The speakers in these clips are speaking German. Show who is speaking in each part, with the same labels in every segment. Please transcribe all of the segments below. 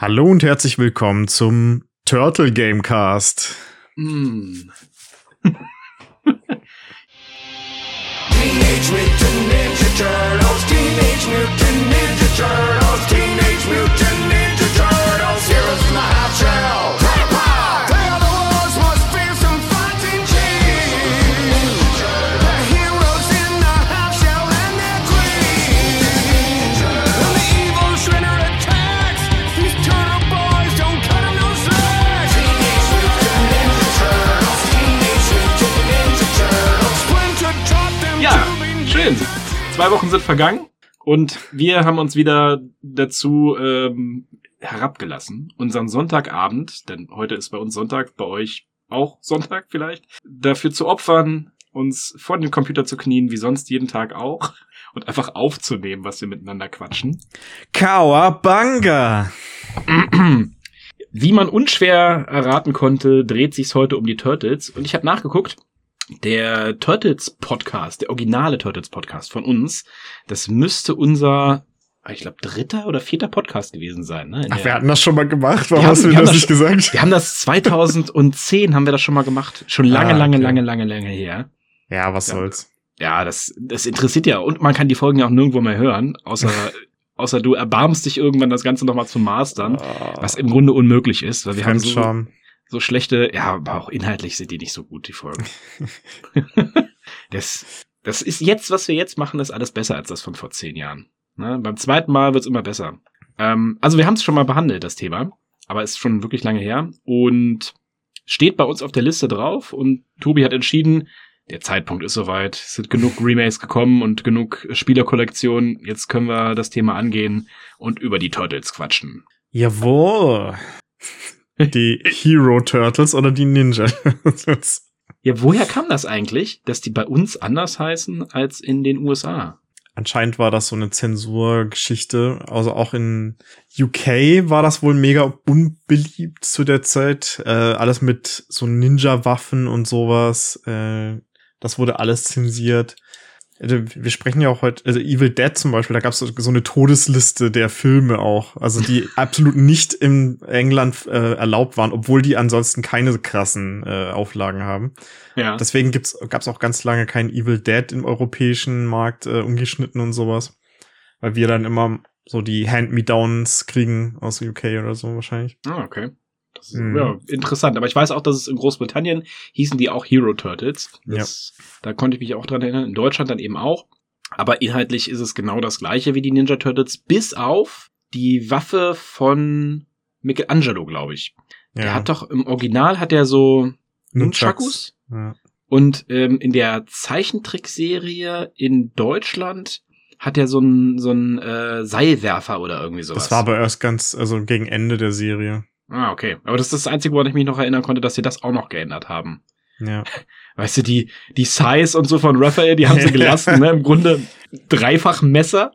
Speaker 1: Hallo und herzlich willkommen zum Turtle Gamecast.
Speaker 2: Teenage Mutant Ninja Turtles, Teenage Mutant Ninja Turtles, Teenage Mutant Ninja Turtles, heroes in the half shell. They are the world's most fearsome fighting team. The heroes in the half shell and their queen. When the evil Shredder attacks, these turtle boys don't cut him no slack. Teenage Mutant Ninja Turtles, Teenage Mutant Ninja Turtles, Splinter taught them
Speaker 3: Ja,
Speaker 2: to be
Speaker 3: schön. 2 Wochen sind vergangen und wir haben uns wieder dazu herabgelassen, unseren Sonntagabend, denn heute ist bei uns Sonntag, bei euch auch Sonntag vielleicht, dafür zu opfern, uns vor den Computer zu knien, wie sonst jeden Tag auch, und einfach aufzunehmen, was wir miteinander quatschen.
Speaker 1: Kawabanga!
Speaker 3: Wie man unschwer erraten konnte, dreht sich's heute um die Turtles und ich habe nachgeguckt. Der Turtles-Podcast, der originale Turtles-Podcast von uns, das müsste unser, ich glaube, 3. oder 4. Podcast gewesen sein. Ne?
Speaker 1: Ach, wir hatten das schon mal gemacht. Warum hast du mir das nicht gesagt?
Speaker 3: Wir haben das 2010 haben wir das schon mal gemacht. Schon lange her.
Speaker 1: Ja, was soll's.
Speaker 3: Ja, das interessiert ja. Und man kann die Folgen ja auch nirgendwo mehr hören, außer du erbarmst dich irgendwann, das Ganze nochmal zu mastern, was im Grunde unmöglich ist, weil wir haben so schlechte, ja, aber auch inhaltlich sind die nicht so gut, die Folgen. Das ist jetzt, was wir jetzt machen, ist alles besser als das von vor 10 Jahren. Ne? Beim zweiten Mal wird's immer besser. Also wir haben es schon mal behandelt, das Thema, aber ist schon wirklich lange her und steht bei uns auf der Liste drauf und Tobi hat entschieden, der Zeitpunkt ist soweit, es sind genug Remakes gekommen und genug Spielerkollektionen, jetzt können wir das Thema angehen und über die Turtles quatschen.
Speaker 1: Jawohl. Die Hero Turtles oder die Ninja Turtles?
Speaker 3: Ja, woher kam das eigentlich, dass die bei uns anders heißen als in den USA?
Speaker 1: Anscheinend war das so eine Zensurgeschichte. Also auch in UK war das wohl mega unbeliebt zu der Zeit. Alles mit so Ninja-Waffen und sowas. Das wurde alles zensiert. Wir sprechen ja auch heute, also Evil Dead zum Beispiel, da gab es so eine Todesliste der Filme auch, also die absolut nicht in England erlaubt waren, obwohl die ansonsten keine krassen Auflagen haben. Ja. Deswegen gab's auch ganz lange kein Evil Dead im europäischen Markt ungeschnitten und sowas, weil wir dann immer so die Hand-Me-Downs kriegen aus UK oder so wahrscheinlich.
Speaker 3: Ah, okay. Das ist ja interessant. Aber ich weiß auch, dass es in Großbritannien hießen die auch Hero Turtles. Da konnte ich mich auch dran erinnern. In Deutschland dann eben auch. Aber inhaltlich ist es genau das gleiche wie die Ninja Turtles, bis auf die Waffe von Michelangelo, glaube ich. Ja. Der hat doch, im Original hat er so Nunchakus. Ja. Und in der Zeichentrickserie in Deutschland hat er so einen Seilwerfer oder irgendwie sowas.
Speaker 1: Das war aber erst gegen Ende der Serie.
Speaker 3: Ah, okay. Aber das ist das Einzige, woran ich mich noch erinnern konnte, dass sie das auch noch geändert haben.
Speaker 1: Ja.
Speaker 3: Weißt du, die Size und so von Raphael, die haben sie gelassen, ne? Im Grunde dreifach Messer.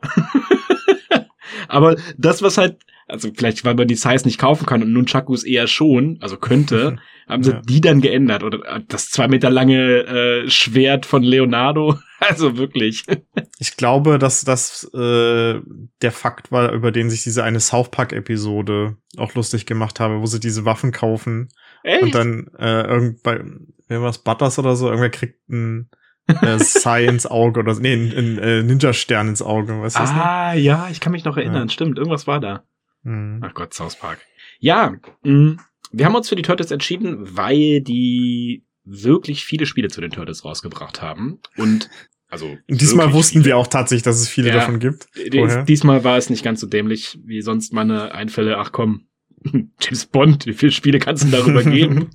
Speaker 3: Aber das, was halt, also vielleicht, weil man die Size nicht kaufen kann und Nunchakus eher schon, also könnte, haben sie die dann geändert. Oder das 2 Meter lange Schwert von Leonardo. Also wirklich.
Speaker 1: Ich glaube, dass das der Fakt war, über den sich diese eine South Park-Episode auch lustig gemacht habe, wo sie diese Waffen kaufen. Echt? Und dann irgendwas Butters oder so, irgendwer kriegt ein Sai ins Auge oder ein Ninja-Stern ins Auge. Weißt du das noch?
Speaker 3: Ja, ich kann mich noch erinnern. Ja. Stimmt, irgendwas war da. Ach Gott, South Park. Ja, wir haben uns für die Turtles entschieden, weil die wirklich viele Spiele zu den Turtles rausgebracht haben. Und
Speaker 1: diesmal wussten wir auch tatsächlich, dass es viele davon gibt.
Speaker 3: Diesmal war es nicht ganz so dämlich wie sonst meine Einfälle. Ach komm, James Bond, wie viele Spiele kannst du darüber geben?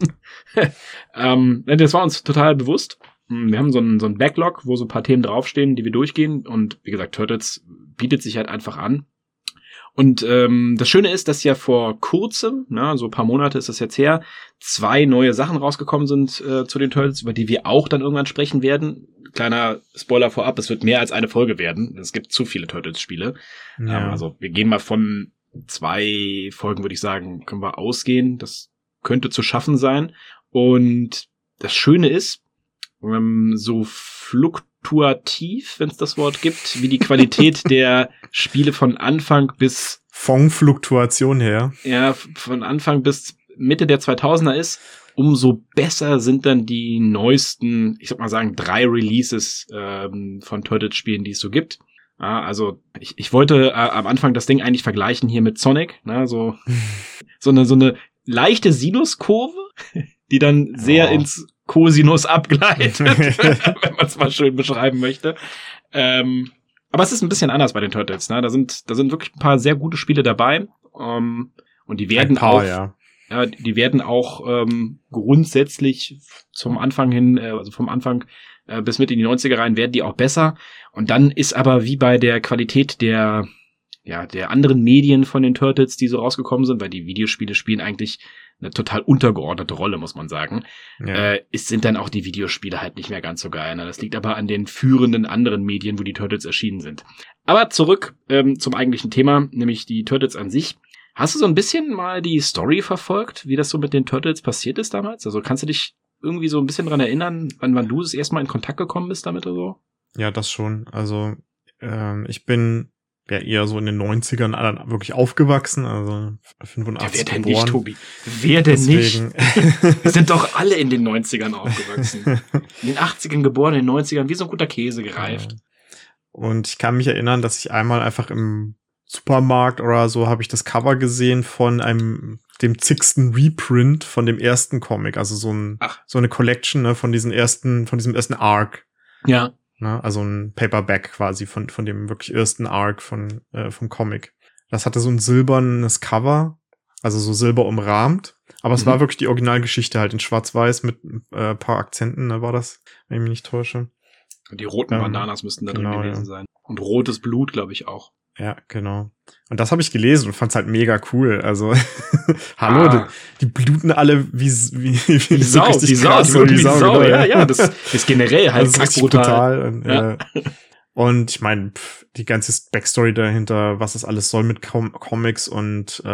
Speaker 3: Das war uns total bewusst. Wir haben so einen Backlog, wo so ein paar Themen draufstehen, die wir durchgehen. Und wie gesagt, Turtles bietet sich halt einfach an. Und das Schöne ist, dass ja vor kurzem, so ein paar Monate ist das jetzt her, 2 neue Sachen rausgekommen sind zu den Turtles, über die wir auch dann irgendwann sprechen werden. Kleiner Spoiler vorab, es wird mehr als eine Folge werden. Es gibt zu viele Turtles-Spiele. Ja. Also wir gehen mal von 2 Folgen, würde ich sagen, können wir ausgehen. Das könnte zu schaffen sein. Und das Schöne ist, so fluktuativ, wenn es das Wort gibt, wie die Qualität der Spiele von Anfang bis
Speaker 1: Von Fluktuation her.
Speaker 3: ja, von Anfang bis Mitte der 2000er ist, umso besser sind dann die neuesten, ich sag mal sagen, 3 Releases von Turtles-Spielen, die es so gibt. Ja, also ich wollte am Anfang das Ding eigentlich vergleichen hier mit Sonic, ne, so eine leichte Sinuskurve, die dann sehr ins Cosinus abgleitet, wenn man es mal schön beschreiben möchte. Aber es ist ein bisschen anders bei den Turtles, ne? Da sind wirklich ein paar sehr gute Spiele dabei. Und die werden die werden auch grundsätzlich zum Anfang hin, also vom Anfang bis Mitte in die 90er rein, werden die auch besser. Und dann ist aber wie bei der Qualität der anderen Medien von den Turtles, die so rausgekommen sind, weil die Videospiele spielen eigentlich eine total untergeordnete Rolle, muss man sagen, sind dann auch die Videospiele halt nicht mehr ganz so geil. Ne? Das liegt aber an den führenden anderen Medien, wo die Turtles erschienen sind. Aber zurück zum eigentlichen Thema, nämlich die Turtles an sich. Hast du so ein bisschen mal die Story verfolgt, wie das so mit den Turtles passiert ist damals? Also kannst du dich irgendwie so ein bisschen dran erinnern, wann du das erste Mal in Kontakt gekommen bist damit oder so?
Speaker 1: Ja, das schon. Also ich bin ja eher so in den 90ern wirklich aufgewachsen, also 85
Speaker 3: wer denn
Speaker 1: geboren.
Speaker 3: nicht, Tobi? Wer denn
Speaker 1: Deswegen.
Speaker 3: nicht? Wir sind doch alle in den 90ern aufgewachsen. In den 80ern geboren, in den 90ern, wie so ein guter Käse gereift.
Speaker 1: Und ich kann mich erinnern, dass ich einmal einfach im Supermarkt oder so habe ich das Cover gesehen von dem zigsten Reprint von dem ersten Comic, also so eine Collection, ne, von diesem ersten Arc.
Speaker 3: Ja.
Speaker 1: Ne, also ein Paperback quasi von dem wirklich ersten Arc vom Comic. Das hatte so ein silbernes Cover, also so silber umrahmt, aber es war wirklich die Originalgeschichte halt in Schwarz-Weiß mit paar Akzenten, ne, war das, wenn ich mich nicht täusche.
Speaker 3: Die roten Bananas müssten da drin gewesen sein. Und rotes Blut, glaube ich, auch.
Speaker 1: Ja, genau. Und das habe ich gelesen und fand's halt mega cool. Also, hallo, die bluten alle wie
Speaker 3: Sau,
Speaker 1: richtig
Speaker 3: wie Sau,
Speaker 1: krass,
Speaker 3: wie Sau,
Speaker 1: genau,
Speaker 3: ja, das ist generell halt
Speaker 1: das ist richtig brutal. Und ich meine, die ganze Backstory dahinter, was das alles soll mit Comics und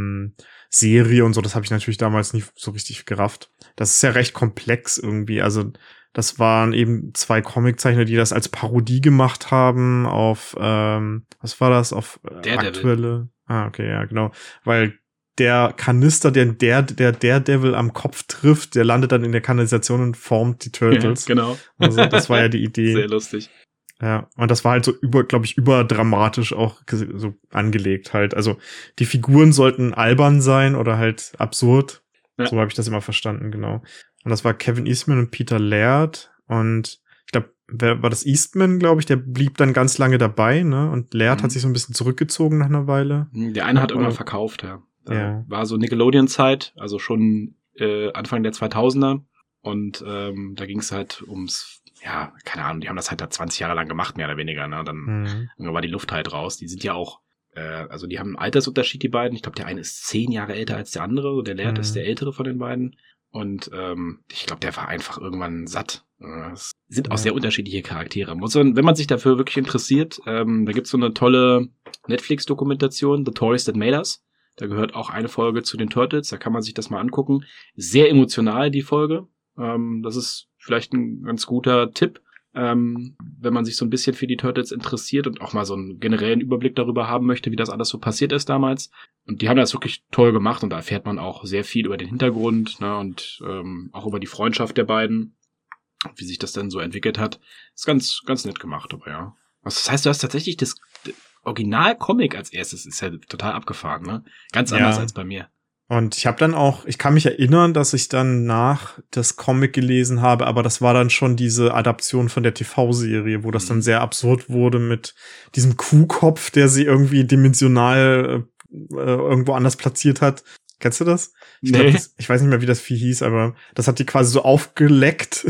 Speaker 1: Serie und so, das habe ich natürlich damals nicht so richtig gerafft. Das ist ja recht komplex irgendwie. Also das waren eben 2 Comiczeichner, die das als Parodie gemacht haben auf, was war das? Auf aktuelle. Okay, ja, genau. Weil der Kanister, der Daredevil am Kopf trifft, der landet dann in der Kanalisation und formt die Turtles.
Speaker 3: Ja, genau.
Speaker 1: Also das war ja die Idee.
Speaker 3: Sehr lustig.
Speaker 1: Ja, und das war halt so überdramatisch auch so angelegt halt. Also die Figuren sollten albern sein oder halt absurd. Ja. So habe ich das immer verstanden, genau. Und das war Kevin Eastman und Peter Laird. Und ich glaube, wer war das? Eastman, glaube ich, der blieb dann ganz lange dabei, ne? Und Laird hat sich so ein bisschen zurückgezogen nach einer Weile.
Speaker 3: Der eine hat irgendwann verkauft, ja. War so Nickelodeon-Zeit, also schon Anfang der 2000er. Und da ging es halt ums, ja, keine Ahnung, die haben das halt da 20 Jahre lang gemacht, mehr oder weniger. Ne? Dann war die Luft halt raus. Die sind ja auch, also die haben einen Altersunterschied, die beiden. Ich glaube, der eine ist 10 Jahre älter als der andere. Der Laird ist der ältere von den beiden. Und ich glaube, der war einfach irgendwann satt. Das sind auch sehr unterschiedliche Charaktere. Wenn man sich dafür wirklich interessiert, da gibt's so eine tolle Netflix-Dokumentation, The Toys That Made Us. Da gehört auch eine Folge zu den Turtles. Da kann man sich das mal angucken. Sehr emotional, die Folge. Das ist vielleicht ein ganz guter Tipp, wenn man sich so ein bisschen für die Turtles interessiert und auch mal so einen generellen Überblick darüber haben möchte, wie das alles so passiert ist damals. Und die haben das wirklich toll gemacht und da erfährt man auch sehr viel über den Hintergrund, ne, und auch über die Freundschaft der beiden, wie sich das dann so entwickelt hat. Ist ganz, ganz nett gemacht, aber ja. Das heißt, du hast tatsächlich das Original-Comic als erstes, ist ja total abgefahren, ne? Ganz anders als bei mir.
Speaker 1: Und ich habe dann auch, ich kann mich erinnern, dass ich dann nach das Comic gelesen habe, aber das war dann schon diese Adaption von der TV-Serie, wo das dann sehr absurd wurde mit diesem Kuhkopf, der sie irgendwie dimensional irgendwo anders platziert hat. Kennst du das? Ich weiß nicht mehr, wie das Vieh hieß, aber das hat die quasi so aufgeleckt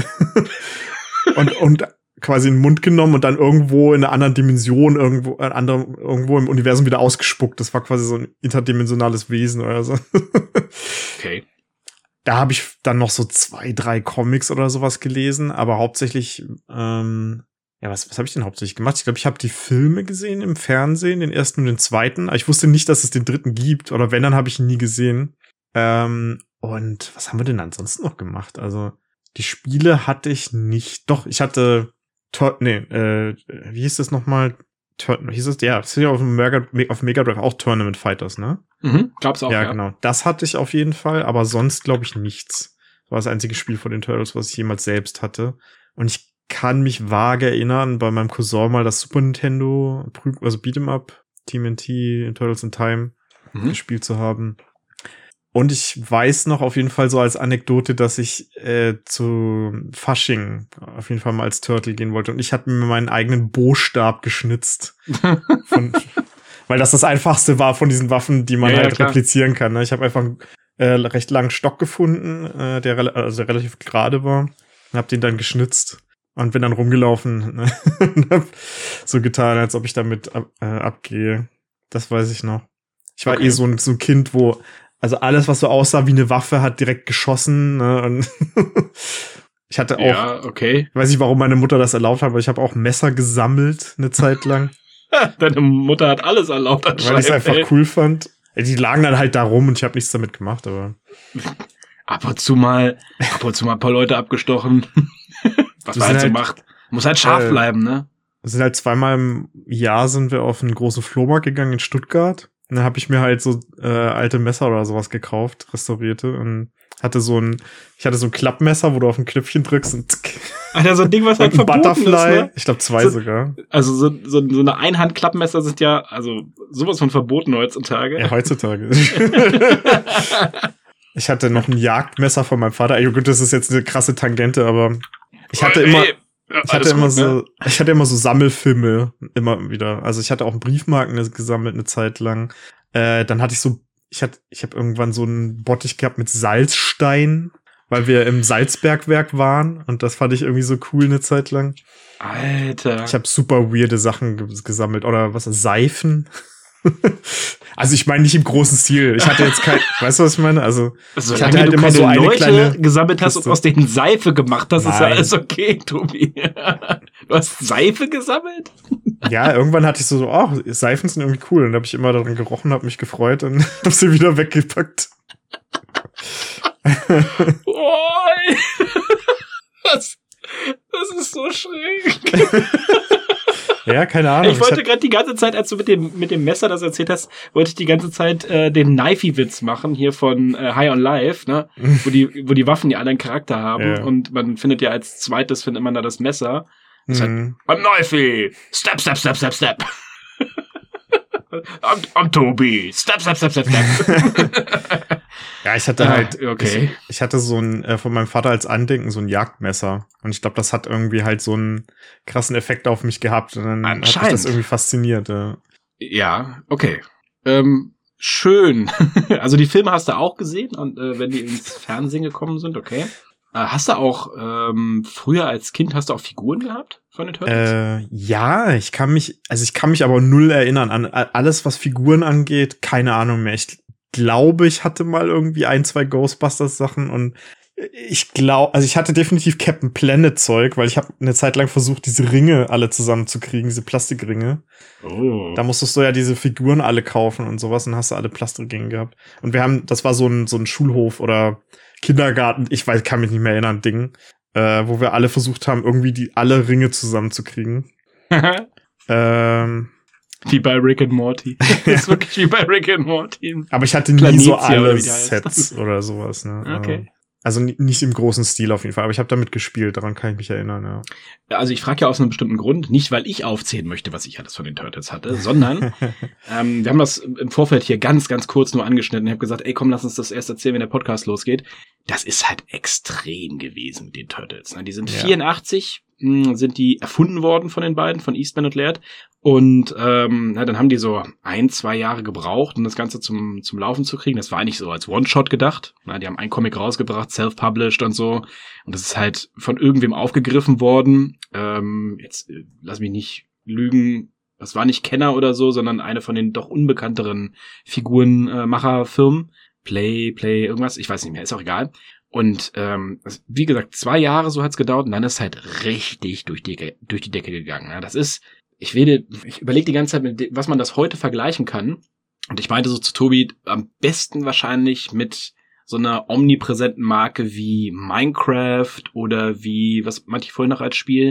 Speaker 1: und quasi in den Mund genommen und dann irgendwo in einer anderen Dimension, irgendwo im Universum wieder ausgespuckt. Das war quasi so ein interdimensionales Wesen oder so.
Speaker 3: Okay.
Speaker 1: Da habe ich dann noch so 2, 3 Comics oder sowas gelesen, aber hauptsächlich, was habe ich denn hauptsächlich gemacht? Ich glaube, ich habe die Filme gesehen im Fernsehen, den ersten und den zweiten. Aber ich wusste nicht, dass es den dritten gibt, oder wenn, dann habe ich ihn nie gesehen. Und was haben wir denn ansonsten noch gemacht? Also, die Spiele hatte ich nicht. Doch, ich hatte wie hieß das nochmal? Hieß es? Ja, das ist ja auf Mega Drive auch Tournament Fighters, ne?
Speaker 3: Glaub's auch, ja.
Speaker 1: Genau. Das hatte ich auf jeden Fall, aber sonst glaube ich nichts. Das war das einzige Spiel von den Turtles, was ich jemals selbst hatte. Und ich kann mich vage erinnern, bei meinem Cousin mal das Super Nintendo, also Beat'em Up, TMNT, Turtles in Time gespielt zu haben. Und ich weiß noch auf jeden Fall so als Anekdote, dass ich zu Fasching auf jeden Fall mal als Turtle gehen wollte. Und ich hatte mir meinen eigenen Bostab geschnitzt. Weil das Einfachste war von diesen Waffen, die man replizieren kann. Ne? Ich habe einfach einen recht langen Stock gefunden, der relativ gerade war. Und habe den dann geschnitzt. Und bin dann rumgelaufen. Ne? Und hab so getan, als ob ich damit abgehe. Das weiß ich noch. Ich war so ein Kind, wo also alles, was so aussah wie eine Waffe, hat direkt geschossen. Ne? Und ich hatte auch, ich weiß nicht, warum meine Mutter das erlaubt hat, aber ich habe auch Messer gesammelt eine Zeit lang.
Speaker 3: Deine Mutter hat alles erlaubt anscheinend.
Speaker 1: Weil ich es einfach cool fand. Die lagen dann halt da rum und ich habe nichts damit gemacht, aber
Speaker 3: ab und zu mal ein paar Leute abgestochen. Was man halt so macht. Muss halt scharf bleiben, ne?
Speaker 1: Wir sind halt zweimal im Jahr sind wir auf einen großen Flohmarkt gegangen in Stuttgart. Und dann habe ich mir halt so alte Messer oder sowas gekauft, restaurierte, und hatte so ein Klappmesser, wo du auf ein Knöpfchen drückst und
Speaker 3: Alter, so ein Ding, was halt verboten
Speaker 1: Butterfly,
Speaker 3: ist, ne?
Speaker 1: Ich glaube 2 sogar.
Speaker 3: Also so eine Einhand-Klappmesser sind ja also sowas von verboten heutzutage.
Speaker 1: Ja, heutzutage. Ich hatte noch ein Jagdmesser von meinem Vater. Ey, gut, das ist jetzt eine krasse Tangente, aber ich hatte immer so Sammelfilme immer wieder. Also ich hatte auch Briefmarken gesammelt eine Zeit lang. Dann hatte ich habe irgendwann so einen Bottich gehabt mit Salzstein, weil wir im Salzbergwerk waren, und das fand ich irgendwie so cool eine Zeit lang.
Speaker 3: Alter.
Speaker 1: Ich habe super weirde Sachen gesammelt, oder Seifen. Also ich meine nicht im großen Stil. Ich hatte jetzt weißt du, was ich meine? Also ich hatte halt immer so eine
Speaker 3: Leute
Speaker 1: kleine
Speaker 3: gesammelt hast und aus denen Seife gemacht hast, ist ja alles okay, Tobi. Du hast Seife gesammelt?
Speaker 1: Ja, irgendwann hatte ich so, Seifen sind irgendwie cool. Und da habe ich immer daran gerochen, habe mich gefreut und habe sie wieder weggepackt.
Speaker 3: Das ist so schräg.
Speaker 1: Ja, keine Ahnung.
Speaker 3: Ich wollte gerade die ganze Zeit, als du mit dem Messer das erzählt hast, wollte ich die ganze Zeit den Knifey-Witz machen, hier von High on Life, ne? wo die Waffen ja alle einen Charakter haben, und man findet ja als zweites, findet man da das Messer. Das heißt, I'm Knifey! Step, step, step, step, step! I'm Tobi! Step, step, step, step, step!
Speaker 1: Ja, ich hatte halt, ich hatte so ein, von meinem Vater als Andenken so ein Jagdmesser. Und ich glaube, das hat irgendwie halt so einen krassen Effekt auf mich gehabt. Und dann hat mich das irgendwie fasziniert.
Speaker 3: Ja, okay. Schön. Also die Filme hast du auch gesehen, und wenn die ins Fernsehen gekommen sind, okay. Hast du auch, früher als Kind, hast du auch Figuren gehabt von den Turtles?
Speaker 1: Ja, ich kann mich aber null erinnern an alles, was Figuren angeht. Keine Ahnung mehr. Ich glaube, ich hatte mal irgendwie 1, 2 Ghostbusters-Sachen, und ich hatte definitiv Captain Planet-Zeug, weil ich habe eine Zeit lang versucht, diese Ringe alle zusammenzukriegen, diese Plastikringe.
Speaker 3: Oh.
Speaker 1: Da musstest du ja diese Figuren alle kaufen und sowas, und hast du alle Plastikringe gehabt. Und das war so ein Schulhof oder Kindergarten, kann mich nicht mehr erinnern, Ding, wo wir alle versucht haben, irgendwie alle Ringe zusammenzukriegen.
Speaker 3: Wie bei Rick and Morty. Das ist wirklich wie bei Rick and Morty.
Speaker 1: Aber ich hatte nie so alle Sets oder sowas, ne?
Speaker 3: Okay.
Speaker 1: Also nicht im großen Stil auf jeden Fall, aber ich habe damit gespielt, daran kann ich mich erinnern, ja.
Speaker 3: Also ich frage ja aus einem bestimmten Grund, nicht weil ich aufzählen möchte, was ich alles von den Turtles hatte, sondern wir haben das im Vorfeld hier ganz, ganz kurz nur angeschnitten. Ich habe gesagt, ey komm, lass uns das erst erzählen, wenn der Podcast losgeht. Das ist halt extrem gewesen mit den Turtles. Die sind 84, sind die erfunden worden von den beiden, von Eastman und Laird. Und dann haben die so 1, 2 Jahre gebraucht, um das Ganze zum Laufen zu kriegen. Das war eigentlich so als One-Shot gedacht. Die haben einen Comic rausgebracht, self-published und so. Und das ist halt von irgendwem aufgegriffen worden. Jetzt lass mich nicht lügen, das war nicht Kenner oder so, sondern eine von den doch unbekannteren Figurenmacherfirmen. Play, irgendwas, ich weiß nicht mehr, ist auch egal. Und wie gesagt, 2 Jahre so hat's gedauert, und dann ist halt richtig durch die Decke gegangen. Ja, das ist, ich überlege die ganze Zeit, was man das heute vergleichen kann. Und ich meinte so zu Tobi, am besten wahrscheinlich mit so einer omnipräsenten Marke wie Minecraft oder wie, was meinte ich vorhin noch als Spiel?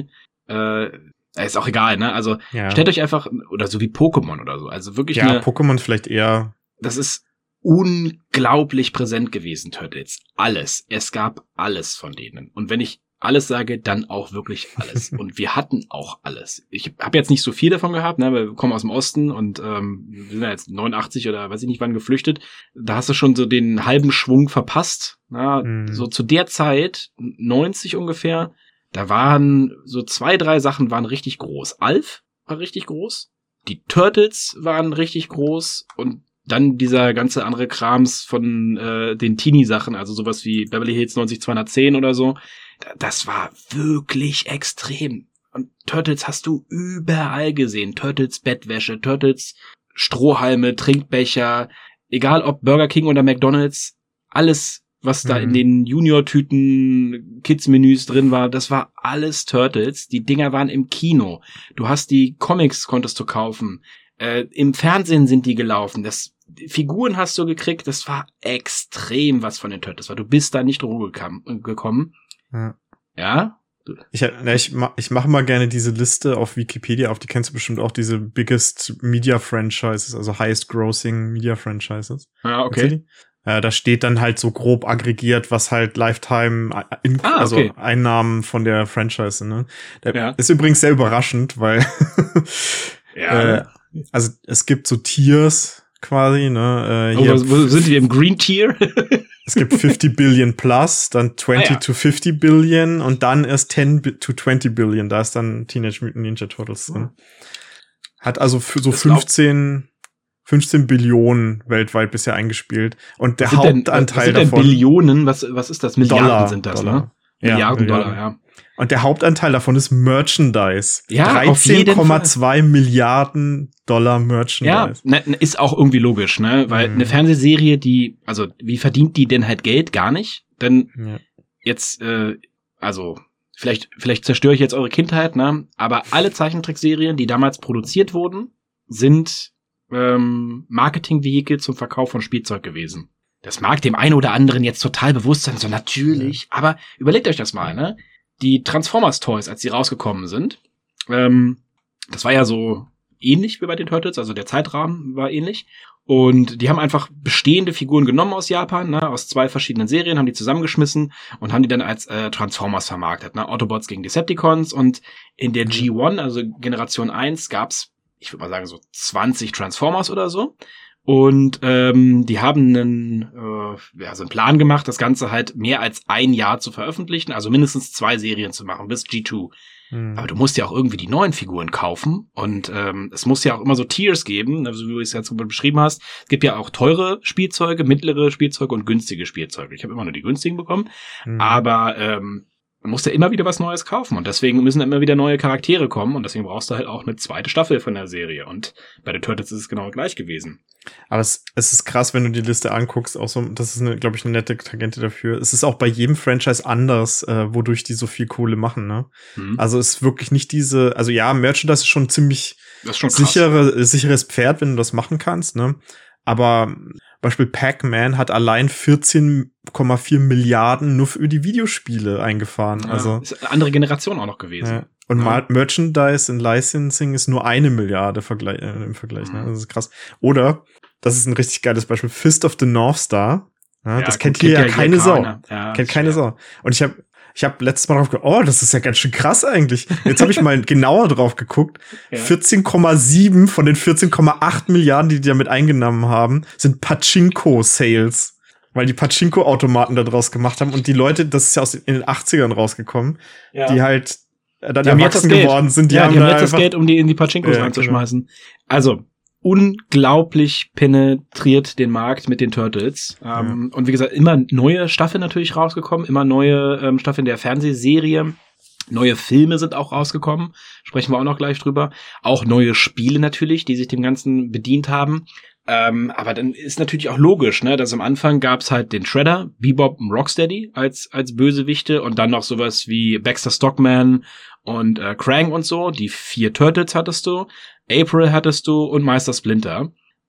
Speaker 3: ist auch egal, ne? Also stellt euch einfach, oder so wie Pokémon oder so, also wirklich
Speaker 1: Pokémon vielleicht eher.
Speaker 3: Das ist unglaublich präsent gewesen, Turtles. Alles. Es gab alles von denen. Und wenn ich alles sage, dann auch wirklich alles. Und wir hatten auch alles. Ich habe jetzt nicht so viel davon gehabt, ne, weil wir kommen aus dem Osten und wir sind ja jetzt 89 oder weiß ich nicht wann geflüchtet. Da hast du schon so den halben Schwung verpasst. Na, so zu der Zeit, 90 ungefähr, da waren so 2, 3 Sachen waren richtig groß. Alf war richtig groß. Die Turtles waren richtig groß und dann dieser ganze andere Krams von den Teenie-Sachen, also sowas wie Beverly Hills 90210 oder so. Das war wirklich extrem. Und Turtles hast du überall gesehen. Turtles Bettwäsche, Turtles Strohhalme, Trinkbecher, egal ob Burger King oder McDonald's, alles, was da in den Junior-Tüten, Kids-Menüs drin war, das war alles Turtles. Die Dinger waren im Kino. Du hast die Comics, konntest du kaufen. Im Fernsehen sind die gelaufen. Figuren hast du gekriegt. Das war extrem was von den Turtles. Du bist da nicht rumgekommen. Ja?
Speaker 1: Ich mache mal gerne diese Liste auf Wikipedia auf, die kennst du bestimmt auch, diese Biggest Media Franchises, also Highest Grossing Media Franchises.
Speaker 3: Ja, okay.
Speaker 1: Da steht dann halt so grob aggregiert, was halt Lifetime also Einnahmen von der Franchise, ne? Ist übrigens sehr überraschend, weil also es gibt so Tiers quasi, ne?
Speaker 3: Wo sind die im Green Tier?
Speaker 1: Es gibt 50 Billion plus, dann 20 to 50 Billion und dann erst 10 to 20 Billion. Da ist dann Teenage Mutant Ninja Turtles drin. Hat also für so 15 Billionen weltweit bisher eingespielt. Und der Hauptanteil davon.
Speaker 3: Billionen? Was ist das? Milliarden
Speaker 1: Dollar,
Speaker 3: sind das,
Speaker 1: Dollar.
Speaker 3: Ne? Milliarden Dollar, ja.
Speaker 1: Und der Hauptanteil davon ist Merchandise.
Speaker 3: Ja,
Speaker 1: 13,2 Milliarden Dollar Merchandise.
Speaker 3: Ja, ist auch irgendwie logisch, ne? Weil eine Fernsehserie, wie verdient die denn halt Geld? Gar nicht. Denn jetzt, vielleicht zerstöre ich jetzt eure Kindheit, ne? Aber alle Zeichentrickserien, die damals produziert wurden, sind Marketingvehikel zum Verkauf von Spielzeug gewesen. Das mag dem einen oder anderen jetzt total bewusst sein, so natürlich. Aber überlegt euch das mal, ne? Die Transformers-Toys, als die rausgekommen sind, das war ja so ähnlich wie bei den Turtles, also der Zeitrahmen war ähnlich. Und die haben einfach bestehende Figuren genommen aus Japan, ne, aus 2 verschiedenen Serien, haben die zusammengeschmissen und haben die dann als Transformers vermarktet, ne, Autobots gegen Decepticons. Und in der G1, also Generation 1, gab's, ich würde mal sagen, so 20 Transformers oder so. Und die haben so einen Plan gemacht, das Ganze halt mehr als ein Jahr zu veröffentlichen, also mindestens 2 Serien zu machen, bis G2. Aber du musst ja auch irgendwie die neuen Figuren kaufen und es muss ja auch immer so Tiers geben, also wie du es jetzt beschrieben hast. Es gibt ja auch teure Spielzeuge, mittlere Spielzeuge und günstige Spielzeuge. Ich habe immer nur die günstigen bekommen, aber man muss ja immer wieder was Neues kaufen und deswegen müssen immer wieder neue Charaktere kommen und deswegen brauchst du halt auch eine zweite Staffel von der Serie und bei den Turtles ist es genau gleich gewesen.
Speaker 1: Aber es ist krass, wenn du die Liste anguckst, auch so, das ist glaube ich, eine nette Tangente dafür. Es ist auch bei jedem Franchise anders, wodurch die so viel Kohle machen, ne? Also es ist wirklich nicht also Merchandise ist schon ziemlich sicheres Pferd, wenn du das machen kannst, ne? Aber Beispiel Pac-Man hat allein 14,4 Milliarden nur für die Videospiele eingefahren.
Speaker 3: Ja,
Speaker 1: also
Speaker 3: ist eine andere Generation auch noch gewesen.
Speaker 1: Ja. Und Merchandise und Licensing ist nur 1 Milliarde im Vergleich. Ne? Das ist krass. Oder, das ist ein richtig geiles Beispiel, Fist of the North Star. Ja, das kennt hier ja keine Sau. Kennt keine Sau. Und ich hab letztes Mal drauf geguckt, das ist ja ganz schön krass eigentlich. Jetzt habe ich mal genauer drauf geguckt. 14,7 von den 14,8 Milliarden, die damit eingenommen haben, sind Pachinko-Sales. Weil die Pachinko-Automaten da draus gemacht haben. Und die Leute, das ist ja in den 80ern rausgekommen, die halt dann erwachsen geworden sind.
Speaker 3: Die haben jetzt das Geld, um die in die Pachinkos reinzuschmeißen. Genau. Also, unglaublich penetriert den Markt mit den Turtles. Und wie gesagt, immer neue Staffeln natürlich rausgekommen, immer neue Staffeln der Fernsehserie. Neue Filme sind auch rausgekommen, sprechen wir auch noch gleich drüber. Auch neue Spiele natürlich, die sich dem Ganzen bedient haben. Aber dann ist natürlich auch logisch, ne, dass am Anfang gab's halt den Shredder, Bebop und Rocksteady als Bösewichte und dann noch sowas wie Baxter Stockman und Krang und so. Die 4 Turtles hattest du, April hattest du und Meister Splinter.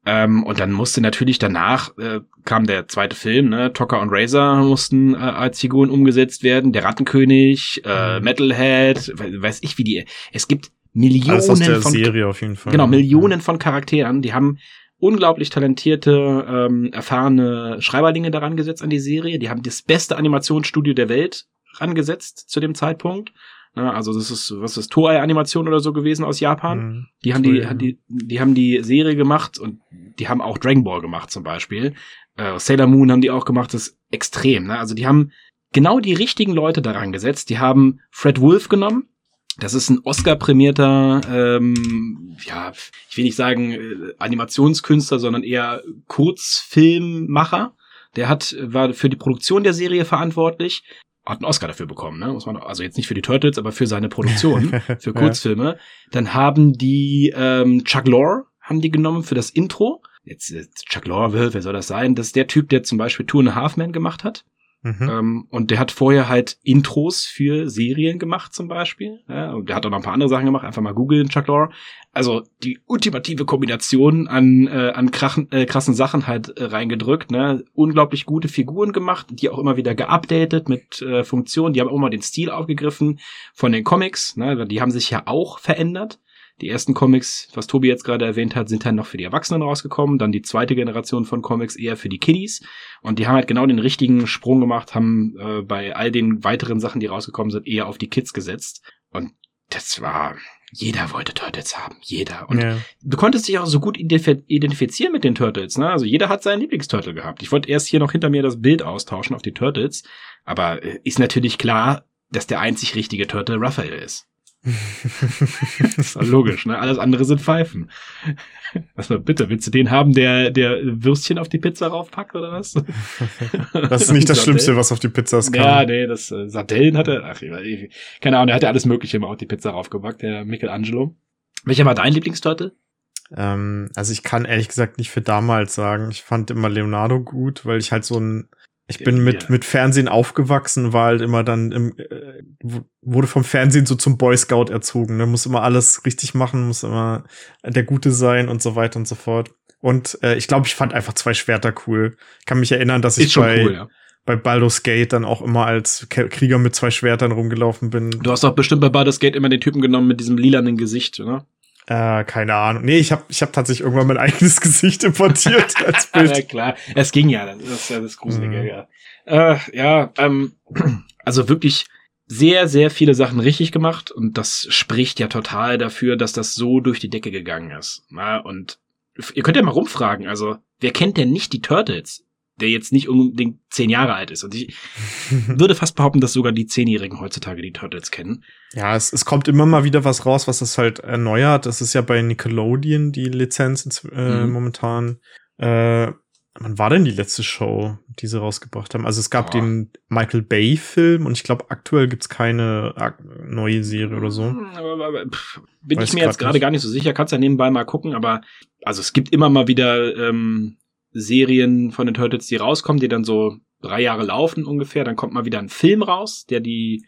Speaker 3: Und dann musste natürlich danach, kam der zweite Film, ne? Tucker und Razor mussten als Figuren umgesetzt werden. Der Rattenkönig, Metalhead, weiß ich es gibt Millionen
Speaker 1: Alles aus der
Speaker 3: von
Speaker 1: Serie auf jeden Fall.
Speaker 3: Genau, Millionen von Charakteren, die haben unglaublich talentierte, erfahrene Schreiberlinge daran gesetzt an die Serie. Die haben das beste Animationsstudio der Welt rangesetzt zu dem Zeitpunkt. Ja, also das ist Toei-Animation oder so gewesen aus Japan. Die haben die haben die Serie gemacht und die haben auch Dragon Ball gemacht zum Beispiel. Sailor Moon haben die auch gemacht, das ist extrem. Ne? Also die haben genau die richtigen Leute daran gesetzt. Die haben Fred Wolf genommen. Das ist ein Oscar-prämierter, ich will nicht sagen Animationskünstler, sondern eher Kurzfilmmacher. Der war für die Produktion der Serie verantwortlich, hat einen Oscar dafür bekommen, ne? Muss man, also jetzt nicht für die Turtles, aber für seine Produktion, für Kurzfilme. Dann haben die Chuck Lorre haben die genommen für das Intro. Jetzt Chuck Lorre, wer soll das sein? Das ist der Typ, der zum Beispiel Two and a Half Men gemacht hat. Und der hat vorher halt Intros für Serien gemacht zum Beispiel. Ja, und der hat auch noch ein paar andere Sachen gemacht. Einfach mal googeln, Chuck Lorre. Also die ultimative Kombination an krassen Sachen halt reingedrückt. Ne? Unglaublich gute Figuren gemacht, die auch immer wieder geupdatet mit Funktionen. Die haben auch immer den Stil aufgegriffen von den Comics. Ne? Die haben sich ja auch verändert. Die ersten Comics, was Tobi jetzt gerade erwähnt hat, sind dann noch für die Erwachsenen rausgekommen. Dann die zweite Generation von Comics eher für die Kiddies. Und die haben halt genau den richtigen Sprung gemacht, haben bei all den weiteren Sachen, die rausgekommen sind, eher auf die Kids gesetzt. Und das war, jeder wollte Turtles haben, jeder. Und du konntest dich auch so gut identifizieren mit den Turtles, ne? Also jeder hat seinen Lieblingsturtle gehabt. Ich wollte erst hier noch hinter mir das Bild austauschen auf die Turtles. Aber ist natürlich klar, dass der einzig richtige Turtle Raphael ist. Das ist doch logisch, ne? Alles andere sind Pfeifen. Also bitte, willst du den haben, der Würstchen auf die Pizza raufpackt, oder was?
Speaker 1: Das ist nicht das Schlimmste, was auf die Pizzas kam.
Speaker 3: Ja, nee, das Sardellen hatte, keine Ahnung, der hatte alles Mögliche immer auf die Pizza raufgepackt, der Michelangelo. Welcher war dein Lieblingsturtle?
Speaker 1: Also ich kann ehrlich gesagt nicht für damals sagen. Ich fand immer Leonardo gut, weil ich halt ich bin mit Fernsehen aufgewachsen, war halt immer dann wurde vom Fernsehen so zum Boy Scout erzogen. Ne? Muss immer alles richtig machen, muss immer der Gute sein und so weiter und so fort. Und ich glaube, ich fand einfach 2 Schwerter cool. Ich kann mich erinnern, dass ich bei Baldur's Gate dann auch immer als Krieger mit 2 Schwertern rumgelaufen bin.
Speaker 3: Du hast doch bestimmt bei Baldur's Gate immer den Typen genommen mit diesem lilanen Gesicht, oder?
Speaker 1: Keine Ahnung. Nee, ich hab tatsächlich irgendwann mein eigenes Gesicht importiert als Bild.
Speaker 3: Ja, klar. Es ging ja. Das ist ja das Gruselige, also wirklich sehr, sehr viele Sachen richtig gemacht und das spricht ja total dafür, dass das so durch die Decke gegangen ist. Na, und ihr könnt ja mal rumfragen, also wer kennt denn nicht die Turtles? Der jetzt nicht unbedingt 10 Jahre alt ist. Und ich würde fast behaupten, dass sogar die 10-Jährigen heutzutage die Turtles kennen. Ja,
Speaker 1: es kommt immer mal wieder was raus, was das halt erneuert. Das ist ja bei Nickelodeon die Lizenz momentan. Wann war denn die letzte Show, die sie rausgebracht haben? Also es gab den Michael Bay-Film und ich glaube, aktuell gibt's keine neue Serie oder so.
Speaker 3: Bin ich mir jetzt gerade gar nicht so sicher. Kannst ja nebenbei mal gucken, aber also es gibt immer mal wieder Serien von den Turtles, die rauskommen, die dann so 3 Jahre laufen ungefähr. Dann kommt mal wieder ein Film raus, der den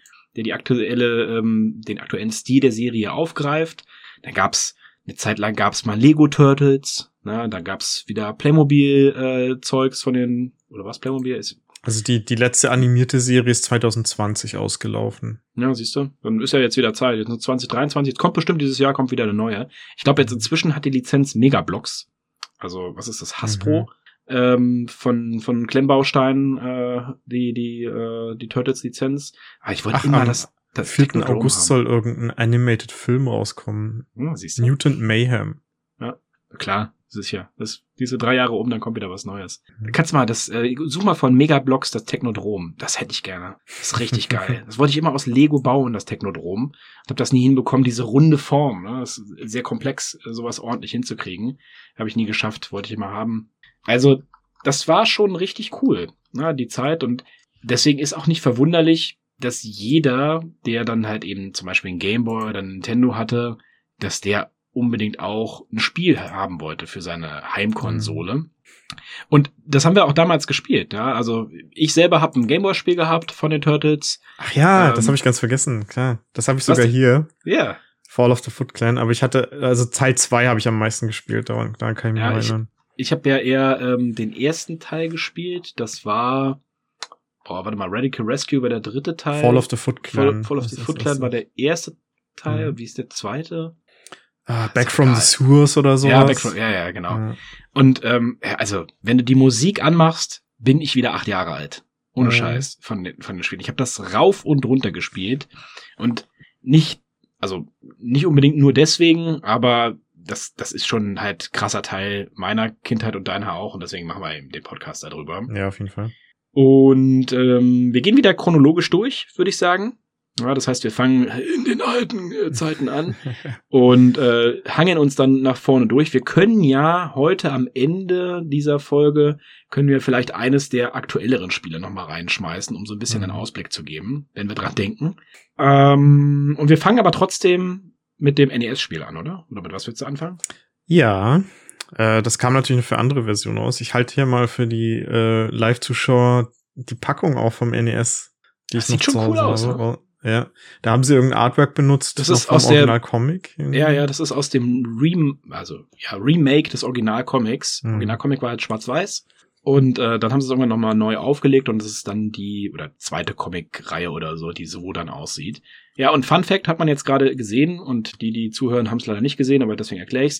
Speaker 3: aktuellen Stil der Serie aufgreift. Dann eine Zeit lang gab's mal Lego Turtles. Na, dann gab's wieder Playmobil Zeugs von den, oder was Playmobil ist.
Speaker 1: Also die letzte animierte Serie ist 2020 ausgelaufen.
Speaker 3: Ja, siehst du? Dann ist ja jetzt wieder Zeit. Jetzt nur 2023. Jetzt kommt bestimmt dieses Jahr kommt wieder eine neue. Ich glaube, jetzt inzwischen hat die Lizenz Megablocks. Also, was ist das? Hasbro. Von Klemmbaustein, die Turtles-Lizenz. Ich wollte immer das
Speaker 1: 4. August soll irgendein Animated-Film rauskommen.
Speaker 3: Ja, siehst du?
Speaker 1: Mutant Mayhem.
Speaker 3: Ja, klar, sicher. Diese 3 Jahre dann kommt wieder was Neues. Kannst mal such mal von Megablocks das Technodrom. Das hätte ich gerne. Das ist richtig geil. Das wollte ich immer aus Lego bauen, das Technodrom. Ich habe das nie hinbekommen, diese runde Form. Ne? Das ist sehr komplex, sowas ordentlich hinzukriegen. Habe ich nie geschafft, wollte ich immer haben. Also, das war schon richtig cool, ne, die Zeit. Und deswegen ist auch nicht verwunderlich, dass jeder, der dann halt eben zum Beispiel ein Gameboy oder ein Nintendo hatte, dass der unbedingt auch ein Spiel haben wollte für seine Heimkonsole. Und das haben wir auch damals gespielt. Ja? Also ich selber habe ein Gameboy-Spiel gehabt von den Turtles.
Speaker 1: Ach ja, das habe ich ganz vergessen. Klar, das habe ich sogar hier.
Speaker 3: Ja.
Speaker 1: Fall of the Foot Clan. Aber ich hatte, also Teil 2 habe ich am meisten gespielt. Daran kann ich mich erinnern.
Speaker 3: Ich habe ja eher den ersten Teil gespielt. Das war, Radical Rescue war der dritte Teil.
Speaker 1: Fall of the Foot Clan.
Speaker 3: Fall of the Foot Clan war der erste Teil. Wie ist der zweite?
Speaker 1: Back from the Sewers oder so.
Speaker 3: Ja, genau. Ja. Und also, wenn du die Musik anmachst, bin ich wieder 8 Jahre alt. Ohne Scheiß von den Spielen. Ich habe das rauf und runter gespielt. Und nicht unbedingt nur deswegen, aber das ist schon halt krasser Teil meiner Kindheit und deiner auch. Und deswegen machen wir eben den Podcast darüber.
Speaker 1: Ja, auf jeden Fall.
Speaker 3: Und wir gehen wieder chronologisch durch, würde ich sagen. Ja, das heißt, wir fangen in den alten Zeiten an und hangeln uns dann nach vorne durch. Wir können ja heute am Ende dieser Folge, können wir vielleicht eines der aktuelleren Spiele nochmal reinschmeißen, um so ein bisschen einen Ausblick zu geben, wenn wir dran denken. Und wir fangen aber trotzdem mit dem NES-Spiel an, oder? Oder mit was willst du anfangen?
Speaker 1: Ja, das kam natürlich für andere Versionen aus. Ich halte hier mal für die Live-Zuschauer die Packung auch vom NES. Die
Speaker 3: das sieht schon cool aus, ne?
Speaker 1: Ja, da haben sie irgendein Artwork benutzt.
Speaker 3: Das ist aus dem Original-Comic. Ja, das ist aus dem Remake des Original-Comics. Original-Comic war halt schwarz-weiß. Und dann haben sie es irgendwann nochmal neu aufgelegt und das ist dann die zweite Comic-Reihe oder so, die so dann aussieht. Ja, und Fun Fact hat man jetzt gerade gesehen und die zuhören, haben es leider nicht gesehen, aber deswegen erkläre ich's.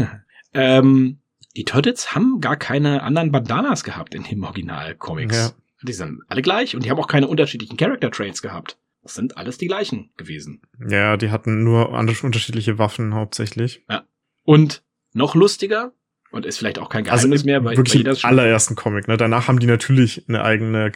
Speaker 3: Die Turtles haben gar keine anderen Bandanas gehabt in den Original-Comics. Ja. Die sind alle gleich und die haben auch keine unterschiedlichen Character-Traits gehabt. Das sind alles die gleichen gewesen.
Speaker 1: Ja, die hatten nur unterschiedliche Waffen hauptsächlich. Ja.
Speaker 3: Und noch lustiger, und ist vielleicht auch kein Geheimnis mehr, weil
Speaker 1: wirklich im allerersten Comic, ne? Danach haben die natürlich eine eigene,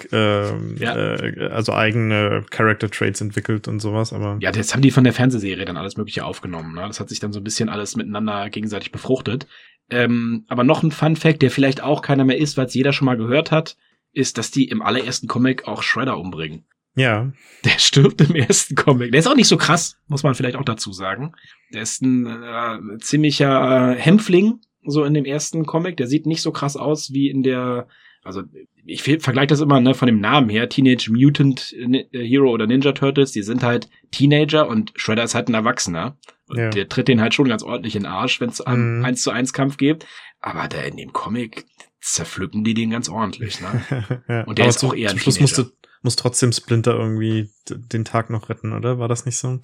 Speaker 1: eigene Character Traits entwickelt und sowas, aber.
Speaker 3: Ja, jetzt haben die von der Fernsehserie dann alles Mögliche aufgenommen, ne? Das hat sich dann so ein bisschen alles miteinander gegenseitig befruchtet. Aber noch ein Fun Fact, der vielleicht auch keiner mehr ist, weil es jeder schon mal gehört hat, ist, dass die im allerersten Comic auch Shredder umbringen.
Speaker 1: Ja.
Speaker 3: Der stirbt im ersten Comic. Der ist auch nicht so krass, muss man vielleicht auch dazu sagen. Der ist ein ziemlicher Hämpfling, so in dem ersten Comic. Der sieht nicht so krass aus wie in der, also ich vergleiche das immer, ne, von dem Namen her, Teenage Mutant Hero oder Ninja Turtles, die sind halt Teenager und Shredder ist halt ein Erwachsener. Und der tritt den halt schon ganz ordentlich in den Arsch, wenn es einen 1-zu-1 Kampf gibt. Aber da in dem Comic zerpflücken die den ganz ordentlich, ne?
Speaker 1: Ja,
Speaker 3: und der ist auch eher ein
Speaker 1: Teenager. Muss trotzdem Splinter irgendwie den Tag noch retten, oder? War das nicht so?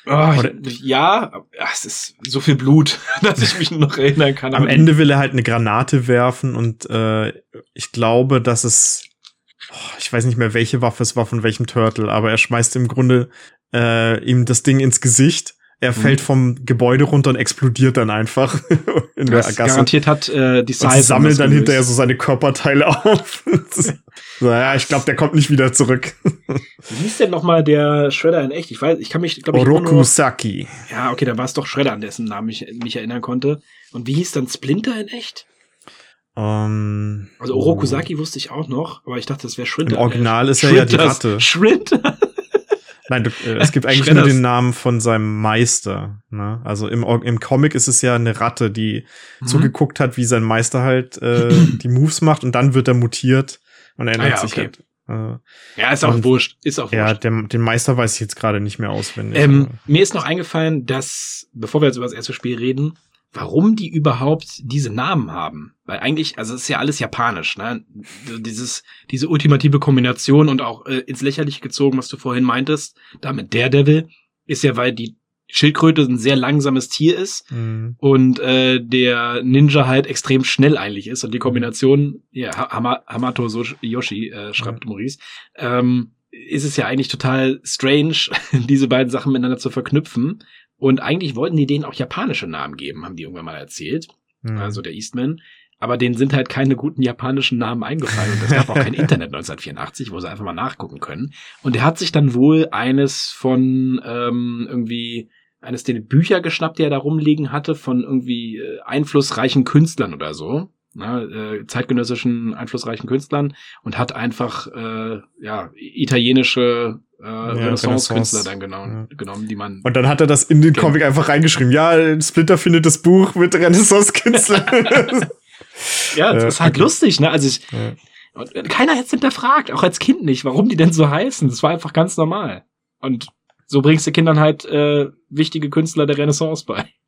Speaker 3: Es ist so viel Blut, dass ich mich noch erinnern kann.
Speaker 1: Am Ende will er halt eine Granate werfen und ich glaube, dass es, ich weiß nicht mehr, welche Waffe es war von welchem Turtle, aber er schmeißt im Grunde ihm das Ding ins Gesicht. Er fällt vom Gebäude runter und explodiert dann einfach in der Gasse.
Speaker 3: Garantiert hat die Size.
Speaker 1: Und sie sammeln dann hinterher so seine Körperteile auf. So, ja, ich glaube, der kommt nicht wieder zurück.
Speaker 3: Wie hieß denn nochmal der Shredder in echt?
Speaker 1: Oroku Saki.
Speaker 3: Ja, okay, da war es doch Shredder, an dessen Namen ich mich erinnern konnte. Und wie hieß dann Splinter in echt? Also Oroku Saki wusste ich auch noch, aber ich dachte, das wäre Shredder.
Speaker 1: Im Original ist er ja die Ratte.
Speaker 3: Shredder.
Speaker 1: Nein, es gibt eigentlich nur den Namen von seinem Meister. Ne? Also im Comic ist es ja eine Ratte, die zugeguckt hat, wie sein Meister halt die Moves macht und dann wird er mutiert und ändert sich halt.
Speaker 3: Ja, ist auch wurscht.
Speaker 1: Ja, den Meister weiß ich jetzt gerade nicht mehr auswendig.
Speaker 3: Mir ist noch eingefallen, dass, bevor wir jetzt über das erste Spiel reden, warum die überhaupt diese Namen haben. Weil eigentlich, also es ist ja alles japanisch, ne? Diese ultimative Kombination und auch ins Lächerliche gezogen, was du vorhin meintest, damit Daredevil, ist ja, weil die Schildkröte ein sehr langsames Tier ist und der Ninja halt extrem schnell eigentlich ist. Und die Kombination, Hamato Yoshi, schreibt Maurice, ist es ja eigentlich total strange, diese beiden Sachen miteinander zu verknüpfen. Und eigentlich wollten die denen auch japanische Namen geben, haben die irgendwann mal erzählt. Also der Eastman. Aber denen sind halt keine guten japanischen Namen eingefallen. Und es gab auch kein Internet 1984, wo sie einfach mal nachgucken können. Und er hat sich dann wohl eines der Bücher geschnappt, die er da rumliegen hatte, von irgendwie einflussreichen Künstlern oder so. Zeitgenössischen einflussreichen Künstlern. Und hat einfach italienische Renaissance-Künstler dann genommen, die man.
Speaker 1: Und dann hat er das in den Comic einfach reingeschrieben. Ja, Splinter findet das Buch mit Renaissance-Künstlern.
Speaker 3: Ja, das ist halt lustig, ne? Also keiner hätte es hinterfragt, auch als Kind nicht, warum die denn so heißen. Das war einfach ganz normal. Und so bringst du Kindern halt wichtige Künstler der Renaissance bei.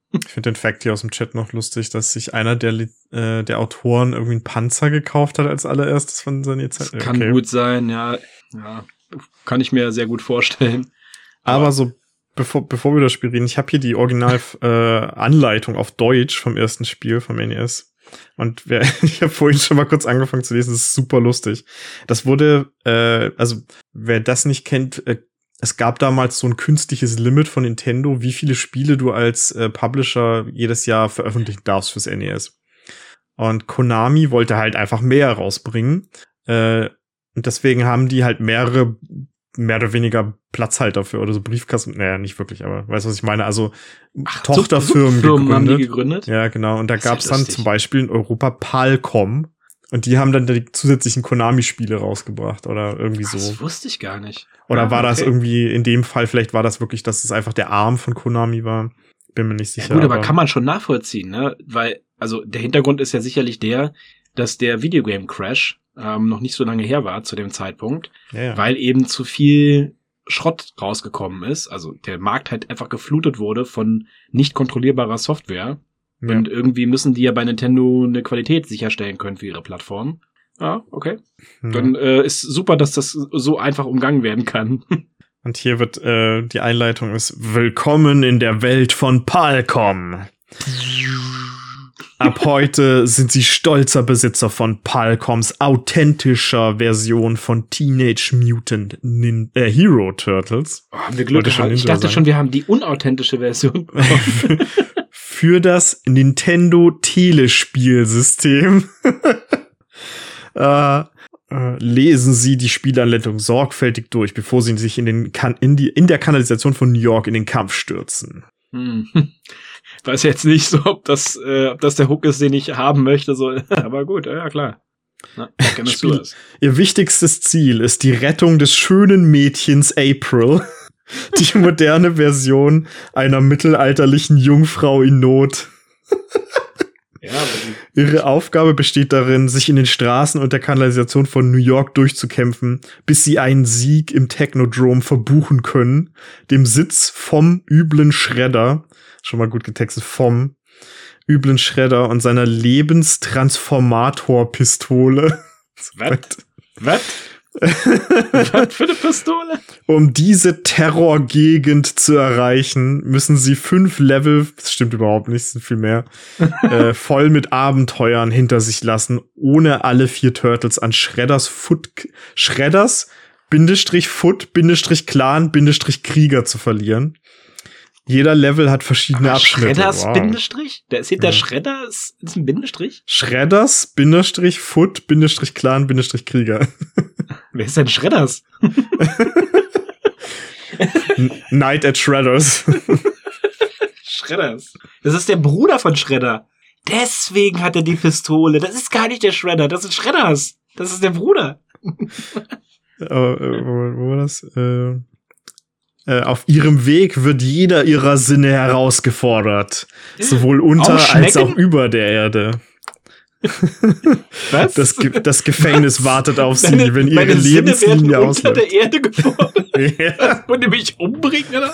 Speaker 1: Ich finde den Fact hier aus dem Chat noch lustig, dass sich einer der Autoren irgendwie einen Panzer gekauft hat als allererstes von seiner Zeit.
Speaker 3: Das kann gut sein, ja. Kann ich mir sehr gut vorstellen.
Speaker 1: Aber so, bevor wir über das Spiel reden, ich habe hier die Original Anleitung auf Deutsch vom ersten Spiel vom NES. Und ich habe vorhin schon mal kurz angefangen zu lesen, das ist super lustig. Das wurde, also wer das nicht kennt, es gab damals so ein künstliches Limit von Nintendo, wie viele Spiele du als Publisher jedes Jahr veröffentlichen darfst fürs NES. Und Konami wollte halt einfach mehr rausbringen. Und deswegen haben die halt mehrere, mehr oder weniger Platzhalter für oder so Briefkasten. Naja, nicht wirklich, aber weißt du, was ich meine? Also Tochterfirmen
Speaker 3: haben die gegründet.
Speaker 1: Ja, genau. Und da
Speaker 3: Das ist
Speaker 1: gab's
Speaker 3: ja
Speaker 1: dann
Speaker 3: lustig.
Speaker 1: zum Beispiel in Europa Palcom. Und die haben dann die zusätzlichen Konami-Spiele rausgebracht oder irgendwie so.
Speaker 3: Das wusste ich gar nicht.
Speaker 1: Oder war das
Speaker 3: okay.
Speaker 1: irgendwie, in dem Fall, vielleicht war das wirklich, dass es einfach der Arm von Konami war. Bin mir nicht sicher.
Speaker 3: Ja, gut, aber kann man schon nachvollziehen, ne? Weil, also der Hintergrund ist ja sicherlich der, dass der Videogame Crash noch nicht so lange her war zu dem Zeitpunkt,
Speaker 1: Ja.
Speaker 3: weil eben zu viel Schrott rausgekommen ist. Also der Markt halt einfach geflutet wurde von nicht kontrollierbarer Software.
Speaker 1: Ja.
Speaker 3: Und irgendwie müssen die ja bei Nintendo eine Qualität sicherstellen können für ihre Plattform. Ja, okay. Dann ist super, dass das so einfach umgangen werden kann.
Speaker 1: Und hier wird die Einleitung ist: Willkommen in der Welt von Palcom. Ab heute sind sie stolzer Besitzer von Palcoms authentischer Version von Teenage Mutant Hero Turtles.
Speaker 3: Oh, haben wir Glück
Speaker 1: Wollte schon
Speaker 3: gehabt. Ich
Speaker 1: Ninja
Speaker 3: dachte
Speaker 1: sagen.
Speaker 3: schon, wir haben die unauthentische Version.
Speaker 1: Für das Nintendo Telespielsystem. Lesen Sie die Spielanleitung sorgfältig durch, bevor Sie sich in der Kanalisation von New York in den Kampf stürzen.
Speaker 3: Weiß jetzt nicht so, ob das der Hook ist, den ich haben möchte, so. Aber gut, ja klar. Na,
Speaker 1: Spiel. Ihr wichtigstes Ziel ist die Rettung des schönen Mädchens April, die moderne Version einer mittelalterlichen Jungfrau in Not.
Speaker 3: Ja,
Speaker 1: Ihre Aufgabe besteht darin, sich in den Straßen und der Kanalisation von New York durchzukämpfen, bis sie einen Sieg im Technodrome verbuchen können, dem Sitz vom üblen Schredder, schon mal gut getextet, vom üblen Schredder und seiner Lebenstransformator-Pistole.
Speaker 3: Was für eine Pistole?
Speaker 1: Um diese Terrorgegend zu erreichen, müssen sie 5 Level, das stimmt überhaupt nicht, es sind viel mehr, voll mit Abenteuern hinter sich lassen, ohne alle 4 Turtles an Schredders-Foot-Clan-Krieger zu verlieren. Jeder Level hat verschiedene Abschnitte.
Speaker 3: Schredders
Speaker 1: Wow.
Speaker 3: Bindestrich? Der ist hinter Schredder ist ein Bindestrich?
Speaker 1: Schredders-Foot-Clan-Krieger.
Speaker 3: Wer ist denn Schredders?
Speaker 1: Night at Shredders.
Speaker 3: Schredders. Das ist der Bruder von Schredder. Deswegen hat er die Pistole. Das ist gar nicht der Schredder, das ist Schredders. Das ist der Bruder.
Speaker 1: Wo war das? Auf ihrem Weg wird jeder ihrer Sinne herausgefordert. Sowohl unter
Speaker 3: Auch
Speaker 1: als auch
Speaker 3: Schnecken?
Speaker 1: über der Erde.
Speaker 3: Was?
Speaker 1: Das Gefängnis wartet auf sie, wenn ihre
Speaker 3: Meine Sinne werden
Speaker 1: Lebenslinie
Speaker 3: unter
Speaker 1: ausläuft.
Speaker 3: der Erde gefordert.
Speaker 1: Ja.
Speaker 3: Und die mich umbringen, oder?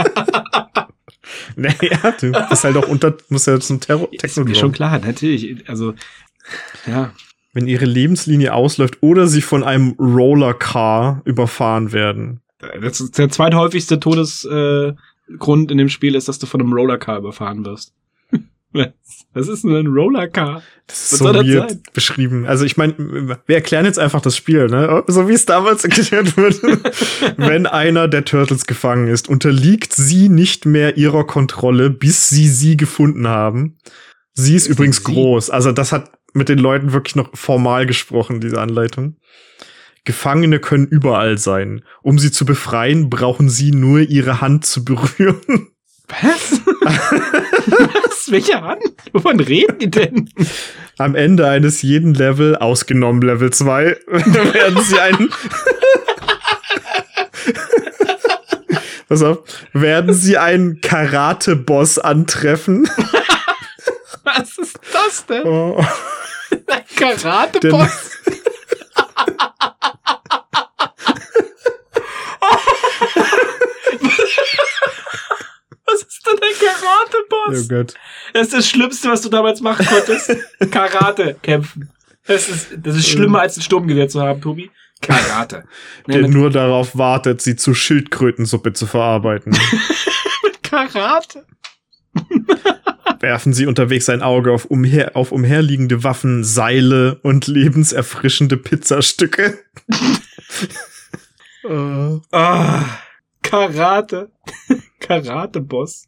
Speaker 1: Naja, du bist halt auch muss ja zum
Speaker 3: Ist mir schon
Speaker 1: Technodrome.
Speaker 3: klar, natürlich. Also, ja.
Speaker 1: Wenn ihre Lebenslinie ausläuft oder sie von einem Rollercar überfahren werden.
Speaker 3: Das ist der zweithäufigste Todesgrund in dem Spiel ist, dass du von einem Rollercar überfahren wirst. Was ist denn ein Rollercar?
Speaker 1: Das ist
Speaker 3: Was
Speaker 1: so
Speaker 3: soll das
Speaker 1: weird
Speaker 3: sein?
Speaker 1: beschrieben. Also ich meine, wir erklären jetzt einfach das Spiel, ne? So wie es damals erklärt wurde. Wenn einer der Turtles gefangen ist, unterliegt sie nicht mehr ihrer Kontrolle, bis sie gefunden haben. Sie ist übrigens
Speaker 3: sie?
Speaker 1: groß. Also das hat mit den Leuten wirklich noch formal gesprochen, diese Anleitung. Gefangene können überall sein. Um sie zu befreien, brauchen sie nur ihre Hand zu berühren.
Speaker 3: Was? Was? Welche Hand? Wovon reden die denn?
Speaker 1: Am Ende eines jeden Level, ausgenommen Level 2, werden sie einen Pass auf, werden sie einen Karate-Boss antreffen.
Speaker 3: Was ist das denn?
Speaker 1: Oh.
Speaker 3: Ein Karate-Boss? Was ist denn ein Boss.
Speaker 1: Oh Gott.
Speaker 3: Das ist das Schlimmste, was du damals machen konntest. Karate kämpfen. Das ist schlimmer, als ein Sturmgewehr zu haben, Tobi. Karate.
Speaker 1: Der nur darauf wartet, sie zu Schildkrötensuppe zu verarbeiten.
Speaker 3: Mit Karate?
Speaker 1: Werfen sie unterwegs ein Auge auf umherliegende Waffen, Seile und lebenserfrischende Pizzastücke.
Speaker 3: Karate. Karate-Boss.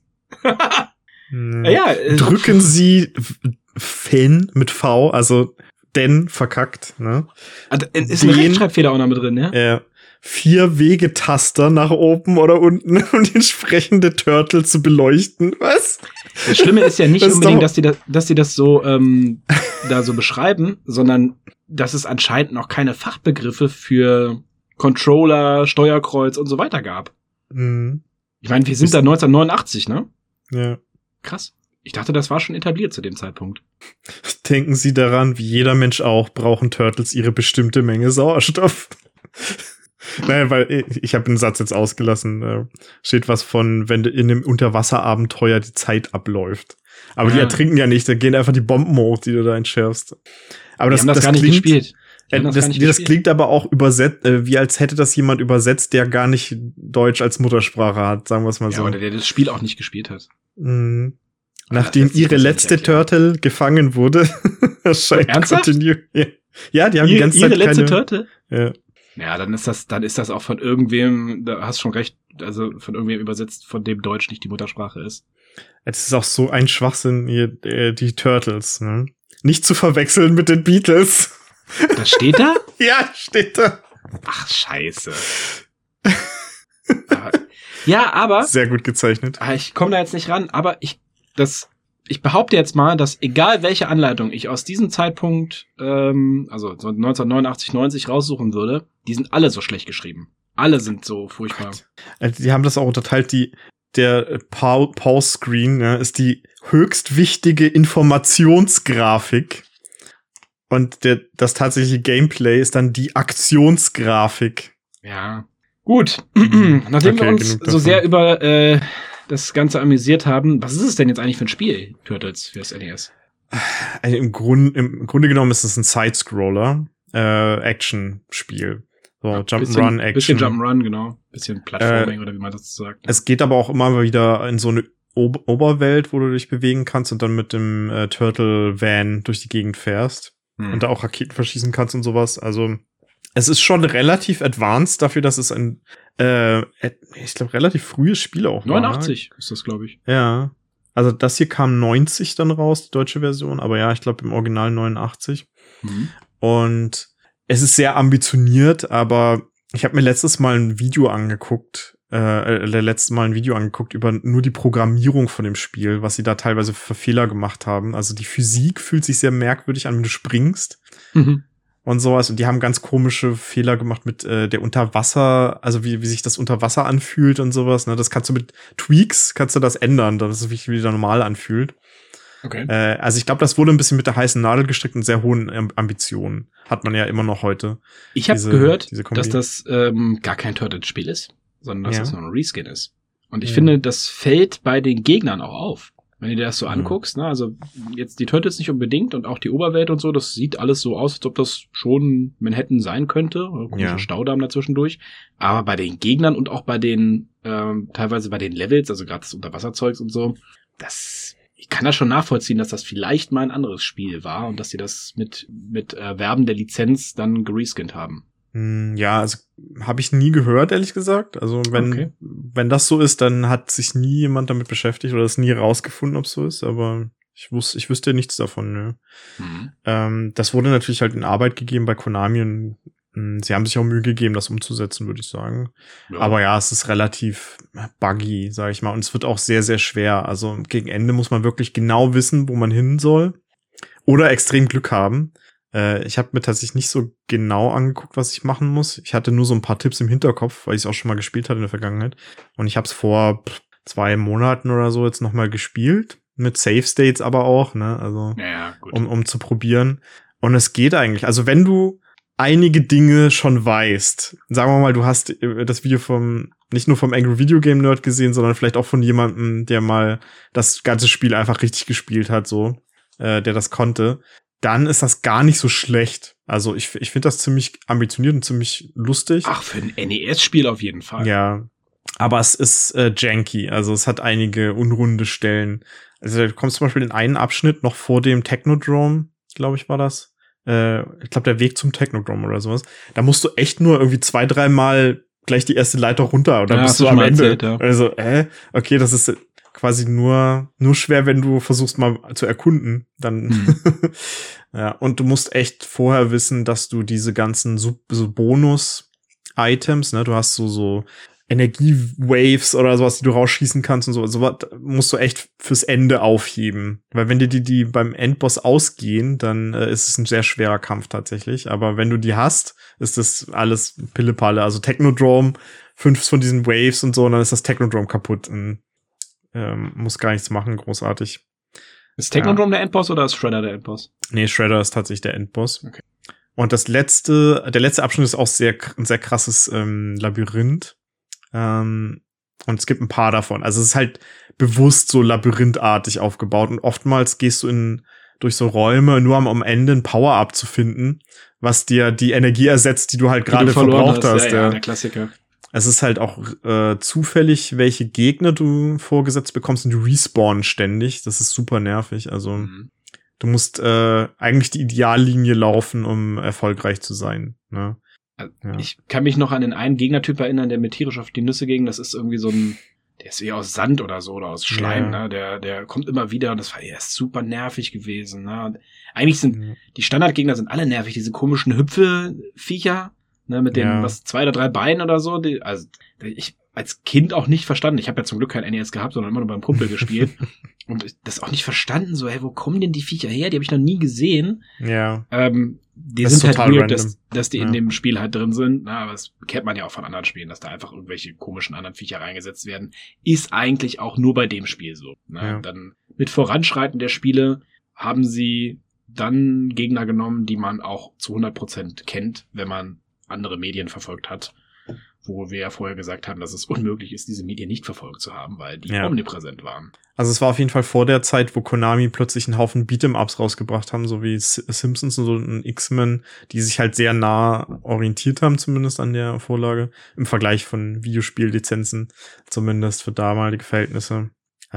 Speaker 1: Drücken sie Fen mit V, also den verkackt, ne?
Speaker 3: Also, ist eine Rechtschreibfehler auch noch mit drin, ja?
Speaker 1: 4 Wegetaster nach oben oder unten, um die entsprechende Turtle zu beleuchten. Was?
Speaker 3: Das Schlimme ist ja nicht unbedingt, dass die das so da so beschreiben, sondern dass es anscheinend noch keine Fachbegriffe für Controller, Steuerkreuz und so weiter gab.
Speaker 1: Mhm.
Speaker 3: Ich meine, wir sind da 1989, ne?
Speaker 1: Ja.
Speaker 3: Krass. Ich dachte, das war schon etabliert zu dem Zeitpunkt.
Speaker 1: Denken Sie daran, wie jeder Mensch auch, brauchen Turtles ihre bestimmte Menge Sauerstoff. Naja, weil ich habe den Satz jetzt ausgelassen. Steht was von, wenn in einem Unterwasserabenteuer die Zeit abläuft. Aber die ertrinken ja nicht, da gehen einfach die Bomben hoch, die du da entschärfst. Aber das
Speaker 3: gar nicht gespielt.
Speaker 1: Das klingt aber auch übersetzt, wie als hätte das jemand übersetzt, der gar nicht Deutsch als Muttersprache hat, sagen wir es mal so.
Speaker 3: Ja, oder der das Spiel auch nicht gespielt hat.
Speaker 1: Mhm. Nachdem ihre letzte Turtle gefangen wurde, erscheint Continue. Ja, die haben die ganze Zeit
Speaker 3: ihre letzte Turtle?
Speaker 1: Ja.
Speaker 3: Ja, dann ist das auch von irgendwem, da hast schon recht, also von irgendwem übersetzt, von dem Deutsch nicht die Muttersprache ist.
Speaker 1: Es ist auch so ein Schwachsinn hier, die Turtles, ne? Nicht zu verwechseln mit den Beatles.
Speaker 3: Das steht da?
Speaker 1: Ja, steht da.
Speaker 3: Ach, scheiße. aber
Speaker 1: sehr gut gezeichnet.
Speaker 3: Ich komme da jetzt nicht ran, aber ich behaupte jetzt mal, dass egal welche Anleitung ich aus diesem Zeitpunkt, also 1989, 90 raussuchen würde, die sind alle so schlecht geschrieben. Alle sind so furchtbar.
Speaker 1: Die haben das auch unterteilt, der Pause-Screen, ne, ist die höchst wichtige Informationsgrafik. Und das tatsächliche Gameplay ist dann die Aktionsgrafik.
Speaker 3: Ja. Gut. Nachdem wir uns so sehr über das Ganze amüsiert haben, was ist es denn jetzt eigentlich für ein Spiel, Turtles, für das NES?
Speaker 1: Also im Grunde genommen ist es ein Side-Scroller, Action-Spiel. So, ja, Jump'n'Run, Action.
Speaker 3: Bisschen Jump'n'Run, genau. Bisschen Plattforming oder wie man das sagt. Ne?
Speaker 1: Es geht aber auch immer wieder in so eine Oberwelt, wo du dich bewegen kannst und dann mit dem Turtle-Van durch die Gegend fährst. Und da auch Raketen verschießen kannst und sowas. Also es ist schon relativ advanced dafür, dass es ein ich glaube, relativ frühes Spiel auch
Speaker 3: 89 war. Ist das, glaube ich.
Speaker 1: Ja. Also das hier kam 90 dann raus, die deutsche Version. Aber ja, ich glaube im Original 89. Und es ist sehr ambitioniert, aber ich habe mir letztes Mal ein Video angeguckt über nur die Programmierung von dem Spiel, was sie da teilweise für Fehler gemacht haben. Also die Physik fühlt sich sehr merkwürdig an, wenn du springst. Und sowas. Und die haben ganz komische Fehler gemacht mit der Unterwasser, also wie sich das Unterwasser anfühlt und sowas. Ne? Das kannst du mit Tweaks, kannst du das ändern, dass es sich wieder normal anfühlt.
Speaker 3: Okay.
Speaker 1: Also ich glaube, das wurde ein bisschen mit der heißen Nadel gestrickt und sehr hohen Ambitionen. Hat man ja immer noch heute.
Speaker 3: Ich habe gehört, dass das gar kein Turtles-Spiel ist, sondern dass das nur ein Reskin ist. Und ich finde, das fällt bei den Gegnern auch auf. Wenn du dir das so anguckst, ne, also jetzt die Turtles nicht unbedingt und auch die Oberwelt und so, das sieht alles so aus, als ob das schon Manhattan sein könnte, oder komischer Staudamm dazwischendurch. Aber bei den Gegnern und auch bei den, teilweise bei den Levels, also gerade das Unterwasserzeugs und so, ich kann das schon nachvollziehen, dass das vielleicht mal ein anderes Spiel war und dass sie das mit Erwerben der Lizenz dann gereskinnt haben.
Speaker 1: Ja, also habe ich nie gehört, ehrlich gesagt. Also wenn das so ist, dann hat sich nie jemand damit beschäftigt oder es nie rausgefunden, ob es so ist. Aber ich wüsste nichts davon. Ne? Das wurde natürlich halt in Arbeit gegeben bei Konami und sie haben sich auch Mühe gegeben, das umzusetzen, würde ich sagen. Ja. Aber ja, es ist relativ buggy, sage ich mal. Und es wird auch sehr, sehr schwer. Also gegen Ende muss man wirklich genau wissen, wo man hin soll. Oder extrem Glück haben. Ich habe mir tatsächlich nicht so genau angeguckt, was ich machen muss. Ich hatte nur so ein paar Tipps im Hinterkopf, weil ich es auch schon mal gespielt hatte in der Vergangenheit. Und ich habe es vor 2 Monaten oder so jetzt noch mal gespielt. Mit Save States aber auch, ne? Also
Speaker 3: ja, gut.
Speaker 1: Um zu probieren. Und es geht eigentlich. Also wenn du einige Dinge schon weißt. Sagen wir mal, du hast das Video nicht nur vom Angry Video Game Nerd gesehen, sondern vielleicht auch von jemandem, der mal das ganze Spiel einfach richtig gespielt hat, so, der das konnte. Dann ist das gar nicht so schlecht. Also ich finde das ziemlich ambitioniert und ziemlich lustig.
Speaker 3: Ach, für ein NES-Spiel auf jeden Fall.
Speaker 1: Ja, aber es ist janky. Also es hat einige unrunde Stellen. Also du kommst zum Beispiel in einen Abschnitt noch vor dem Technodrome, glaube ich, war das. Ich glaube, der Weg zum Technodrome oder sowas. Da musst du echt nur irgendwie 2-3 Mal gleich die erste Leiter runter und dann bist du am Ende. Erzählt, ja. Also, okay, das ist quasi nur schwer, wenn du versuchst mal zu erkunden. Dann ja, und du musst echt vorher wissen, dass du diese ganzen so Bonus-Items, ne, du hast so Energiewaves oder sowas, die du rausschießen kannst und so was musst du echt fürs Ende aufheben. Weil wenn dir die beim Endboss ausgehen, dann ist es ein sehr schwerer Kampf tatsächlich. Aber wenn du die hast, ist das alles Pillepalle. Also Technodrome, 5 von diesen Waves und so, und dann ist das Technodrome kaputt. Und, muss gar nichts machen, großartig.
Speaker 3: Ist Technodrome der Endboss oder ist Shredder der Endboss?
Speaker 1: Nee, Shredder ist tatsächlich der Endboss.
Speaker 3: Okay.
Speaker 1: Und der letzte Abschnitt ist auch ein sehr krasses Labyrinth. Und es gibt ein paar davon. Also es ist halt bewusst so labyrinthartig aufgebaut. Und oftmals gehst du durch so Räume, nur um am Ende ein Power-Up zu finden, was dir die Energie ersetzt, die du halt gerade verbraucht hast.
Speaker 3: Ja, der Klassiker.
Speaker 1: Es ist halt auch zufällig, welche Gegner du vorgesetzt bekommst, und die respawnen ständig. Das ist super nervig. Also du musst eigentlich die Ideallinie laufen, um erfolgreich zu sein. Ne?
Speaker 3: Ja. Ich kann mich noch an den einen Gegnertyp erinnern, der mir tierisch auf die Nüsse ging. Das ist irgendwie der ist eher aus Sand oder so, oder aus Schleim, ne? Der kommt immer wieder, und das war ja super nervig gewesen, ne? Eigentlich die Standardgegner sind alle nervig, diese komischen Hüpfelviecher, ne, mit den 2 oder 3 Beinen oder so. Also ich als Kind auch nicht verstanden. Ich habe ja zum Glück kein NES gehabt, sondern immer nur beim Kumpel gespielt. Und das auch nicht verstanden, so, wo kommen denn die Viecher her? Die habe ich noch nie gesehen.
Speaker 1: Ja.
Speaker 3: Die sind halt weird, dass die in dem Spiel halt drin sind. Na, aber das kennt man ja auch von anderen Spielen, dass da einfach irgendwelche komischen anderen Viecher reingesetzt werden. Ist eigentlich auch nur bei dem Spiel so. Ja. Dann mit Voranschreiten der Spiele haben sie dann Gegner genommen, die man auch zu 100% kennt, wenn man andere Medien verfolgt hat. Wo wir ja vorher gesagt haben, dass es unmöglich ist, diese Medien nicht verfolgt zu haben, weil die omnipräsent waren.
Speaker 1: Also es war auf jeden Fall vor der Zeit, wo Konami plötzlich einen Haufen Beat'em-Ups rausgebracht haben, so wie Simpsons und so ein X-Men, die sich halt sehr nah orientiert haben, zumindest an der Vorlage, im Vergleich von Videospiellizenzen, zumindest für damalige Verhältnisse.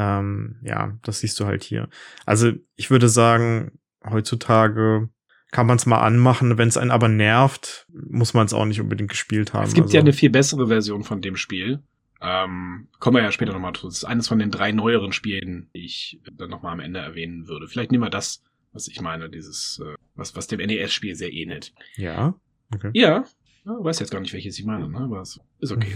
Speaker 1: Ja, das siehst du halt hier. Also ich würde sagen, heutzutage kann man es mal anmachen, wenn es einen aber nervt, muss man es auch nicht unbedingt gespielt haben.
Speaker 3: Es gibt ja eine viel bessere Version von dem Spiel. Kommen wir ja später nochmal zu. Das ist eines von den 3 neueren Spielen, die ich dann nochmal am Ende erwähnen würde. Vielleicht nehmen wir das, was ich meine, dieses, was dem NES-Spiel sehr ähnelt.
Speaker 1: Ja, okay.
Speaker 3: Ja, weiß jetzt gar nicht, welches ich meine, ne? Aber es ist okay.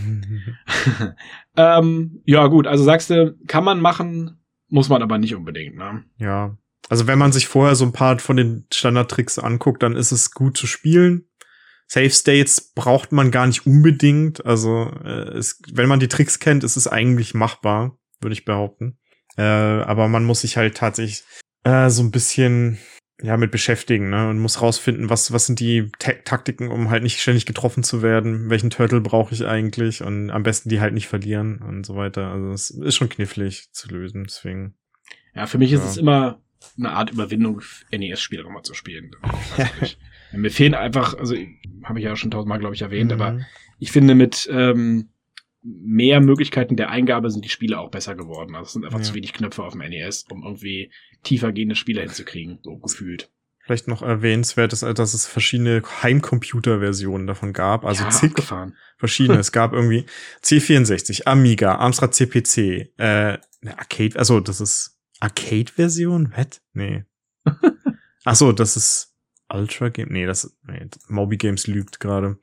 Speaker 3: Ja, gut, also sagst du, kann man machen, muss man aber nicht unbedingt, ne?
Speaker 1: Ja. Also wenn man sich vorher so ein paar von den Standardtricks anguckt, dann ist es gut zu spielen. Save States braucht man gar nicht unbedingt. Also wenn man die Tricks kennt, ist es eigentlich machbar, würde ich behaupten. Aber man muss sich halt tatsächlich so ein bisschen mit beschäftigen, ne? Und muss rausfinden, was sind die Taktiken, um halt nicht ständig getroffen zu werden. Welchen Turtle brauche ich eigentlich? Und am besten die halt nicht verlieren und so weiter. Also es ist schon knifflig zu lösen, deswegen.
Speaker 3: Ja, für mich ist es immer eine Art Überwindung, NES-Spiele nochmal zu spielen. Also mir fehlen einfach, also habe ich ja schon 1000-mal, glaube ich, erwähnt, aber ich finde, mit mehr Möglichkeiten der Eingabe sind die Spiele auch besser geworden. Also es sind einfach zu wenig Knöpfe auf dem NES, um irgendwie tiefer gehende Spiele hinzukriegen, so gefühlt.
Speaker 1: Vielleicht noch erwähnenswert ist, dass es verschiedene Heimcomputer-Versionen davon gab. Also zig verschiedene. Es gab irgendwie C64, Amiga, Amstrad CPC, Arcade, also das ist Arcade-Version? Was? Nee. Ach so, das ist Ultra Game. Nee, Moby Games lügt gerade.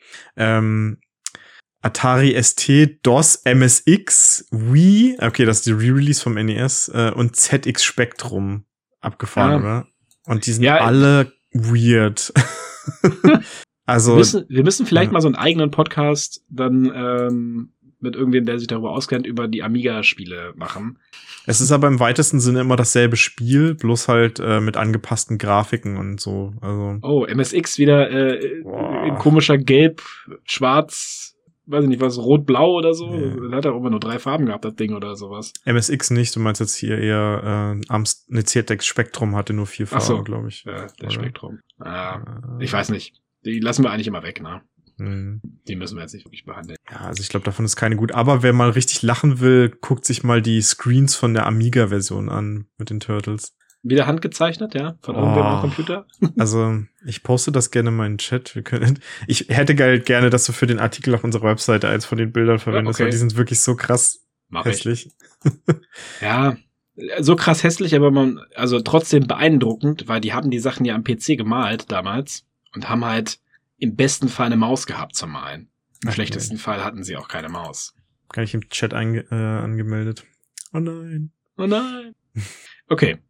Speaker 1: Atari ST, DOS, MSX, Wii. Okay, das ist die Re-Release vom NES. Und ZX Spectrum abgefahren, oder? Und die sind alle weird. Also
Speaker 3: wir müssen vielleicht mal so einen eigenen Podcast dann mit irgendwem, der sich darüber auskennt, über die Amiga-Spiele machen.
Speaker 1: Es ist aber im weitesten Sinne immer dasselbe Spiel, bloß halt mit angepassten Grafiken und so. Also.
Speaker 3: Oh, MSX wieder in komischer Gelb, Schwarz, weiß ich nicht was, Rot-Blau oder so.
Speaker 1: Ja.
Speaker 3: Das hat ja auch immer nur 3 Farben gehabt, das Ding oder sowas.
Speaker 1: MSX nicht, du meinst jetzt hier eher eine ZX Spectrum hatte nur 4 Farben, glaube ich.
Speaker 3: Ja, der Spektrum. Ich weiß nicht. Die lassen wir eigentlich immer weg, ne? Die müssen wir jetzt nicht wirklich behandeln.
Speaker 1: Ja, also ich glaube, davon ist keine gut. Aber wer mal richtig lachen will, guckt sich mal die Screens von der Amiga-Version an mit den Turtles.
Speaker 3: Wieder handgezeichnet, ja? Von irgendwem am Computer?
Speaker 1: Also, ich poste das gerne mal in den Chat. Ich hätte gerne, dass du für den Artikel auf unserer Webseite eins von den Bildern verwendest, weil die sind wirklich so krass hässlich.
Speaker 3: Ja, so krass hässlich, aber also trotzdem beeindruckend, weil die haben die Sachen ja am PC gemalt damals und haben halt im besten Fall eine Maus gehabt zum Malen. Im schlechtesten Fall hatten sie auch keine Maus.
Speaker 1: Kann ich im Chat angemeldet. Oh nein.
Speaker 3: Oh nein. Okay.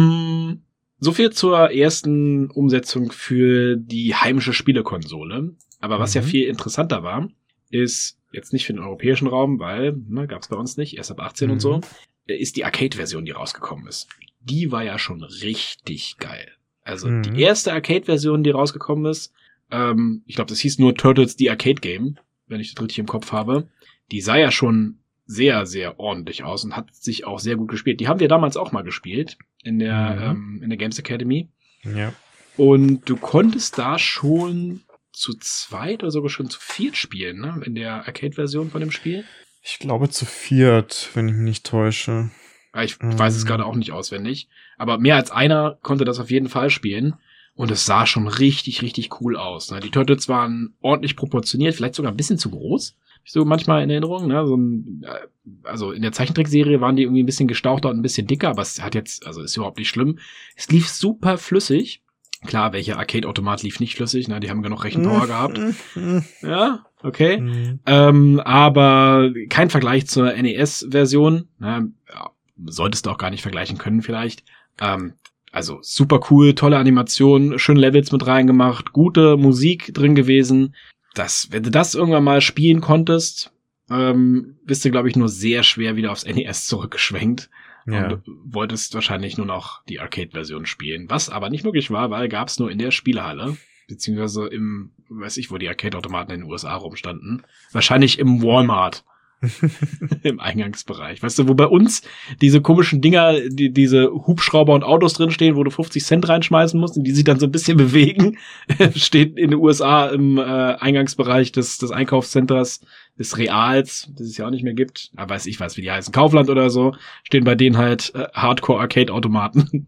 Speaker 3: So viel zur ersten Umsetzung für die heimische Spielekonsole. Aber was ja viel interessanter war, ist jetzt nicht für den europäischen Raum, weil gab's bei uns nicht, erst ab 18 und so, ist die Arcade-Version, die rausgekommen ist. Die war ja schon richtig geil. Also die erste Arcade-Version, die rausgekommen ist, ich glaube, das hieß nur Turtles The Arcade Game, wenn ich das richtig im Kopf habe. Die sah ja schon sehr, sehr ordentlich aus und hat sich auch sehr gut gespielt. Die haben wir damals auch mal gespielt in der Games Academy.
Speaker 1: Ja.
Speaker 3: Und du konntest da schon zu 2 oder sogar schon zu 4 spielen, ne? In der Arcade-Version von dem Spiel.
Speaker 1: Ich glaube zu 4, wenn ich mich nicht täusche.
Speaker 3: Ich weiß es gerade auch nicht auswendig. Aber mehr als einer konnte das auf jeden Fall spielen. Und es sah schon richtig, richtig cool aus. Ne? Die Turtles waren ordentlich proportioniert, vielleicht sogar ein bisschen zu groß. So manchmal in Erinnerung. Ne? Also in der Zeichentrickserie waren die irgendwie ein bisschen gestauchter und ein bisschen dicker, aber es hat jetzt, also ist überhaupt nicht schlimm. Es lief super flüssig. Klar, welcher Arcade-Automat lief nicht flüssig, ne? Die haben genug Rechenpower gehabt. Ja, okay. Aber kein Vergleich zur NES-Version. Ne? Ja, solltest du auch gar nicht vergleichen können vielleicht. Also super cool, tolle Animation, schöne Levels mit reingemacht, gute Musik drin gewesen. Wenn du das irgendwann mal spielen konntest, bist du, glaube ich, nur sehr schwer wieder aufs NES zurückgeschwenkt. Ja. Und du wolltest wahrscheinlich nur noch die Arcade-Version spielen. Was aber nicht möglich war, weil gab's nur in der Spielehalle, beziehungsweise weiß ich, wo die Arcade-Automaten in den USA rumstanden. Wahrscheinlich im Walmart. Im Eingangsbereich. Weißt du, wo bei uns diese komischen Dinger, diese Hubschrauber und Autos drinstehen, wo du 50 Cent reinschmeißen musst und die sich dann so ein bisschen bewegen, steht in den USA im Eingangsbereich des Einkaufscenters, des Reals, das es ja auch nicht mehr gibt. Aber weiß ich was, wie die heißen. Kaufland oder so, stehen bei denen halt Hardcore-Arcade-Automaten.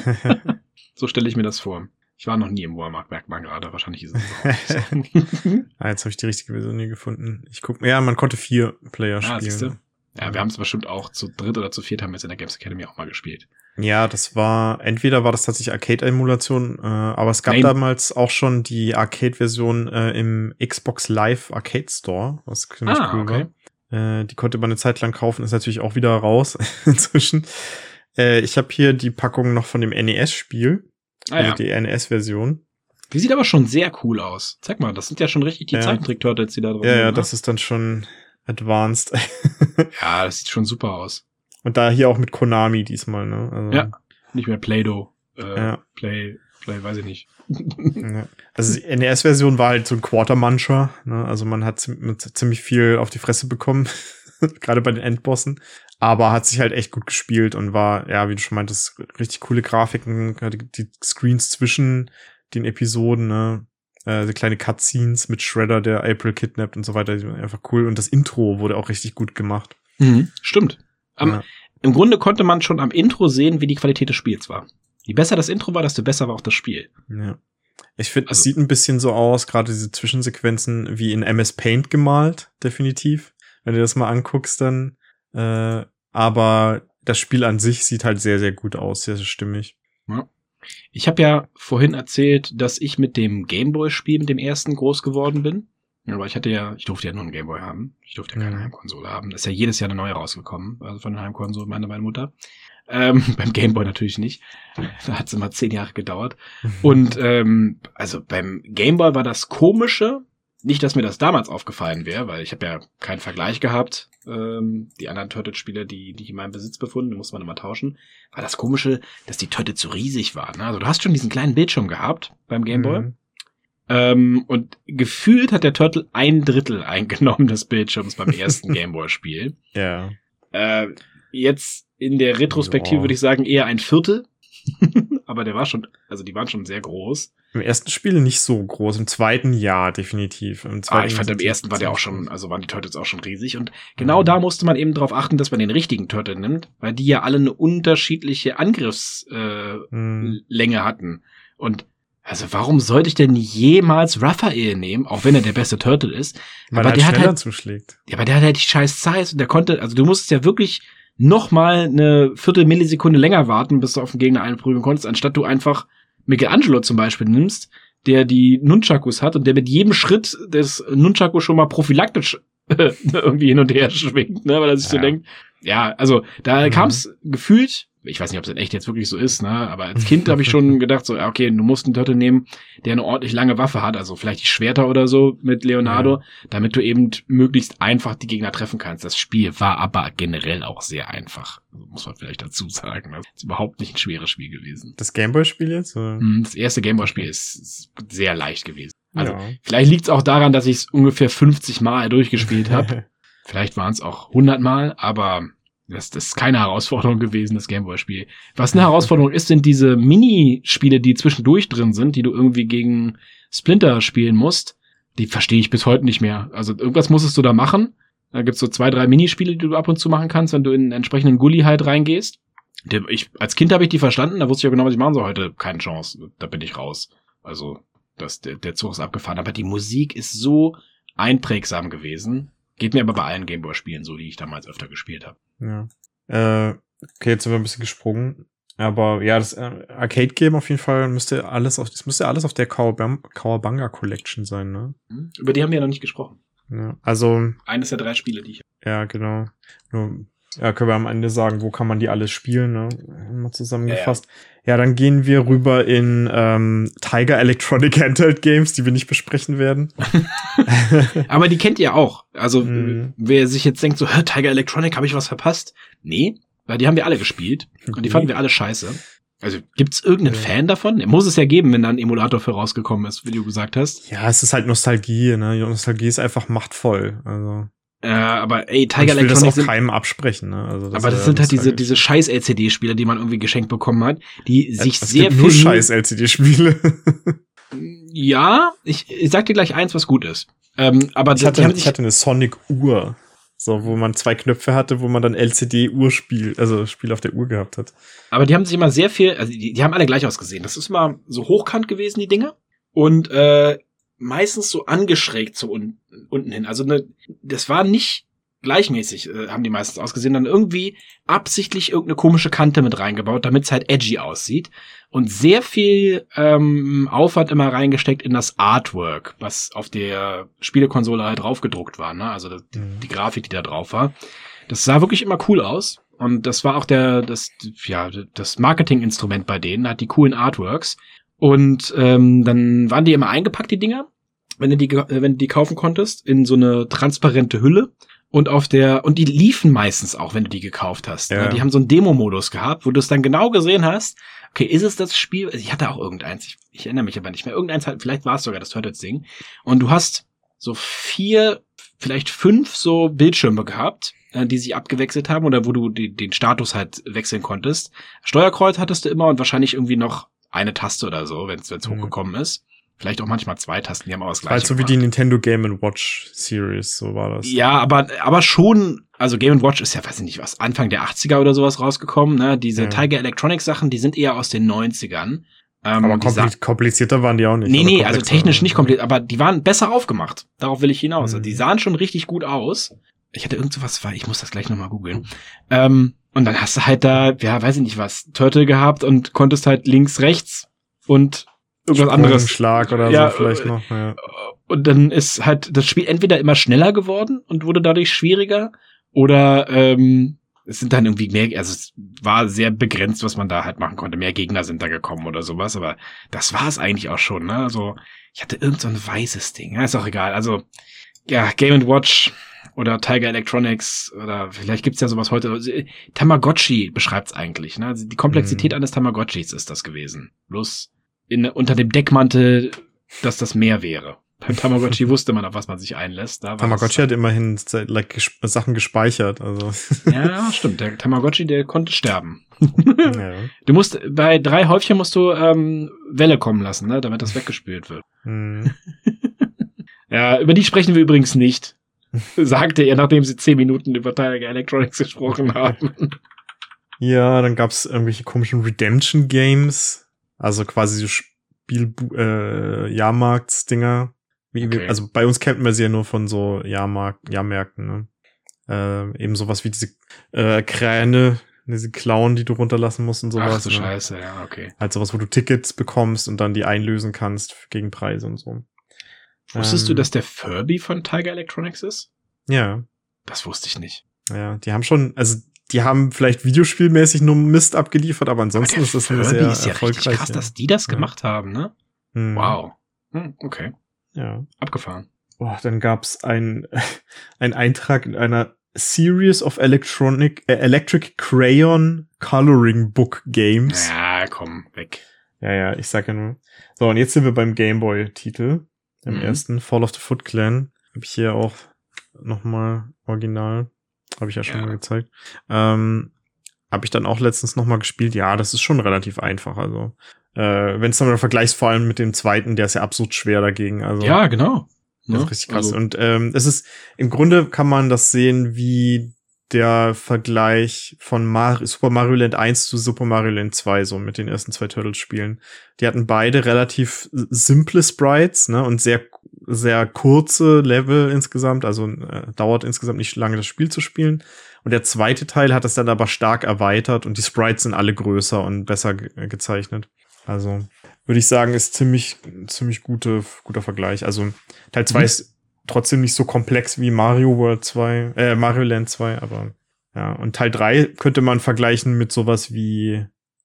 Speaker 3: So stelle ich mir das vor. Ich war noch nie im Walmart, merkt man gerade. Wahrscheinlich ist es so.
Speaker 1: Jetzt habe ich die richtige Version hier gefunden. Ja, man konnte 4 Player spielen.
Speaker 3: Siehste? Ja, wir haben es bestimmt auch zu 3 oder zu 4 haben wir es in der Games Academy auch mal gespielt.
Speaker 1: Ja, entweder war das tatsächlich Arcade-Emulation, aber es gab damals auch schon die Arcade-Version im Xbox Live Arcade Store, was ziemlich cool war. Die konnte man eine Zeit lang kaufen, ist natürlich auch wieder raus inzwischen. Ich habe hier die Packung noch von dem NES-Spiel. Also die NES-Version.
Speaker 3: Die sieht aber schon sehr cool aus. Zeig mal, das sind ja schon richtig die Zeichentrick-Turtles, die da drin sind.
Speaker 1: Ja, das ist dann schon advanced.
Speaker 3: Ja, das sieht schon super aus.
Speaker 1: Und da hier auch mit Konami diesmal, ne? Also,
Speaker 3: ja, nicht mehr Play-Doh. Play, weiß ich nicht.
Speaker 1: Ja. Also die NES-Version war halt so ein Quarter-Muncher, ne? Also man hat ziemlich viel auf die Fresse bekommen. Gerade bei den Endbossen. Aber hat sich halt echt gut gespielt und war, ja, wie du schon meintest, richtig coole Grafiken, die Screens zwischen den Episoden, ne? Die kleine Cutscenes mit Shredder, der April kidnappt und so weiter, die waren einfach cool. Und das Intro wurde auch richtig gut gemacht.
Speaker 3: Stimmt. Im Grunde konnte man schon am Intro sehen, wie die Qualität des Spiels war. Je besser das Intro war, desto besser war auch das Spiel. Ja.
Speaker 1: Ich finde, es sieht ein bisschen so aus, gerade diese Zwischensequenzen, wie in MS Paint gemalt, definitiv. Wenn du das mal anguckst, dann aber das Spiel an sich sieht halt sehr, sehr gut aus, sehr, sehr stimmig.
Speaker 3: Ja. Ich habe ja vorhin erzählt, dass ich mit dem Gameboy-Spiel, mit dem ersten, groß geworden bin. Aber ich durfte ja nur einen Gameboy haben. Ich durfte ja keine Heimkonsole haben. Das ist ja jedes Jahr eine neue rausgekommen, also von den Heimkonsolen meine Mutter. Beim Gameboy natürlich nicht. Da hat es immer 10 Jahre gedauert. Und also beim Gameboy war das Komische, nicht, dass mir das damals aufgefallen wäre, weil ich habe ja keinen Vergleich gehabt. Die anderen Turtle-Spiele, die in meinem Besitz befunden, muss man immer tauschen. War das Komische, dass die Turtle zu riesig waren. Also du hast schon diesen kleinen Bildschirm gehabt beim Gameboy. Und gefühlt hat der Turtle 1/3 eingenommen des Bildschirms beim ersten Gameboy-Spiel.
Speaker 1: Ja.
Speaker 3: Jetzt in der Retrospektive würde ich sagen eher 1/4. Aber die waren schon sehr groß.
Speaker 1: Im ersten Spiel nicht so groß, im zweiten ja, definitiv.
Speaker 3: Ich fand im ersten war der auch schon, also waren die Turtles auch schon riesig. Und genau da musste man eben darauf achten, dass man den richtigen Turtle nimmt, weil die ja alle eine unterschiedliche Angriffslänge hatten. Und also warum sollte ich denn jemals Raphael nehmen, auch wenn er der beste Turtle ist?
Speaker 1: Weil
Speaker 3: aber
Speaker 1: er
Speaker 3: der
Speaker 1: halt schneller
Speaker 3: hat
Speaker 1: zuschlägt.
Speaker 3: Ja, aber der hat halt die scheiß Zeit und der konnte, also du musstest ja wirklich noch mal eine Viertelmillisekunde länger warten, bis du auf den Gegner einprügeln konntest, anstatt du einfach Michelangelo zum Beispiel nimmst, der die Nunchakus hat und der mit jedem Schritt des Nunchaku schon mal prophylaktisch irgendwie hin und her schwingt, ne, weil er sich so denkt, ja, also da kam es gefühlt, ich weiß nicht, ob es in echt jetzt wirklich so ist, ne, aber als Kind habe ich schon gedacht, so, okay, du musst einen Turtle nehmen, der eine ordentlich lange Waffe hat, also vielleicht die Schwerter oder so mit Leonardo, damit du eben möglichst einfach die Gegner treffen kannst. Das Spiel war aber generell auch sehr einfach, muss man vielleicht dazu sagen. Das ist überhaupt nicht ein schweres Spiel gewesen.
Speaker 1: Das Gameboy-Spiel jetzt? Oder?
Speaker 3: Das erste Gameboy-Spiel ist sehr leicht gewesen. Also vielleicht liegt es auch daran, dass ich es ungefähr 50 Mal durchgespielt habe. Vielleicht waren es auch 100 Mal, aber das ist keine Herausforderung gewesen, das Gameboy-Spiel. Was eine Herausforderung ist, sind diese Minispiele, die zwischendurch drin sind, die du irgendwie gegen Splinter spielen musst. Die verstehe ich bis heute nicht mehr. Also irgendwas musstest du da machen. Da gibt's so 2, 3 Minispiele, die du ab und zu machen kannst, wenn du in einen entsprechenden Gully halt reingehst. Als Kind habe ich die verstanden, da wusste ich ja genau, was ich machen soll. Heute keine Chance, da bin ich raus. Also der Zug ist abgefahren. Aber die Musik ist so einprägsam gewesen. Geht mir aber bei allen Gameboy-Spielen so, die ich damals öfter gespielt habe.
Speaker 1: Ja. Okay, jetzt sind wir ein bisschen gesprungen. Aber ja, das Arcade-Game auf jeden Fall müsste alles auf der Cowabunga Collection sein, ne?
Speaker 3: Über die haben wir ja noch nicht gesprochen.
Speaker 1: Ja, also.
Speaker 3: Eines der 3 Spiele, die ich habe.
Speaker 1: Ja, genau. Ja, können wir am Ende sagen, wo kann man die alle spielen, ne? Mal zusammengefasst. Ja, dann gehen wir rüber in Tiger Electronic Handheld Games, die wir nicht besprechen werden.
Speaker 3: Aber die kennt ihr auch. Also, wer sich jetzt denkt, so, Tiger Electronic, habe ich was verpasst? Nee, weil die haben wir alle gespielt. Und die fanden wir alle scheiße. Also, gibt's irgendeinen Fan davon? Muss es ja geben, wenn da ein Emulator für rausgekommen ist, wie du gesagt hast.
Speaker 1: Ja, es ist halt Nostalgie, ne? Die Nostalgie ist einfach machtvoll, also.
Speaker 3: Aber ey, Tiger
Speaker 1: Electronic
Speaker 3: Electronic
Speaker 1: sind keinem absprechen, ne? Also
Speaker 3: aber das sind halt diese scheiß LCD-Spiele, die man irgendwie geschenkt bekommen hat, die sich
Speaker 1: es
Speaker 3: sehr
Speaker 1: gibt nur scheiß LCD-Spiele.
Speaker 3: Ja, ich sag dir gleich eins, was gut ist. Aber
Speaker 1: ich hatte eine Sonic-Uhr, so, wo man 2 Knöpfe hatte, wo man dann LCD-Uhrspiel, also Spiel auf der Uhr gehabt hat.
Speaker 3: Aber die haben sich immer sehr viel, also die haben alle gleich ausgesehen. Das ist immer so hochkant gewesen, die Dinger. Und meistens so angeschrägt zu unten hin. Also das war nicht gleichmäßig, haben die meistens ausgesehen, dann irgendwie absichtlich irgendeine komische Kante mit reingebaut, damit es halt edgy aussieht. Und sehr viel Aufwand immer reingesteckt in das Artwork, was auf der Spielekonsole halt draufgedruckt war, ne? Also die Grafik, die da drauf war. Das sah wirklich immer cool aus. Und das war auch das Marketinginstrument bei denen, hat die coolen Artworks. Und dann waren die immer eingepackt, die Dinger, wenn du die kaufen konntest, in so eine transparente Hülle. Und die liefen meistens auch, wenn du die gekauft hast. Ja. Die haben so einen Demo-Modus gehabt, wo du es dann genau gesehen hast, okay, ist es das Spiel? Ich hatte auch irgendeins, ich erinnere mich aber nicht mehr. Irgendeins halt, vielleicht war es sogar das Turtles-Ding. Und du hast so 4, vielleicht 5 so Bildschirme gehabt, die sich abgewechselt haben oder wo du den Status halt wechseln konntest. Steuerkreuz hattest du immer und wahrscheinlich irgendwie noch eine Taste oder so, wenn es hochgekommen ist. Vielleicht auch manchmal 2 Tasten, die haben auch das Gleiche.
Speaker 1: Also wie die Nintendo Game & Watch Series, so war das.
Speaker 3: Ja, aber schon, also Game & Watch ist ja, weiß ich nicht was, Anfang der 80er oder sowas rausgekommen, ne? Diese Tiger Electronic Sachen, die sind eher aus den 90ern.
Speaker 1: Aber komplizierter waren die auch nicht.
Speaker 3: Nee, also technisch nicht kompliziert, aber die waren besser aufgemacht. Darauf will ich hinaus. Also die sahen schon richtig gut aus. Ich hatte irgend sowas, ich muss das gleich nochmal googeln. Und dann hast du halt da, ja, weiß ich nicht was, Turtle gehabt und konntest halt links, rechts und irgendwas anderes.
Speaker 1: Schlag oder so vielleicht noch. Ja.
Speaker 3: Und dann ist halt das Spiel entweder immer schneller geworden und wurde dadurch schwieriger oder es sind dann irgendwie mehr, also es war sehr begrenzt, was man da halt machen konnte. Mehr Gegner sind da gekommen oder sowas, aber das war es eigentlich auch schon, ne? Also Ich hatte irgend so ein weißes Ding. Ja, ist auch egal. Also, ja, Game & Watch oder Tiger Electronics oder vielleicht gibt's ja sowas heute. Tamagotchi beschreibt's eigentlich. Ne? Also die Komplexität eines Tamagotchis ist das gewesen. Bloß unter dem Deckmantel, dass das mehr wäre. Beim Tamagotchi wusste man, auf was man sich einlässt. Da war
Speaker 1: Tamagotchi hat immerhin Sachen gespeichert. Also.
Speaker 3: Ja, stimmt. Der Tamagotchi, der konnte sterben.
Speaker 1: Ja.
Speaker 3: Du musst, bei 3 Häufchen musst du Welle kommen lassen, ne, damit das weggespült wird. Ja, über die sprechen wir übrigens nicht, sagte er, nachdem sie 10 Minuten über Tiger Electronics gesprochen haben.
Speaker 1: Ja, dann gab's irgendwelche komischen Redemption-Games, also quasi so Jahrmarktsdinger.
Speaker 3: Okay.
Speaker 1: Also bei uns kennt man sie ja nur von so Jahrmärkten, ne? Eben sowas wie diese Kräne, diese Klauen, die du runterlassen musst und sowas.
Speaker 3: Ach du Scheiße, ja, okay.
Speaker 1: Halt sowas, wo du Tickets bekommst und dann die einlösen kannst gegen Preise und so.
Speaker 3: Wusstest du, dass der Furby von Tiger Electronics ist?
Speaker 1: Ja.
Speaker 3: Das wusste ich nicht.
Speaker 1: Ja, die haben schon, also die haben vielleicht videospielmäßig nur Mist abgeliefert, aber ansonsten ist das eine sehr
Speaker 3: ist ja
Speaker 1: erfolgreich.
Speaker 3: Richtig krass, dass die das gemacht haben, ne? Wow. Okay.
Speaker 1: Ja.
Speaker 3: Abgefahren.
Speaker 1: Boah, dann gab's ein Eintrag in einer Series of Electric Crayon Coloring Book Games.
Speaker 3: Ja, komm, weg.
Speaker 1: Ja, ich sag ja nur. So, und jetzt sind wir beim Gameboy-Titel. Im ersten, Fall of the Foot Clan. Hab ich hier auch nochmal original. Habe ich ja schon mal gezeigt. Habe ich dann auch letztens nochmal gespielt. Ja, das ist schon relativ einfach. Also, wenn es dann mal vergleichst, vor allem mit dem zweiten, der ist ja absolut schwer dagegen. Also,
Speaker 3: ja, genau.
Speaker 1: Das ist richtig krass. Also, und es ist, im Grunde kann man das sehen wie der Vergleich von Super Mario Land 1 zu Super Mario Land 2, so mit den ersten 2 Turtles-Spielen. Die hatten beide relativ simple Sprites, ne, und sehr, sehr kurze Level insgesamt, also dauert insgesamt nicht lange, das Spiel zu spielen. Und der zweite Teil hat es dann aber stark erweitert und die Sprites sind alle größer und besser gezeichnet. Also, würde ich sagen, ist ziemlich guter Vergleich. Also, Teil 2 ist trotzdem nicht so komplex wie Mario Land 2, aber ja. Und Teil 3 könnte man vergleichen mit sowas wie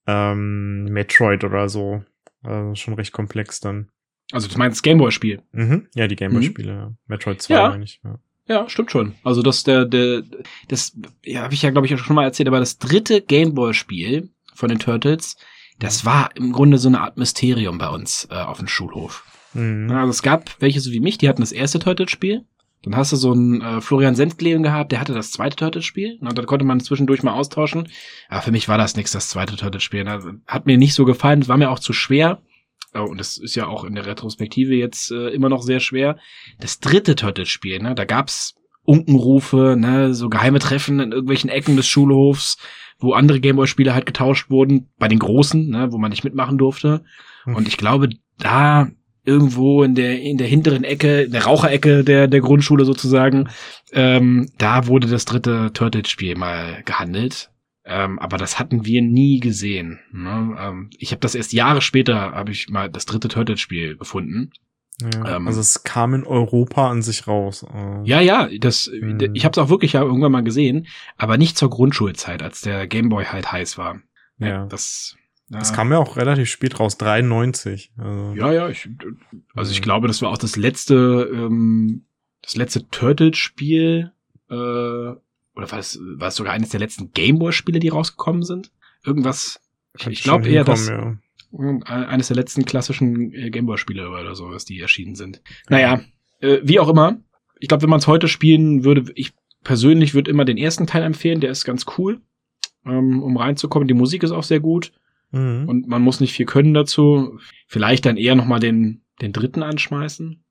Speaker 1: Metroid oder so. Also schon recht komplex dann.
Speaker 3: Also du meinst das Gameboy-Spiel?
Speaker 1: Ja, die Gameboy-Spiele, ja. Metroid 2 meine ich.
Speaker 3: Ja, stimmt schon. Also das habe ich ja, glaube ich, auch schon mal erzählt, aber das 3. Gameboy-Spiel von den Turtles, das war im Grunde so eine Art Mysterium bei uns auf dem Schulhof. Also es gab welche so wie mich, die hatten das erste Turtles-Spiel. Dann hast du so einen Florian Sendgleben gehabt, der hatte das zweite Turtles-Spiel. Und da konnte man zwischendurch mal austauschen. Aber für mich war das nichts, das zweite Turtles-Spiel. Hat mir nicht so gefallen, es war mir auch zu schwer. Und das ist ja auch in der Retrospektive jetzt immer noch sehr schwer. Das 3. Turtles-Spiel, ne, da gab's Unkenrufe, ne, so geheime Treffen in irgendwelchen Ecken des Schulhofs, wo andere Gameboy-Spiele halt getauscht wurden, bei den Großen, ne, wo man nicht mitmachen durfte. Und ich glaube, da irgendwo in der hinteren Ecke, in der Raucherecke der Grundschule sozusagen, da wurde das 3. Turtles-Spiel mal gehandelt. Aber das hatten wir nie gesehen. Ne? Ich habe das erst Jahre später, habe ich mal das 3. Turtles-Spiel gefunden.
Speaker 1: Ja, also es kam in Europa an sich raus.
Speaker 3: Ja, ich habe es auch wirklich irgendwann mal gesehen, aber nicht zur Grundschulzeit, als der Gameboy halt heiß war.
Speaker 1: Ja. Das kam ja auch relativ spät raus, 93. Also.
Speaker 3: Ja, ich glaube, das war auch das letzte Turtles-Spiel, oder war es sogar eines der letzten Gameboy-Spiele, die rausgekommen sind? Irgendwas, ich glaube eher, dass eines der letzten klassischen Gameboy-Spiele oder so, dass die erschienen sind. Naja, wie auch immer, ich glaube, wenn man es heute spielen würde, ich persönlich würde immer den ersten Teil empfehlen, der ist ganz cool, um reinzukommen. Die Musik ist auch sehr gut. Und man muss nicht viel können dazu. Vielleicht dann eher nochmal den 3. anschmeißen.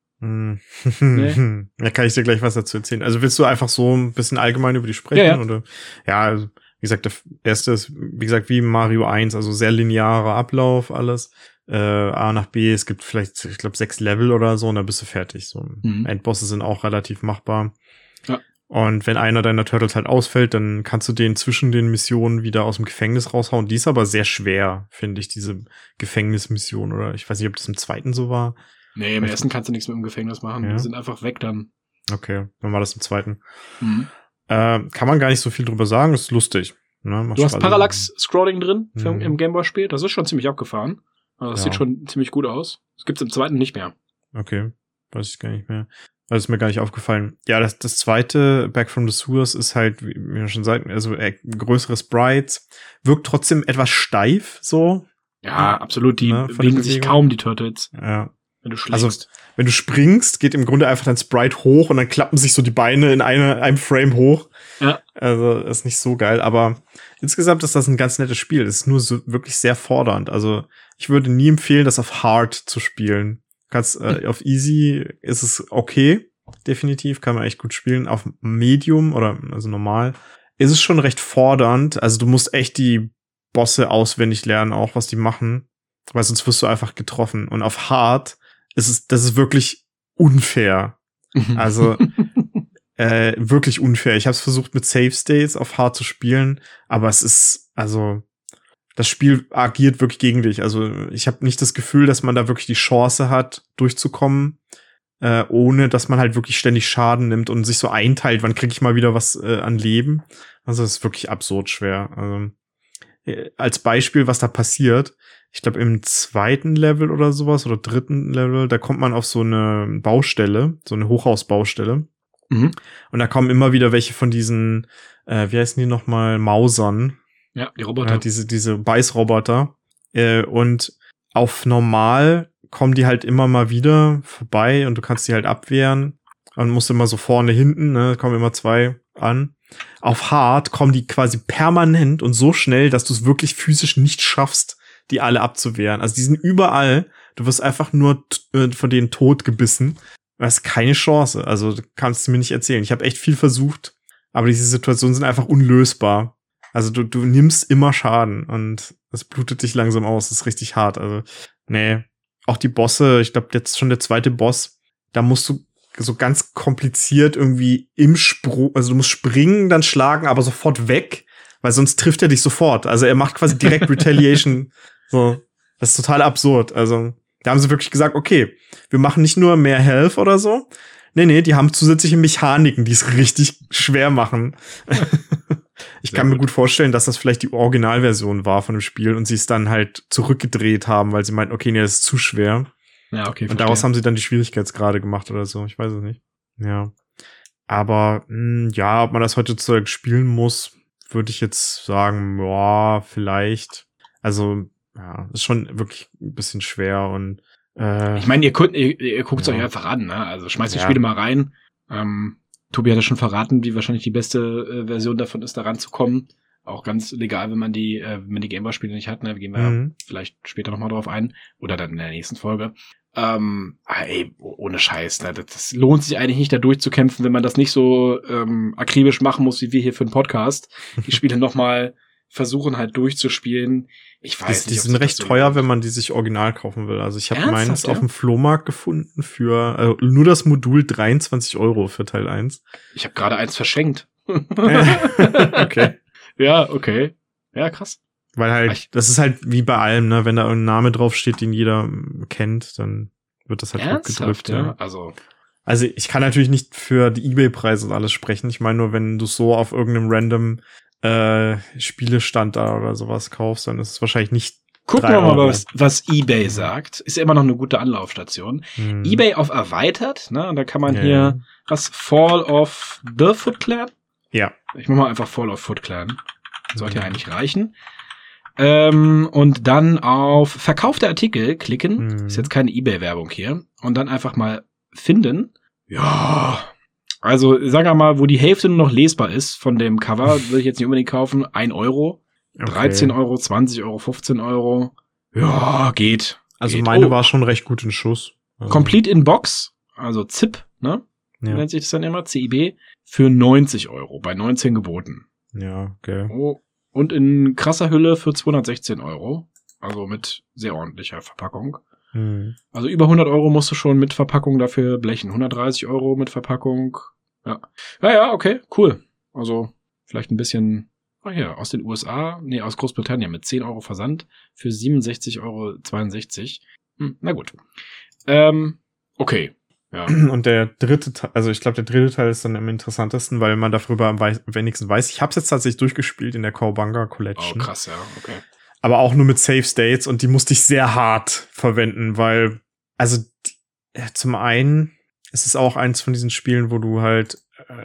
Speaker 3: Nee?
Speaker 1: Ja, kann ich dir gleich was dazu erzählen. Also willst du einfach so ein bisschen allgemein über die sprechen?
Speaker 3: Ja.
Speaker 1: Oder? Ja, also, wie gesagt, der erste ist, wie gesagt, wie Mario 1, also sehr linearer Ablauf, alles. A nach B, es gibt vielleicht, ich glaube, 6 Level oder so und dann bist du fertig. So Endbosse sind auch relativ machbar.
Speaker 3: Ja.
Speaker 1: Und wenn einer deiner Turtles halt ausfällt, dann kannst du den zwischen den Missionen wieder aus dem Gefängnis raushauen. Die ist aber sehr schwer, finde ich, diese Gefängnismission. Oder ich weiß nicht, ob das im zweiten so war.
Speaker 3: Nee, im ersten kannst du nichts mit dem Gefängnis machen.
Speaker 1: Ja?
Speaker 3: Die sind einfach weg dann.
Speaker 1: Okay, dann war das im zweiten. Kann man gar nicht so viel drüber sagen, ist lustig. Ne?
Speaker 3: Du hast Parallax-Scrolling drin im Gameboy-Spiel. Das ist schon ziemlich abgefahren. Also das sieht schon ziemlich gut aus. Das gibt's im zweiten nicht mehr.
Speaker 1: Okay. Weiß ich gar nicht mehr. Also ist mir gar nicht aufgefallen. Ja, das zweite, Back from the Sewers, ist halt, wie wir schon sagten, also größere Sprites. Wirkt trotzdem etwas steif, so.
Speaker 3: Ja, absolut. Die
Speaker 1: Ne, von der
Speaker 3: bewegen sich
Speaker 1: Bewegung.
Speaker 3: kaum, die Turtles,
Speaker 1: Ja.
Speaker 3: wenn du schlägst.
Speaker 1: Also, wenn du springst, geht im Grunde einfach dein Sprite hoch und dann klappen sich so die Beine in einem Frame hoch.
Speaker 3: Ja.
Speaker 1: Also, ist nicht so geil, aber insgesamt ist das ein ganz nettes Spiel. Es ist nur so wirklich sehr fordernd. Also, ich würde nie empfehlen, das auf Hard zu spielen. Auf Easy ist es okay. Definitiv, kann man echt gut spielen. Auf Medium oder, also normal, ist es schon recht fordernd. Also, du musst echt die Bosse auswendig lernen, auch was die machen. Weil sonst wirst du einfach getroffen. Und auf Hard das ist wirklich unfair. Also wirklich unfair. Ich habe es versucht mit Save States auf Hard zu spielen, aber es ist, also das Spiel agiert wirklich gegen dich. Also ich habe nicht das Gefühl, dass man da wirklich die Chance hat, durchzukommen, ohne dass man halt wirklich ständig Schaden nimmt und sich so einteilt, wann kriege ich mal wieder was an Leben. Also es ist wirklich absurd schwer. Also als Beispiel, was da passiert, ich glaube im 2. Level oder sowas oder 3. Level, da kommt man auf so eine Baustelle, so eine Hochhausbaustelle.
Speaker 3: Mhm.
Speaker 1: Und da kommen immer wieder welche von diesen, wie heißen die nochmal, Mausern.
Speaker 3: Ja, die Roboter.
Speaker 1: Diese Beißroboter. Und auf normal kommen die halt immer mal wieder vorbei und du kannst die halt abwehren. Und musst immer so vorne, hinten, ne, kommen immer 2 an. Auf Hard kommen die quasi permanent und so schnell, dass du es wirklich physisch nicht schaffst, die alle abzuwehren. Also die sind überall. Du wirst einfach nur von denen tot gebissen. Du hast keine Chance. Also du kannst mir nicht erzählen. Ich habe echt viel versucht, aber diese Situationen sind einfach unlösbar. Also du nimmst immer Schaden und das blutet dich langsam aus. Das ist richtig hart. Also nee. Auch die Bosse, ich glaube jetzt schon der 2. Boss, da musst du so ganz kompliziert irgendwie im Sprung, also du musst springen, dann schlagen, aber sofort weg, weil sonst trifft er dich sofort. Also er macht quasi direkt Retaliation. So, das ist total absurd. Also da haben sie wirklich gesagt, okay, wir machen nicht nur mehr Health oder so. Nee, die haben zusätzliche Mechaniken, die es richtig schwer machen. Ich kann mir gut vorstellen, dass das vielleicht die Originalversion war von dem Spiel und sie es dann halt zurückgedreht haben, weil sie meinten, okay, nee, das ist zu schwer.
Speaker 3: Ja, okay.
Speaker 1: Und daraus haben sie dann die Schwierigkeitsgrade gemacht oder so. Ich weiß es nicht. Ja. Aber, ja, ob man das heutzutage spielen muss, würde ich jetzt sagen, ja, vielleicht. Also, ja, ist schon wirklich ein bisschen schwer und,
Speaker 3: ich meine, ihr guckt es euch einfach an, ne? Also schmeißt die Spiele mal rein. Tobi hat ja schon verraten, wie wahrscheinlich die beste Version davon ist, da ranzukommen. Auch ganz legal, wenn man die Gameboy-Spiele nicht hat, ne? Gehen wir vielleicht später nochmal drauf ein. Oder dann in der nächsten Folge. Ohne Scheiß, ne? Das lohnt sich eigentlich nicht, da durchzukämpfen, wenn man das nicht so akribisch machen muss, wie wir hier für einen Podcast. Die Spiele nochmal versuchen halt durchzuspielen. Ich weiß nicht.
Speaker 1: Die sind recht teuer, wenn man die sich original kaufen will. Also ich habe meins auf dem Flohmarkt gefunden für nur das Modul 23 € für Teil 1.
Speaker 3: Ich habe gerade eins verschenkt.
Speaker 1: Okay.
Speaker 3: Ja, okay. Ja, krass.
Speaker 1: Weil halt, das ist halt wie bei allem, ne? Wenn da ein Name draufsteht, den jeder kennt, dann wird das halt abgedrückt. Ja. Also ich kann natürlich nicht für die eBay-Preise und alles sprechen. Ich meine nur, wenn du so auf irgendeinem random Spielestand da oder sowas kaufst, dann ist es wahrscheinlich nicht.
Speaker 3: Gucken wir mal, was eBay sagt. Ist ja immer noch eine gute Anlaufstation. eBay auf erweitert, ne? Und da kann man hier was Fall of the Foot Clan.
Speaker 1: Ja.
Speaker 3: Ich mach mal einfach Fall of Foot Clan. Sollte ja eigentlich reichen. Und dann auf verkaufte Artikel klicken. Ist jetzt keine eBay-Werbung hier. Und dann einfach mal finden. Ja. Also, sag mal, wo die Hälfte nur noch lesbar ist von dem Cover, würde ich jetzt nicht unbedingt kaufen. 1 €, 13 €, 20 €, 15 €. Ja, geht.
Speaker 1: Also meine war schon recht gut in Schuss. Also.
Speaker 3: Complete in Box, also ZIP, ne? Ja. Nennt sich das dann immer, CIB, für 90 € bei 19 geboten.
Speaker 1: Ja, okay.
Speaker 3: Oh, und in krasser Hülle für 216 €. Also mit sehr ordentlicher Verpackung. Also über 100 € musst du schon mit Verpackung dafür blechen. 130 € mit Verpackung. Ja. Ja, okay, cool. Also vielleicht ein bisschen, aus den USA, aus Großbritannien mit 10 € Versand für 67,62 €. Na gut. Okay. Ja.
Speaker 1: Und der dritte Teil, also ich glaube, der dritte Teil ist dann am interessantesten, weil man darüber am wenigsten weiß. Ich habe es jetzt tatsächlich durchgespielt in der Cowabunga Collection.
Speaker 3: Oh, krass, ja, okay.
Speaker 1: Aber auch nur mit Save States und die musste ich sehr hart verwenden, weil, also zum einen ist es auch eins von diesen Spielen, wo du halt,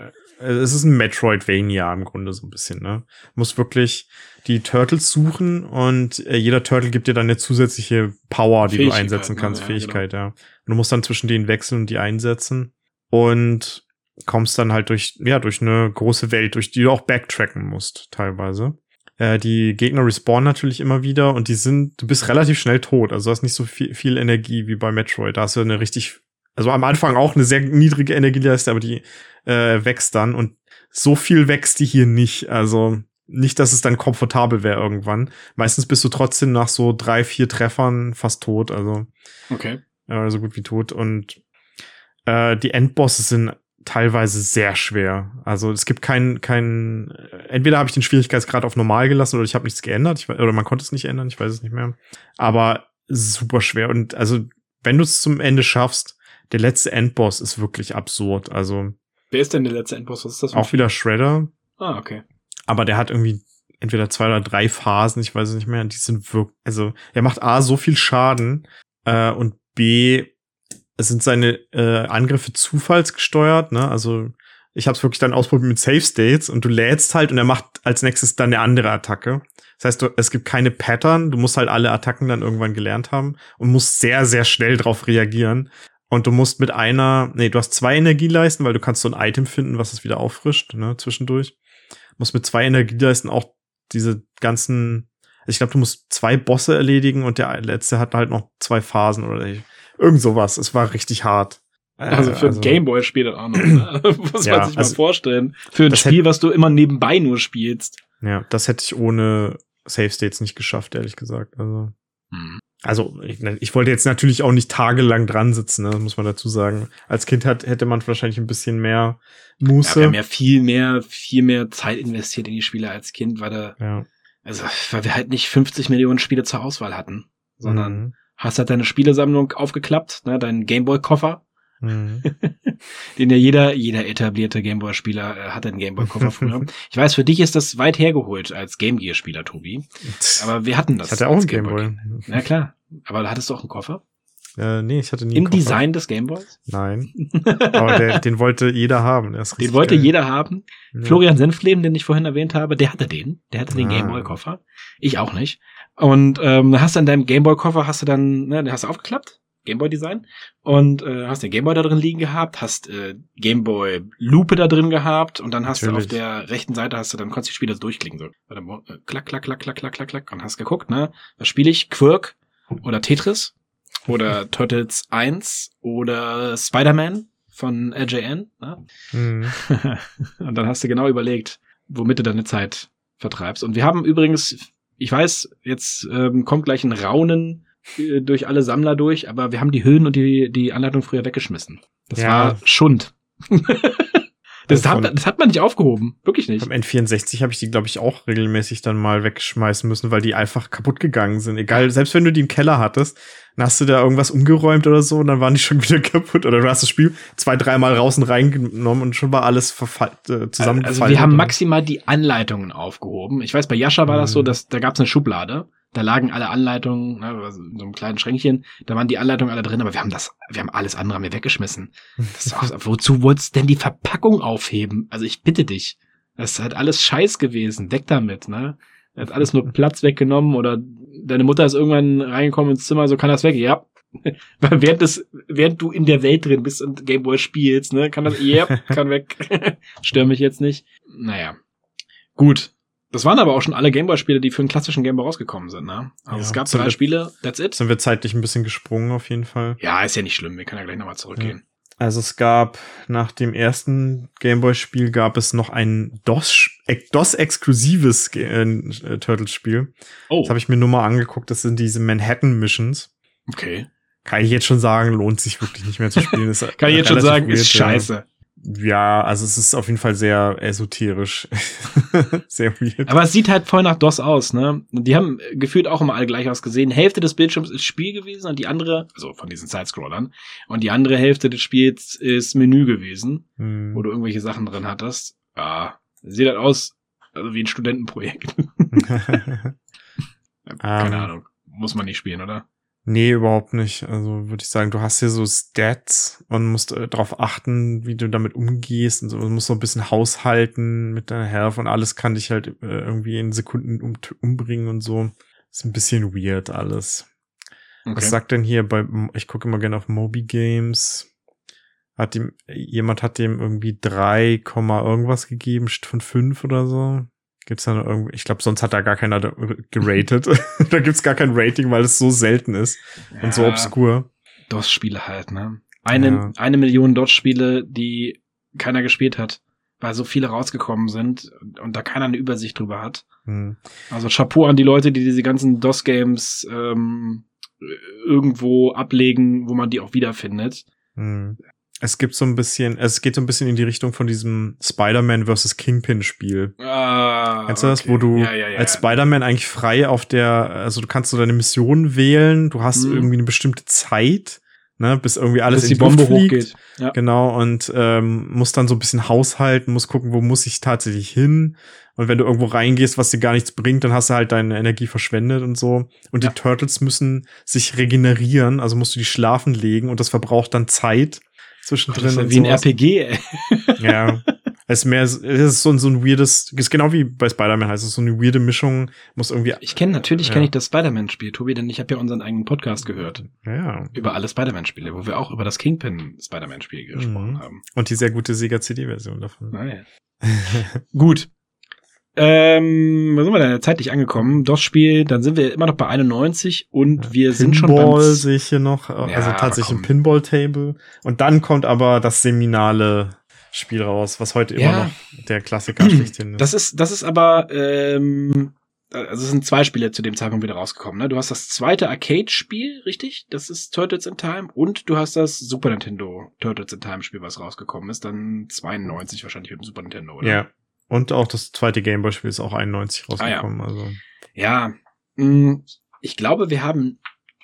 Speaker 1: es ist ein Metroidvania im Grunde so ein bisschen, ne? Du musst wirklich die Turtles suchen und jeder Turtle gibt dir dann eine zusätzliche Power, die du einsetzen kannst, Fähigkeit, genau. Ja. Und du musst dann zwischen denen wechseln und die einsetzen und kommst dann halt durch eine große Welt, durch die du auch backtracken musst, teilweise. Die Gegner respawnen natürlich immer wieder und du bist relativ schnell tot, also du hast nicht so viel Energie wie bei Metroid. Da hast du also am Anfang auch eine sehr niedrige Energieleiste, aber die wächst dann und so viel wächst die hier nicht. Also nicht, dass es dann komfortabel wäre irgendwann. Meistens bist du trotzdem nach so 3-4 Treffern fast tot, also
Speaker 3: okay.
Speaker 1: So gut wie tot. Und die Endbosse sind teilweise sehr schwer. Also es gibt entweder habe ich den Schwierigkeitsgrad auf normal gelassen oder ich habe nichts geändert. Oder man konnte es nicht ändern, ich weiß es nicht mehr. Aber super schwer. Und also wenn du es zum Ende schaffst, der letzte Endboss ist wirklich absurd. Also
Speaker 3: wer ist denn der letzte Endboss? Was ist das?
Speaker 1: Auch wieder Shredder.
Speaker 3: Ah, okay.
Speaker 1: Aber der hat irgendwie entweder 2 oder 3 Phasen, ich weiß es nicht mehr. Die sind wirklich, also er macht A, so viel Schaden und B, es sind seine Angriffe zufallsgesteuert, ne? Also ich habe es wirklich dann ausprobiert mit Save States und du lädst halt und er macht als nächstes dann eine andere Attacke. Das heißt, es gibt keine Pattern, du musst halt alle Attacken dann irgendwann gelernt haben und musst sehr, sehr schnell drauf reagieren. Und du musst du hast 2 Energieleisten, weil du kannst so ein Item finden, was es wieder auffrischt, ne, zwischendurch. Du musst mit 2 Energieleisten auch diese ganzen, ich glaube, du musst 2 Bosse erledigen und der letzte hat halt noch 2 Phasen oder irgend sowas. Es war richtig hart.
Speaker 3: Also für ein Gameboy-Spiel dann auch noch, ne? Muss man sich mal vorstellen. Für ein Spiel, was du immer nebenbei nur spielst.
Speaker 1: Ja, das hätte ich ohne Save States nicht geschafft, ehrlich gesagt. Also ich wollte jetzt natürlich auch nicht tagelang dran sitzen, ne, muss man dazu sagen. Als Kind hätte man wahrscheinlich ein bisschen mehr Muße.
Speaker 3: Ja, wir haben ja viel mehr Zeit investiert in die Spiele als Kind, weil wir halt nicht 50 Millionen Spiele zur Auswahl hatten, sondern hast halt deine Spielesammlung aufgeklappt, ne, deinen Gameboy-Koffer, den ja jeder etablierte Gameboy-Spieler hatte einen Gameboy-Koffer früher. Ich weiß, für dich ist das weit hergeholt als Game Gear-Spieler, Tobi. Aber wir hatten das.
Speaker 1: Ich hatte auch einen Gameboy.
Speaker 3: Na klar. Aber da hattest du auch einen Koffer?
Speaker 1: Nee, ich hatte nie
Speaker 3: einen Koffer. Im Design des Gameboys?
Speaker 1: Nein. Aber den wollte jeder haben.
Speaker 3: Den wollte jeder haben. Ja. Florian Senfleben, den ich vorhin erwähnt habe, der hatte den. Der hatte den Gameboy-Koffer. Ich auch nicht. Und hast du in deinem Gameboy-Koffer, den hast du aufgeklappt. Gameboy-Design. Und hast den Gameboy da drin liegen gehabt, hast Gameboy-Lupe da drin gehabt und dann hast du auf der rechten Seite dann konntest du die Spiele so durchklicken. So. Klack, klack, klack, klack, klack, klack, klack. Und hast geguckt, ne? Was spiele ich? Quirk oder Tetris oder Turtles 1 oder Spider-Man von LJN. Ne? Und dann hast du genau überlegt, womit du deine Zeit vertreibst. Und wir haben übrigens, ich weiß, jetzt kommt gleich ein Raunen durch alle Sammler durch, aber wir haben die Hüllen und die Anleitung früher weggeschmissen. Das war Schund. Das hat man nicht aufgehoben. Wirklich nicht.
Speaker 1: Beim N64 habe ich die, glaube ich, auch regelmäßig dann mal wegschmeißen müssen, weil die einfach kaputt gegangen sind. Egal, selbst wenn du die im Keller hattest, dann hast du da irgendwas umgeräumt oder so und dann waren die schon wieder kaputt. Oder du hast das Spiel 2-3 Mal raus und reingenommen und schon war alles zusammengefallen.
Speaker 3: Also wir haben maximal die Anleitungen aufgehoben. Ich weiß, bei Yasha war das so, dass da gab es eine Schublade. Da lagen alle Anleitungen, also in so einem kleinen Schränkchen, da waren die Anleitungen alle drin, aber wir haben alles andere haben wir weggeschmissen. Wozu wolltest du denn die Verpackung aufheben? Also ich bitte dich. Das ist halt alles Scheiß gewesen. Weg damit, ne? Er hat alles nur Platz weggenommen oder deine Mutter ist irgendwann reingekommen ins Zimmer, so kann das weg, ja. Weil während du in der Welt drin bist und Gameboy spielst, ne, kann weg. Stör mich jetzt nicht. Naja. Gut. Das waren aber auch schon alle Gameboy-Spiele, die für einen klassischen Gameboy rausgekommen sind, ne? Also es gab 3 Spiele, that's it.
Speaker 1: Sind wir zeitlich ein bisschen gesprungen auf jeden Fall.
Speaker 3: Ja, ist ja nicht schlimm, wir können ja gleich nochmal zurückgehen.
Speaker 1: Ja. Also es gab, nach dem ersten Gameboy-Spiel gab es noch ein DOS-exklusives Turtles-Spiel. Oh. Das habe ich mir nur mal angeguckt, das sind diese Manhattan-Missions.
Speaker 3: Okay.
Speaker 1: Kann ich jetzt schon sagen, lohnt sich wirklich nicht mehr zu spielen.
Speaker 3: Kann ich jetzt schon sagen, ist scheiße.
Speaker 1: Ja, also es ist auf jeden Fall sehr esoterisch. Sehr weird.
Speaker 3: Aber es sieht halt voll nach DOS aus, ne? Die haben gefühlt auch immer alle gleich ausgesehen. Hälfte des Bildschirms ist Spiel gewesen und die andere, also von diesen Sidescrollern, und die andere Hälfte des Spiels ist Menü gewesen, wo du irgendwelche Sachen drin hattest. Ja, sieht halt aus, also wie ein Studentenprojekt. Keine Ahnung. Muss man nicht spielen, oder?
Speaker 1: Nee, überhaupt nicht. Also würde ich sagen, du hast hier so Stats und musst darauf achten, wie du damit umgehst und so. Du musst so ein bisschen haushalten mit deiner Health und alles kann dich halt irgendwie in Sekunden umbringen und so. Ist ein bisschen weird alles.
Speaker 3: Okay.
Speaker 1: Was sagt denn hier ich gucke immer gerne auf Moby Games. Jemand hat dem irgendwie 3, irgendwas gegeben, von 5 oder so. Gibt's da noch irgendwie, ich glaube, sonst hat da gar keiner geratet. Da gibt's gar kein Rating, weil es so selten ist und so obskur.
Speaker 3: DOS-Spiele halt, ne? Eine Million DOS-Spiele, die keiner gespielt hat, weil so viele rausgekommen sind und da keiner eine Übersicht drüber hat. Also Chapeau an die Leute, die diese ganzen DOS-Games irgendwo ablegen, wo man die auch wiederfindet.
Speaker 1: Es geht so ein bisschen in die Richtung von diesem Spider-Man vs. Kingpin-Spiel. Kennst du das, wo du als Spider-Man eigentlich frei also du kannst so deine Mission wählen, du hast irgendwie eine bestimmte Zeit, ne, bis irgendwie alles in die Luft fliegt. Hochgeht. Ja. Genau, und musst dann so ein bisschen haushalten, musst gucken, wo muss ich tatsächlich hin. Und wenn du irgendwo reingehst, was dir gar nichts bringt, dann hast du halt deine Energie verschwendet und so. Und die Turtles müssen sich regenerieren, also musst du die schlafen legen und das verbraucht dann Zeit zwischendrin.
Speaker 3: Das ist ja wie ein RPG, ey.
Speaker 1: Ja. Es ist so ein weirdes, ist genau wie bei Spider-Man heißt es, so eine weirde Mischung, muss irgendwie.
Speaker 3: Kenne ich das Spider-Man-Spiel, Tobi, denn ich habe ja unseren eigenen Podcast gehört.
Speaker 1: Ja.
Speaker 3: Über alle Spider-Man-Spiele, wo wir auch über das Kingpin-Spider-Man-Spiel gesprochen haben.
Speaker 1: Und die sehr gute Sega CD-Version davon.
Speaker 3: Naja. Gut. Wo sind wir denn zeitlich angekommen? DOS-Spiel, dann sind wir immer noch bei 91 und wir sind schon beim
Speaker 1: Pinball sehe ich hier noch, also tatsächlich ein Pinball-Table. Und dann kommt aber das seminale Spiel raus, was heute immer noch der Klassiker schlechthin ist.
Speaker 3: Das ist aber, also es sind 2 Spiele zu dem Zeitpunkt wieder rausgekommen, ne? Du hast das zweite Arcade-Spiel, richtig? Das ist Turtles in Time. Und du hast das Super Nintendo Turtles in Time Spiel, was rausgekommen ist. Dann 92 wahrscheinlich mit dem Super Nintendo, oder?
Speaker 1: Ja. Und auch das zweite Gameboy-Spiel ist auch 91 rausgekommen. Also.
Speaker 3: Ja, ich glaube, wir haben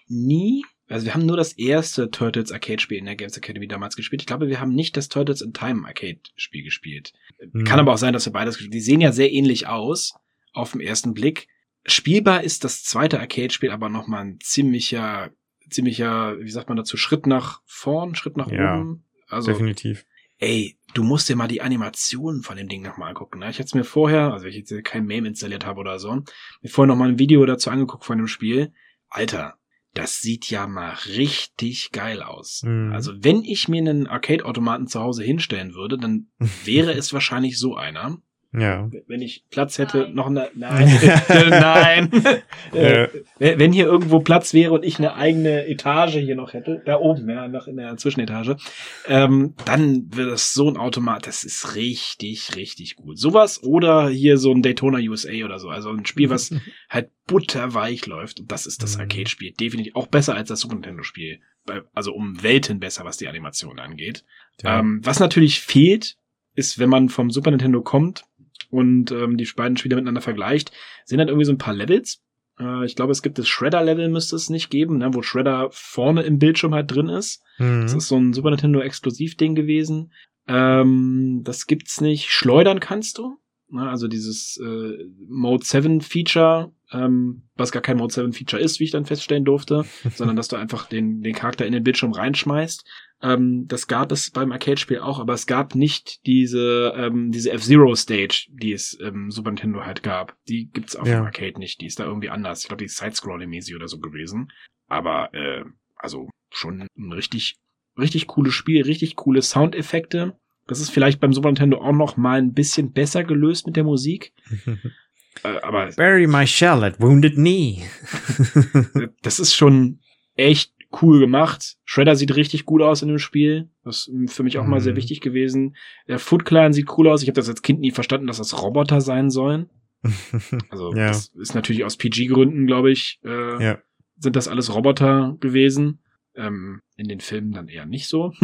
Speaker 3: nur das erste Turtles Arcade-Spiel in der Games Academy damals gespielt. Ich glaube, wir haben nicht das Turtles in Time Arcade-Spiel gespielt. Kann aber auch sein, dass wir beides gespielt haben. Die sehen ja sehr ähnlich aus, auf den ersten Blick. Spielbar ist das zweite Arcade-Spiel aber nochmal ein ziemlicher, wie sagt man dazu, Schritt nach vorn, Schritt nach oben. Also,
Speaker 1: definitiv.
Speaker 3: Ey, du musst dir mal die Animationen von dem Ding nochmal angucken. Ne? Ich hatte es mir vorher, also ich jetzt kein MAME installiert habe oder so, mir vorher nochmal ein Video dazu angeguckt von dem Spiel. Alter, das sieht ja mal richtig geil aus. Also wenn ich mir einen Arcade-Automaten zu Hause hinstellen würde, dann wäre es wahrscheinlich so einer.
Speaker 1: Ja.
Speaker 3: Wenn ich Platz hätte, nein. Wenn hier irgendwo Platz wäre und ich eine eigene Etage hier noch hätte, da oben, noch in der Zwischenetage, dann wäre das so ein Automat, das ist richtig, richtig gut. Sowas oder hier so ein Daytona USA oder so. Also ein Spiel, was halt butterweich läuft. Und das ist das Arcade-Spiel. Definitiv auch besser als das Super Nintendo-Spiel. Also um Welten besser, was die Animation angeht. Ja. Was natürlich fehlt, ist, wenn man vom Super Nintendo kommt und die beiden Spiele miteinander vergleicht, sind halt irgendwie so ein paar Levels. Ich glaube, es gibt das Shredder-Level, müsste es nicht geben, ne, wo Shredder vorne im Bildschirm halt drin ist. Das ist so ein Super Nintendo-Exklusiv-Ding gewesen. Das gibt's nicht. Schleudern kannst du. Ne, also dieses Mode 7-Feature, was gar kein Mode 7-Feature ist, wie ich dann feststellen durfte, sondern dass du einfach den Charakter in den Bildschirm reinschmeißt. Das gab es beim Arcade-Spiel auch, aber es gab nicht diese F-Zero-Stage, die es Super Nintendo halt gab. Die gibt's auf dem Arcade nicht. Die ist da irgendwie anders. Ich glaube, die ist Side-Scrolling-mäßig oder so gewesen. Aber also schon ein richtig, richtig cooles Spiel, richtig coole Soundeffekte. Das ist vielleicht beim Super Nintendo auch noch mal ein bisschen besser gelöst mit der Musik. Aber
Speaker 1: Bury my shell at Wounded Knee.
Speaker 3: Das ist schon echt cool gemacht. Shredder sieht richtig gut aus in dem Spiel. Das ist für mich auch mal sehr wichtig gewesen. Der Foot Clan sieht cool aus. Ich habe das als Kind nie verstanden, dass das Roboter sein sollen. Also das ist natürlich aus PG-Gründen, glaube ich, sind das alles Roboter gewesen. In den Filmen dann eher nicht so.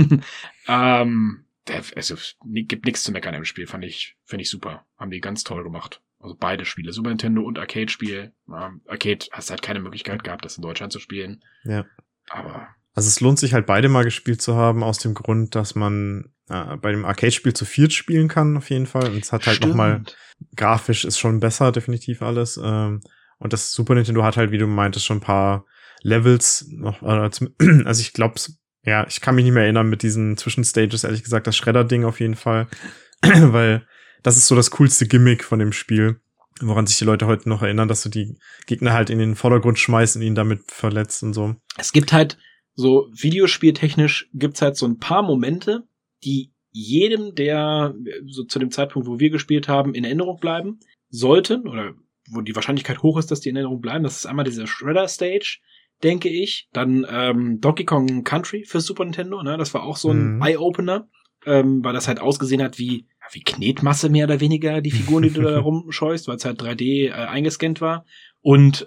Speaker 3: Also gibt nichts zu meckern im Spiel, finde ich super. Haben die ganz toll gemacht. Also beide Spiele, Super Nintendo und Arcade-Spiel. Arcade hast halt keine Möglichkeit gehabt, das in Deutschland zu spielen.
Speaker 1: Ja.
Speaker 3: Aber
Speaker 1: also es lohnt sich halt beide mal gespielt zu haben, aus dem Grund, dass man bei dem Arcade-Spiel zu 4 spielen kann, auf jeden Fall. Und es hat halt nochmal, grafisch ist schon besser, definitiv alles. Und das Super Nintendo hat halt, wie du meintest, schon ein paar Levels noch, also ich glaube, ja, ich kann mich nicht mehr erinnern mit diesen Zwischenstages, ehrlich gesagt, das Schredder-Ding auf jeden Fall, weil das ist so das coolste Gimmick von dem Spiel, woran sich die Leute heute noch erinnern, dass du die Gegner halt in den Vordergrund schmeißt und ihn damit verletzt und so.
Speaker 3: Es gibt halt so videospieltechnisch gibt's halt so ein paar Momente, die jedem, der so zu dem Zeitpunkt, wo wir gespielt haben, in Erinnerung bleiben sollten oder wo die Wahrscheinlichkeit hoch ist, dass die in Erinnerung bleiben. Das ist einmal dieser Shredder-Stage, denke ich. Dann Donkey Kong Country für Super Nintendo, ne? Das war auch so ein Eye-Opener, weil das halt ausgesehen hat wie Knetmasse mehr oder weniger, die Figuren, die du da rumscheust, weil es halt 3D eingescannt war. Und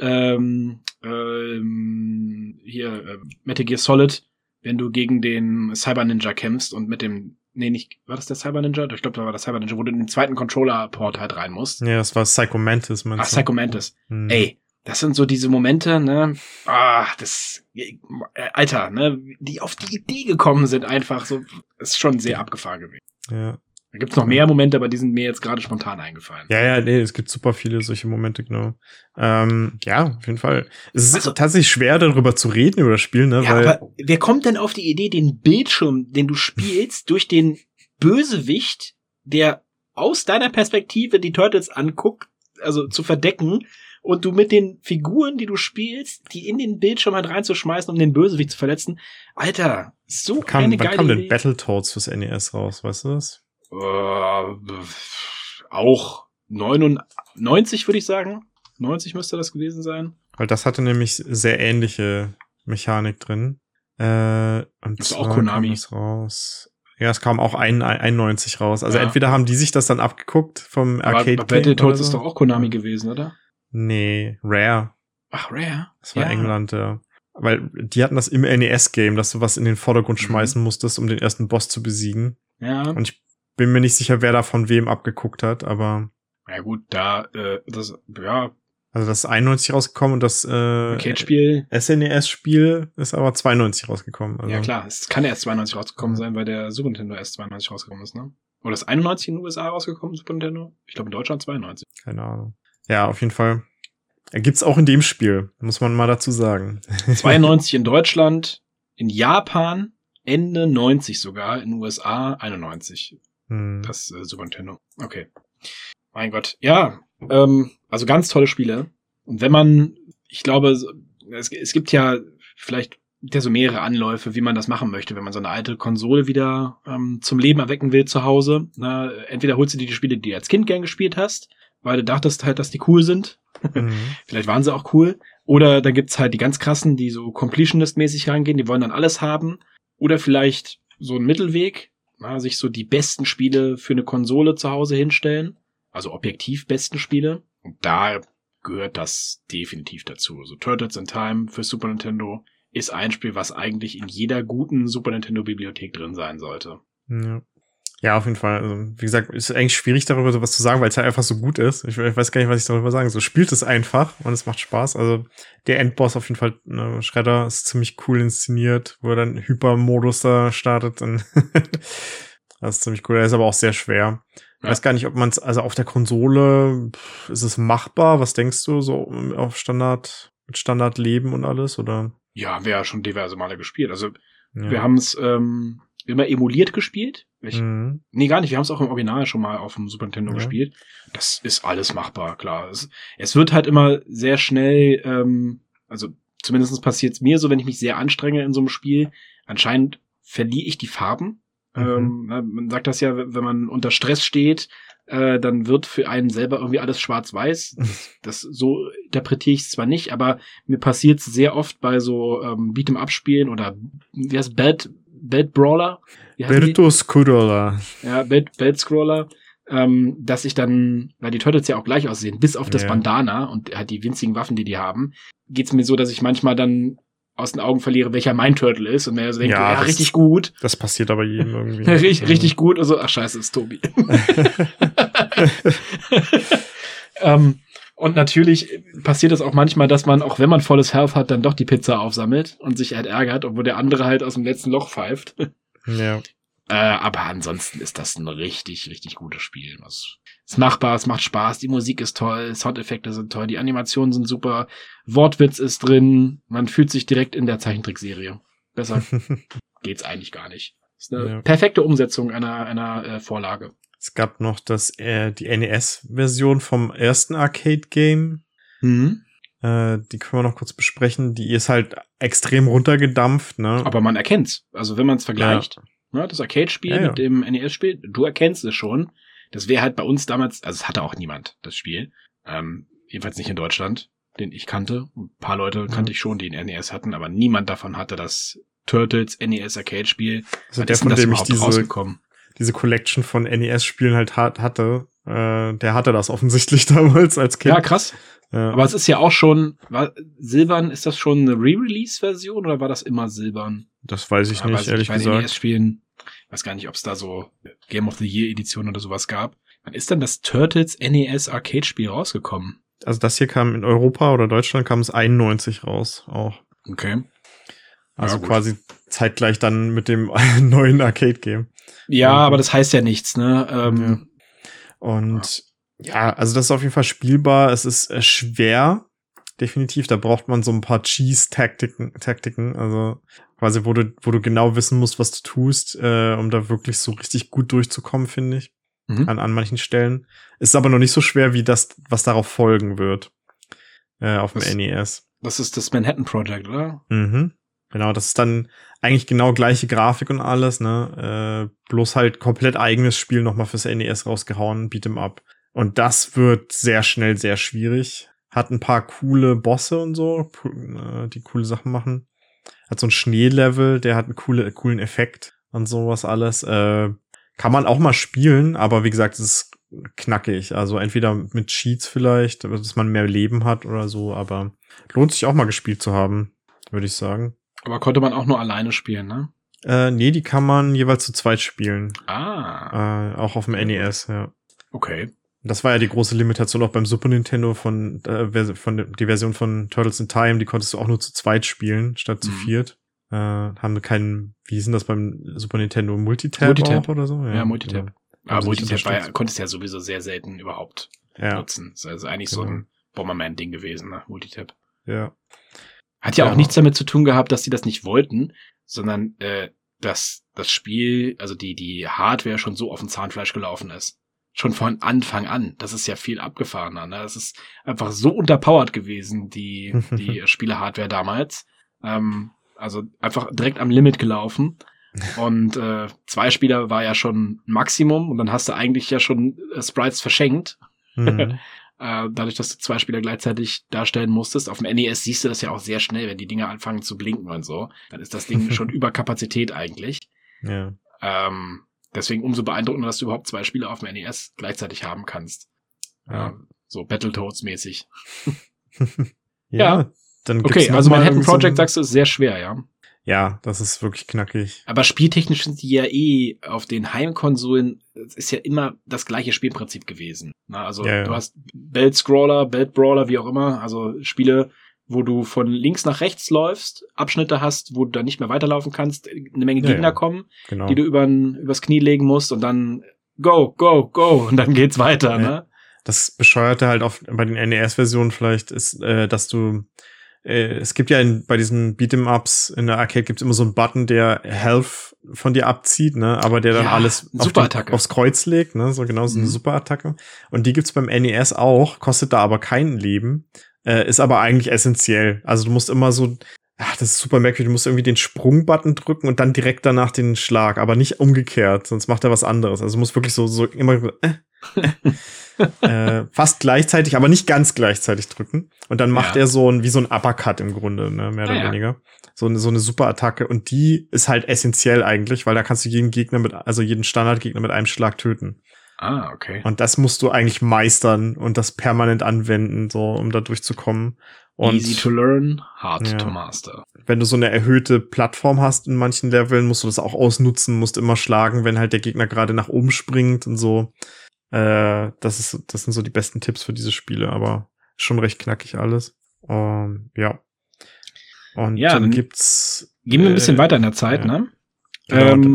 Speaker 3: Metal Gear Solid, wenn du gegen den Cyber Ninja kämpfst und mit dem, war das der Cyber Ninja? Ich glaube, da war der Cyber Ninja, wo du in den zweiten Controller-Port halt rein musst.
Speaker 1: Ja, das war Psycho Mantis, meinst du?
Speaker 3: Psycho Mantis. Ey, das sind so diese Momente, ne? Alter, ne? Die auf die Idee gekommen sind, einfach so, ist schon sehr abgefahren gewesen.
Speaker 1: Ja.
Speaker 3: Da gibt's noch mehr Momente, aber die sind mir jetzt gerade spontan eingefallen.
Speaker 1: Ja, es gibt super viele solche Momente, genau. Ja, auf jeden Fall. Es ist tatsächlich schwer, darüber zu reden, über das Spiel, ne?
Speaker 3: Ja, weil aber wer kommt denn auf die Idee, den Bildschirm, den du spielst, durch den Bösewicht, der aus deiner Perspektive die Turtles anguckt, also zu verdecken und du mit den Figuren, die du spielst, die in den Bildschirm halt reinzuschmeißen, um den Bösewicht zu verletzen? Alter, so eine geile Idee. Wann kam denn
Speaker 1: Battletoads fürs NES raus, weißt du das?
Speaker 3: Auch 99, würde ich sagen. 90 müsste das gewesen sein.
Speaker 1: Weil das hatte nämlich sehr ähnliche Mechanik drin. Und
Speaker 3: ist auch Konami.
Speaker 1: Raus. Ja, es kam auch 91 raus. Also entweder haben die sich das dann abgeguckt vom Arcade.
Speaker 3: Aber Battletoads ist doch auch Konami gewesen, oder?
Speaker 1: Nee, Rare.
Speaker 3: Ach, Rare?
Speaker 1: Das war England, ja. Weil die hatten das im NES-Game, dass du was in den Vordergrund schmeißen musstest, um den ersten Boss zu besiegen.
Speaker 3: Ja.
Speaker 1: Und ich bin mir nicht sicher, wer da von wem abgeguckt hat, aber.
Speaker 3: Ja gut, Also
Speaker 1: das ist 91 rausgekommen und das
Speaker 3: Arcade-Spiel.
Speaker 1: SNES-Spiel ist aber 92 rausgekommen. Also.
Speaker 3: Ja klar, es kann erst 92 rausgekommen sein, weil der Super Nintendo erst 92 rausgekommen ist, ne? Oder ist 91 in den USA rausgekommen, Super Nintendo? Ich glaube in Deutschland 92.
Speaker 1: Keine Ahnung. Ja, auf jeden Fall. Gibt's auch in dem Spiel, muss man mal dazu sagen.
Speaker 3: 92 in Deutschland, in Japan Ende 90 sogar, in den USA 91. Das Super Nintendo. Okay. Mein Gott. Ja, also ganz tolle Spiele. Und wenn man, ich glaube, es gibt ja vielleicht so mehrere Anläufe, wie man das machen möchte, wenn man so eine alte Konsole wieder zum Leben erwecken will zu Hause. Na, entweder holst du dir die Spiele, die du als Kind gern gespielt hast, weil du dachtest halt, dass die cool sind. Vielleicht waren sie auch cool. Oder da gibt's halt die ganz krassen, die so Completionist-mäßig rangehen, die wollen dann alles haben. Oder vielleicht so ein Mittelweg, sich so die besten Spiele für eine Konsole zu Hause hinstellen. Also objektiv besten Spiele. Und da gehört das definitiv dazu. Also Turtles in Time für Super Nintendo ist ein Spiel, was eigentlich in jeder guten Super Nintendo-Bibliothek drin sein sollte.
Speaker 1: Ja, auf jeden Fall. Also, wie gesagt, ist eigentlich schwierig, darüber sowas zu sagen, weil es halt einfach so gut ist. Ich weiß gar nicht, was ich darüber sagen soll. Spielt es einfach und es macht Spaß. Also der Endboss auf jeden Fall, Shredder, ist ziemlich cool inszeniert, wo er dann Hyper-Modus da startet. Und das ist ziemlich cool. Er ist aber auch sehr schwer. Ich weiß gar nicht, ob man es, also auf der Konsole, ist es machbar? Was denkst du, so auf mit Standardleben und alles, oder?
Speaker 3: Ja, haben wir ja schon diverse Male gespielt. Also wir haben es immer emuliert gespielt. Nee, gar nicht. Wir haben es auch im Original schon mal auf dem Super Nintendo gespielt. Das ist alles machbar, klar. Es wird halt immer sehr schnell, also zumindest passiert es mir so, wenn ich mich sehr anstrenge in so einem Spiel. Anscheinend verliere ich die Farben. Man sagt das ja, wenn man unter Stress steht, dann wird für einen selber irgendwie alles schwarz-weiß. So interpretiere ich es zwar nicht, aber mir passiert es sehr oft bei so Beat'em-up-Spielen oder wie heißt Belt Brawler?
Speaker 1: Belt-Scroller.
Speaker 3: Ja, Belt-Scroller. Dass ich dann, weil die Turtles ja auch gleich aussehen, bis auf das Bandana und halt die winzigen Waffen, die haben, geht's mir so, dass ich manchmal dann aus den Augen verliere, welcher mein Turtle ist und mir so denke, ja, richtig gut.
Speaker 1: Das passiert aber jedem irgendwie.
Speaker 3: richtig gut und so, ach scheiße, ist Tobi. Und natürlich passiert es auch manchmal, dass man, auch wenn man volles Health hat, dann doch die Pizza aufsammelt und sich halt ärgert, obwohl der andere halt aus dem letzten Loch pfeift.
Speaker 1: Ja.
Speaker 3: Aber ansonsten ist das ein richtig, richtig gutes Spiel. Es ist machbar, es macht Spaß, die Musik ist toll, Soundeffekte sind toll, die Animationen sind super, Wortwitz ist drin, man fühlt sich direkt in der Zeichentrickserie. Besser geht's eigentlich gar nicht. Ist eine perfekte Umsetzung einer Vorlage.
Speaker 1: Es gab noch die NES-Version vom ersten Arcade-Game.
Speaker 3: Mhm.
Speaker 1: Die können wir noch kurz besprechen. Die ist halt extrem runtergedampft, ne?
Speaker 3: Aber man erkennt's. Also wenn man es vergleicht, ne, das Arcade-Spiel mit dem NES-Spiel, du erkennst es schon. Das wäre halt bei uns damals, also es hatte auch niemand, das Spiel. Jedenfalls nicht in Deutschland, den ich kannte. Ein paar Leute kannte ich schon, die ein NES hatten, aber niemand davon hatte das Turtles NES Arcade-Spiel.
Speaker 1: Also der, von dem ich diese Collection von NES-Spielen halt hatte, der hatte das offensichtlich damals als Kind.
Speaker 3: Ja, krass. Ja. Aber es ist ja auch schon, Silbern, ist das schon eine Re-Release-Version oder war das immer Silbern?
Speaker 1: Das weiß ich nicht, ehrlich gesagt. Bei
Speaker 3: NES-Spielen, weiß gar nicht, ob es da so Game of the Year-Edition oder sowas gab. Wann ist dann das Turtles NES Arcade-Spiel rausgekommen?
Speaker 1: Also das hier kam in Europa oder Deutschland kam es 91 raus auch.
Speaker 3: Okay.
Speaker 1: Also quasi zeitgleich dann mit dem neuen Arcade-Game.
Speaker 3: Ja, aber das heißt ja nichts, ne?
Speaker 1: Also das ist auf jeden Fall spielbar. Es ist schwer, definitiv. Da braucht man so ein paar Cheese-Taktiken, also quasi, wo du genau wissen musst, was du tust, um da wirklich so richtig gut durchzukommen, finde ich. An manchen Stellen. Ist aber noch nicht so schwer wie das, was darauf folgen wird. Auf dem NES.
Speaker 3: Das ist das Manhattan Project, oder?
Speaker 1: Mhm. Genau, das ist dann eigentlich genau gleiche Grafik und alles, ne? Bloß halt komplett eigenes Spiel nochmal fürs NES rausgehauen, Beat'em Up. Und das wird sehr schnell sehr schwierig. Hat ein paar coole Bosse und so, die coole Sachen machen. Hat so ein Schneelevel, der hat einen coolen Effekt und sowas alles. Kann man auch mal spielen, aber wie gesagt, es ist knackig. Also entweder mit Cheats vielleicht, dass man mehr Leben hat oder so, aber lohnt sich auch mal gespielt zu haben, würde ich sagen.
Speaker 3: Aber konnte man auch nur alleine spielen, ne?
Speaker 1: Nee, die kann man jeweils zu zweit spielen. Auch auf dem NES, ja.
Speaker 3: Okay.
Speaker 1: Das war ja die große Limitation auch beim Super Nintendo die Version von Turtles in Time, die konntest du auch nur zu zweit spielen, statt zu viert. Haben wir keinen, wie hieß denn das beim Super Nintendo? Multitap auch oder so?
Speaker 3: Ja, Multitap. Genau. Aber Multitap konntest du ja sowieso sehr selten überhaupt nutzen. Das ist also eigentlich so ein Bomberman-Ding gewesen, ne? Multitap.
Speaker 1: Ja.
Speaker 3: Hat ja auch nichts damit zu tun gehabt, dass die das nicht wollten, sondern dass das Spiel, also die Hardware schon so auf dem Zahnfleisch gelaufen ist. Schon von Anfang an. Das ist ja viel abgefahrener. Ne? Das ist einfach so unterpowered gewesen, die Spiele-Hardware damals. Also einfach direkt am Limit gelaufen. Und 2 Spieler war ja schon Maximum und dann hast du eigentlich ja schon Sprites verschenkt. Dadurch, dass du 2 Spieler gleichzeitig darstellen musstest. Auf dem NES siehst du das ja auch sehr schnell, wenn die Dinger anfangen zu blinken und so. Dann ist das Ding schon über Kapazität eigentlich.
Speaker 1: Ja.
Speaker 3: Deswegen umso beeindruckender, dass du überhaupt 2 Spieler auf dem NES gleichzeitig haben kannst.
Speaker 1: Ja.
Speaker 3: So Battletoads-mäßig.
Speaker 1: Ja. Dann
Speaker 3: okay, also Manhattan Project, sagst du, ist sehr schwer, ja?
Speaker 1: Ja, das ist wirklich knackig.
Speaker 3: Aber spieltechnisch sind die ja auf den Heimkonsolen, das ist ja immer das gleiche Spielprinzip gewesen. Na, also du hast Belt-Scroller, Belt-Brawler, wie auch immer, also Spiele, wo du von links nach rechts läufst, Abschnitte hast, wo du dann nicht mehr weiterlaufen kannst, eine Menge Gegner kommen, die du übers Knie legen musst und dann go, go, go und dann geht's weiter, ne?
Speaker 1: Das Bescheuerte halt bei den NES-Versionen vielleicht ist, dass du es gibt ja bei diesen Beat'em-Ups in der Arcade gibt's immer so einen Button, der Health von dir abzieht, ne, aber der dann alles aufs Kreuz legt, ne, so genau so eine Superattacke. Und die gibt's beim NES auch, kostet da aber kein Leben, ist aber eigentlich essentiell. Also du musst immer so, das ist super merkwürdig, du musst irgendwie den Sprung-Button drücken und dann direkt danach den Schlag, aber nicht umgekehrt, sonst macht er was anderes. Also du musst wirklich so immer fast gleichzeitig, aber nicht ganz gleichzeitig drücken. Und dann macht er wie so ein Uppercut im Grunde, ne, mehr oder weniger. So eine Superattacke. Und die ist halt essentiell eigentlich, weil da kannst du jeden Standardgegner mit einem Schlag töten.
Speaker 3: Okay.
Speaker 1: Und das musst du eigentlich meistern und das permanent anwenden, so, um da durchzukommen. Und
Speaker 3: easy to learn, hard to master.
Speaker 1: Wenn du so eine erhöhte Plattform hast in manchen Leveln, musst du das auch ausnutzen, musst immer schlagen, wenn halt der Gegner gerade nach oben springt und so. Das sind so die besten Tipps für diese Spiele, aber schon recht knackig alles. Ja. Und dann gibt's.
Speaker 3: Gehen wir ein bisschen weiter in der Zeit, ne?
Speaker 1: Genau.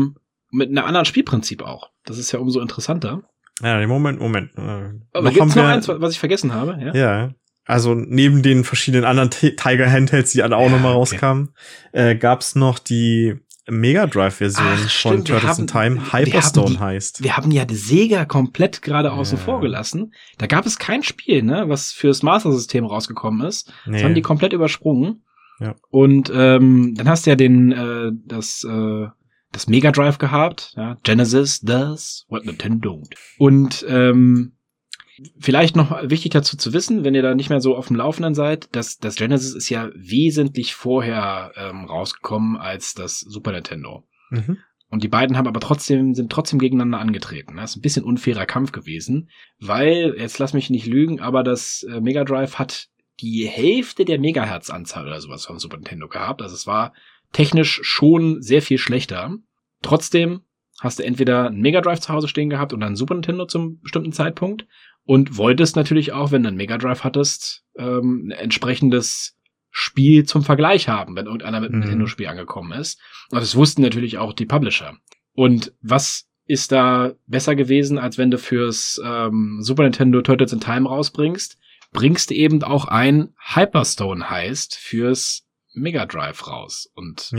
Speaker 3: mit einem anderen Spielprinzip auch. Das ist ja umso interessanter.
Speaker 1: Ja, Moment.
Speaker 3: Aber gibt's noch eins, was ich vergessen habe?
Speaker 1: Ja. Also neben den verschiedenen anderen Tiger Handhelds, die alle auch nochmal rauskamen, gab's noch die Mega Drive-Version von Turtles in Time, Hyperstone heißt.
Speaker 3: Wir haben ja die Sega komplett gerade außen vor gelassen. Da gab es kein Spiel, ne, was fürs Master-System rausgekommen ist. Nee. Das haben die komplett übersprungen. Ja. Und dann hast du ja das Mega Drive gehabt, ja, Genesis does what Nintendo don't. Und vielleicht noch wichtig dazu zu wissen, wenn ihr da nicht mehr so auf dem Laufenden seid, dass das Genesis ist ja wesentlich vorher rausgekommen als das Super Nintendo. Mhm. Und die beiden haben aber sind trotzdem gegeneinander angetreten. Das ist ein bisschen unfairer Kampf gewesen, weil, jetzt lass mich nicht lügen, aber das Mega Drive hat die Hälfte der Megahertz-Anzahl oder sowas vom Super Nintendo gehabt. Also es war technisch schon sehr viel schlechter. Trotzdem hast du entweder einen Mega Drive zu Hause stehen gehabt oder einen Super Nintendo zum bestimmten Zeitpunkt und wolltest natürlich auch, wenn du einen Mega Drive hattest, ein entsprechendes Spiel zum Vergleich haben, wenn irgendeiner mit einem Nintendo-Spiel angekommen ist. Und das wussten natürlich auch die Publisher. Und was ist da besser gewesen, als wenn du fürs Super Nintendo Turtles in Time rausbringst? Bringst du eben auch ein Hyperstone heißt fürs Mega Drive raus. Und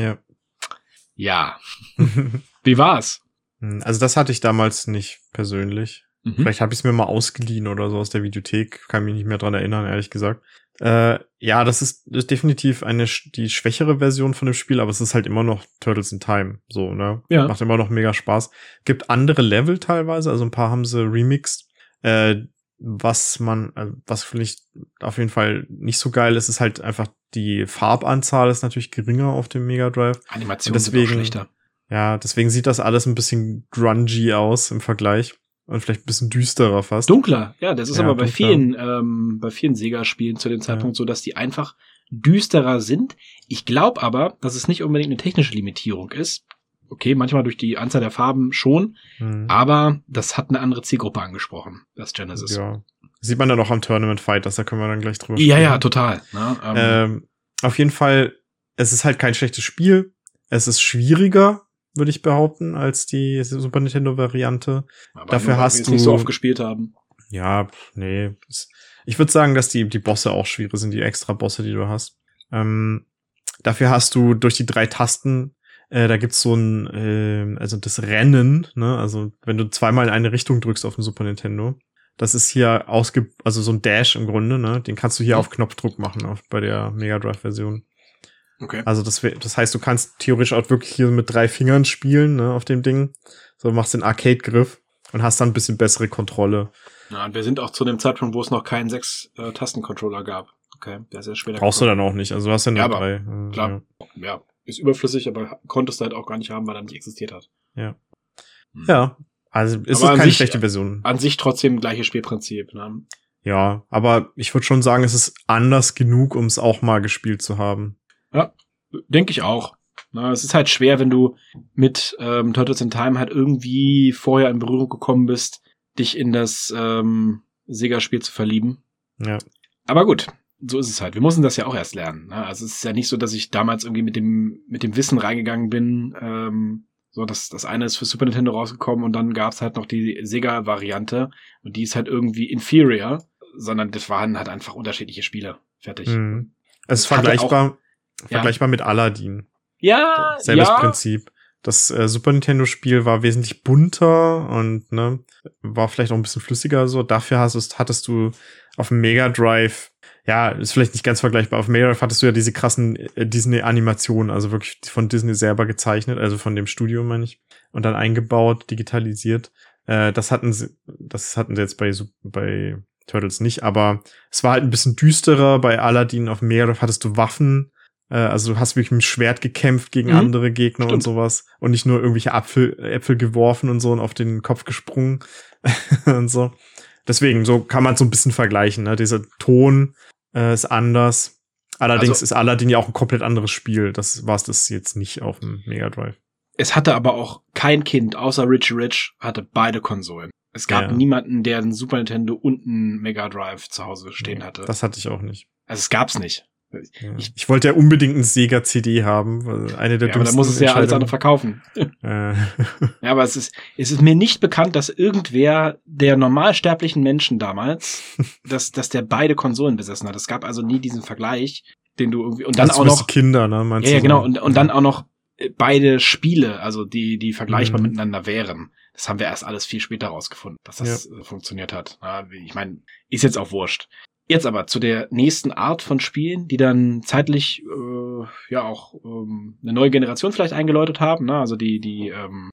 Speaker 3: ja. Wie war's?
Speaker 1: Also das hatte ich damals nicht persönlich. Vielleicht habe ich es mir mal ausgeliehen oder so aus der Videothek. Kann mich nicht mehr dran erinnern, ehrlich gesagt. Ja, das ist definitiv die schwächere Version von dem Spiel, aber es ist halt immer noch Turtles in Time. So, ne? Ja. Macht immer noch mega Spaß. Gibt andere Level teilweise, also ein paar haben sie remixed. Was vielleicht auf jeden Fall nicht so geil ist, ist halt einfach die Farbanzahl ist natürlich geringer auf dem Mega Drive.
Speaker 3: Animation ist auch schlechter.
Speaker 1: Ja, deswegen sieht das alles ein bisschen grungy aus im Vergleich. Und vielleicht ein bisschen düsterer fast.
Speaker 3: Dunkler, ja, das ist aber bei vielen Sega-Spielen zu dem Zeitpunkt so, dass die einfach düsterer sind. Ich glaube aber, dass es nicht unbedingt eine technische Limitierung ist. Okay, manchmal durch die Anzahl der Farben schon, aber das hat eine andere Zielgruppe angesprochen, das Genesis.
Speaker 1: Ja. Sieht man dann auch am Tournament Fighters, da können wir dann gleich drüber sprechen.
Speaker 3: Ja, total. Ne?
Speaker 1: Auf jeden Fall, es ist halt kein schlechtes Spiel. Es ist schwieriger, würde ich behaupten, als die Super Nintendo-Variante. Aber dafür nur, hast du
Speaker 3: nicht so oft gespielt haben.
Speaker 1: Ja, nee. Ich würde sagen, dass die Bosse auch schwierig sind, die extra Bosse, die du hast. Dafür hast du durch die 3 Tasten, da gibt's so also das Rennen, ne? Also wenn du zweimal in eine Richtung drückst auf dem Super Nintendo, das ist hier also so ein Dash im Grunde, ne? Den kannst du hier auf Knopfdruck machen, bei der Mega Drive-Version. Okay. Also das heißt, du kannst theoretisch auch wirklich hier mit 3 Fingern spielen, ne, auf dem Ding. So machst den Arcade-Griff und hast dann ein bisschen bessere Kontrolle.
Speaker 3: Ja, und wir sind auch zu dem Zeitpunkt, wo es noch keinen 6-Tasten-Controller gab. Okay, der ist ja später.
Speaker 1: Brauchst du dann auch nicht, also du hast ja nur 3.
Speaker 3: Klar, ja. Ist überflüssig, aber konntest du halt auch gar nicht haben, weil er nicht existiert hat.
Speaker 1: Ja. Ja, also ist es keine schlechte Version.
Speaker 3: An sich trotzdem gleiches Spielprinzip, ne?
Speaker 1: Ja, aber ich würde schon sagen, es ist anders genug, um es auch mal gespielt zu haben.
Speaker 3: Ja, denke ich auch. Na, es ist halt schwer, wenn du mit Turtles in Time halt irgendwie vorher in Berührung gekommen bist, dich in das Sega-Spiel zu verlieben. Ja. Aber gut, so ist es halt. Wir mussten das ja auch erst lernen. Ne? Also es ist ja nicht so, dass ich damals irgendwie mit dem Wissen reingegangen bin. So, das eine ist für Super Nintendo rausgekommen und dann gab's halt noch die Sega-Variante und die ist halt irgendwie inferior, sondern das waren halt einfach unterschiedliche Spiele. Fertig.
Speaker 1: Mhm. Es ist vergleichbar mit Aladdin.
Speaker 3: Ja,
Speaker 1: selbes Prinzip. Das Super Nintendo-Spiel war wesentlich bunter und ne, war vielleicht auch ein bisschen flüssiger so. Dafür hattest du auf dem Mega Drive, ja, ist vielleicht nicht ganz vergleichbar, auf dem Mega Drive hattest du ja diese krassen Disney-Animationen, also wirklich von Disney selber gezeichnet, also von dem Studio, meine ich, und dann eingebaut, digitalisiert. Das hatten sie jetzt bei Turtles nicht, aber es war halt ein bisschen düsterer. Bei Aladdin auf dem Mega Drive hattest du Waffen. Also du hast wirklich mit dem Schwert gekämpft gegen andere Gegner und sowas. Und nicht nur irgendwelche Äpfel geworfen und so und auf den Kopf gesprungen und so. Deswegen, so kann man so ein bisschen vergleichen. Ne? Dieser Ton ist anders. Allerdings ist Aladdin ja auch ein komplett anderes Spiel. Das war es jetzt nicht auf dem Mega Drive.
Speaker 3: Es hatte aber auch kein Kind, außer Richie Rich, hatte beide Konsolen. Es gab niemanden, der einen Super Nintendo und einen Mega Drive zu Hause stehen hatte.
Speaker 1: Das hatte ich auch nicht.
Speaker 3: Also es gab's nicht.
Speaker 1: Ich wollte ja unbedingt ein Sega-CD haben, weil eine der
Speaker 3: aber dann muss es ja alles andere verkaufen. Ja, aber es ist mir nicht bekannt, dass irgendwer der normalsterblichen Menschen damals, dass der beide Konsolen besessen hat. Es gab also nie diesen Vergleich, den du irgendwie, und dann auch noch
Speaker 1: Kinder, ne, meinst du?
Speaker 3: Ja, genau, und dann auch noch beide Spiele, also die vergleichbar miteinander wären. Das haben wir erst alles viel später rausgefunden, dass das funktioniert hat. Ich meine, ist jetzt auch wurscht. Jetzt aber zu der nächsten Art von Spielen, die dann zeitlich auch eine neue Generation vielleicht eingeläutet haben. Ne? Also die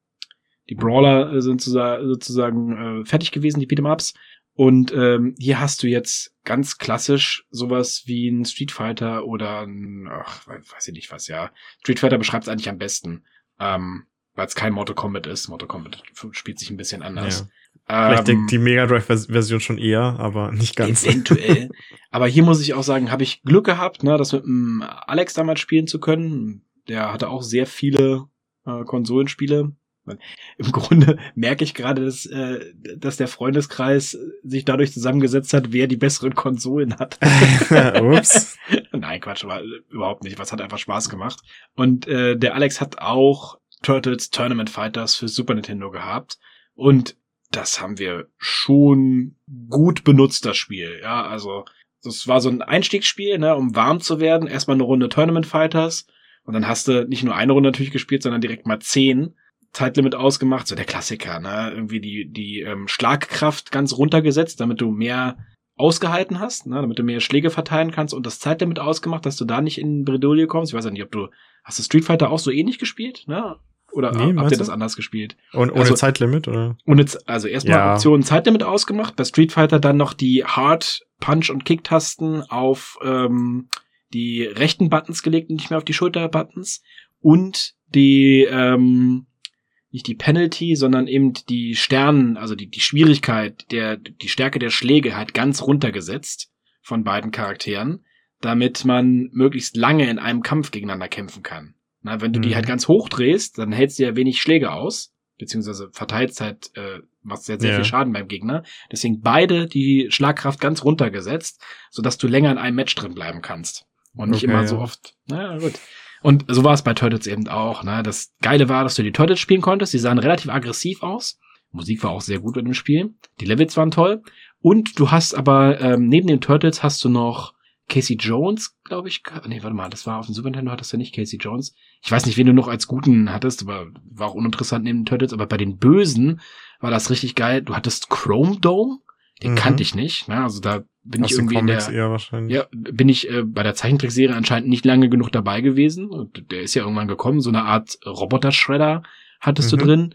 Speaker 3: Brawler sind sozusagen fertig gewesen, die Beat'em-Ups. Und hier hast du jetzt ganz klassisch sowas wie ein Street Fighter oder ein, weiß ich nicht was, ja. Street Fighter beschreibt es eigentlich am besten, weil es kein Mortal Kombat ist. Mortal Kombat spielt sich ein bisschen anders.
Speaker 1: Ja. Vielleicht die Mega Drive-Version schon eher, aber nicht ganz.
Speaker 3: Eventuell. Aber hier muss ich auch sagen, habe ich Glück gehabt, ne, das mit dem Alex damals spielen zu können. Der hatte auch sehr viele Konsolenspiele. Im Grunde merke ich gerade, dass der Freundeskreis sich dadurch zusammengesetzt hat, wer die besseren Konsolen hat.
Speaker 1: Ups.
Speaker 3: Nein, Quatsch, aber überhaupt nicht. Was hat einfach Spaß gemacht. Und der Alex hat auch Turtles Tournament Fighters für Super Nintendo gehabt. Und das haben wir schon gut benutzt, das Spiel. Ja, also das war so ein Einstiegsspiel, ne, um warm zu werden. Erstmal eine Runde Tournament Fighters. Und dann hast du nicht nur eine Runde natürlich gespielt, sondern direkt mal 10. Zeitlimit ausgemacht, so der Klassiker, ne? Irgendwie die Schlagkraft ganz runtergesetzt, damit du mehr ausgehalten hast, ne? Damit du mehr Schläge verteilen kannst und das Zeitlimit ausgemacht, dass du da nicht in Bredouille kommst. Ich weiß ja nicht, hast du Street Fighter auch so ähnlich gespielt, ne? Oder habt ihr das anders gespielt?
Speaker 1: Und ohne Zeitlimit, oder?
Speaker 3: Also erstmal Option Zeitlimit ausgemacht, bei Street Fighter dann noch die Hard Punch und Kick-Tasten auf die rechten Buttons gelegt und nicht mehr auf die Schulter-Buttons und die nicht die Penalty, sondern eben die Sternen, also die Schwierigkeit, die Stärke der Schläge halt ganz runtergesetzt von beiden Charakteren, damit man möglichst lange in einem Kampf gegeneinander kämpfen kann. Na, wenn du die halt ganz hoch drehst, dann hältst du ja wenig Schläge aus, beziehungsweise verteilst halt, machst sehr viel Schaden beim Gegner. Deswegen beide die Schlagkraft ganz runtergesetzt, sodass du länger in einem Match drin bleiben kannst. Und nicht immer so oft. Na gut. Und so war es bei Turtles eben auch. Ne? Das Geile war, dass du die Turtles spielen konntest. Die sahen relativ aggressiv aus. Musik war auch sehr gut in dem Spiel. Die Levels waren toll. Und du hast aber, neben den Turtles hast du noch Casey Jones, glaube ich. Nee, warte mal, das war auf dem Super Nintendo, hattest du nicht Casey Jones. Ich weiß nicht, wen du noch als Guten hattest, aber war auch uninteressant neben den Turtles. Aber bei den Bösen war das richtig geil. Du hattest Chrome Dome. Den kannte ich nicht. Ne? Also da bin ich irgendwie in der, bin ich bei der Zeichentrickserie anscheinend nicht lange genug dabei gewesen. Und der ist ja irgendwann gekommen. So eine Art Roboter-Shredder hattest du drin.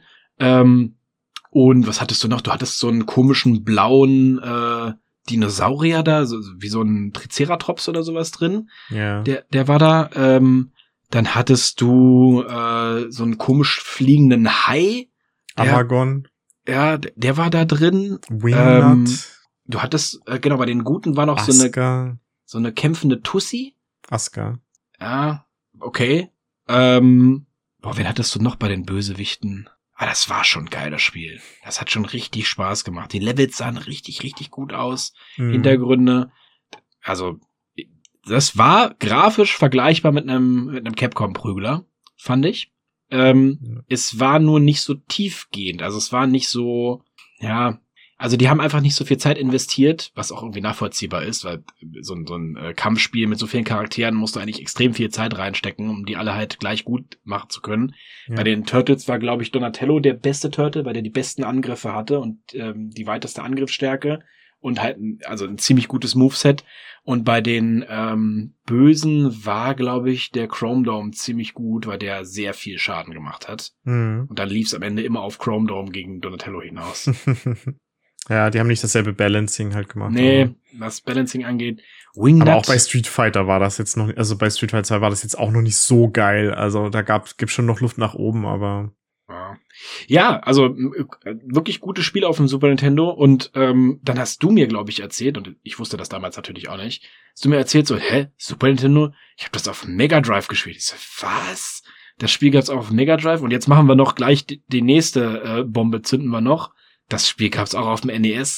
Speaker 3: Und was hattest du noch? Du hattest so einen komischen blauen Dinosaurier da, so wie so ein Triceratops oder sowas drin.
Speaker 1: Ja.
Speaker 3: Der war da. Dann hattest du so einen komisch fliegenden Hai.
Speaker 1: Amagon.
Speaker 3: Ja, der war da drin.
Speaker 1: Wingnut.
Speaker 3: Du hattest, genau, bei den Guten war noch
Speaker 1: Asuka.
Speaker 3: so eine kämpfende Tussi.
Speaker 1: Asuka.
Speaker 3: Ja, okay. Wen hattest du noch bei den Bösewichten? Das war schon ein geiles Spiel. Das hat schon richtig Spaß gemacht. Die Levels sahen richtig, richtig gut aus. Hintergründe. Also, das war grafisch vergleichbar mit einem Capcom-Prügler, fand ich. Es war nur nicht so tiefgehend. Also es war nicht so, also die haben einfach nicht so viel Zeit investiert, was auch irgendwie nachvollziehbar ist, weil so ein Kampfspiel mit so vielen Charakteren musst du eigentlich extrem viel Zeit reinstecken, um die alle halt gleich gut machen zu können. Ja. Bei den Turtles war, glaube ich, Donatello der beste Turtle, weil der die besten Angriffe hatte und die weiteste Angriffsstärke und halt also ein ziemlich gutes Moveset. Und bei den Bösen war, glaube ich, der Chrome Dome ziemlich gut, weil der sehr viel Schaden gemacht hat. Und dann lief es am Ende immer auf Chrome Dome gegen Donatello hinaus.
Speaker 1: Ja, die haben nicht dasselbe Balancing halt gemacht.
Speaker 3: Nee, aber was Balancing angeegt. Wingnut.
Speaker 1: Aber auch bei Street Fighter war das jetzt noch, also bei Street Fighter 2 war das jetzt auch noch nicht so geil. Also da gibt's schon noch Luft nach oben, aber
Speaker 3: ja, also wirklich gutes Spiel auf dem Super Nintendo und dann hast du mir, glaube ich, erzählt, und ich wusste das damals natürlich auch nicht, hast du mir erzählt so, Super Nintendo? Ich habe das auf Mega Drive gespielt. Ich so, was? Das Spiel gab's auch auf Mega Drive und jetzt machen wir noch gleich die nächste Bombe, zünden wir noch. Das Spiel gab's auch auf dem NES.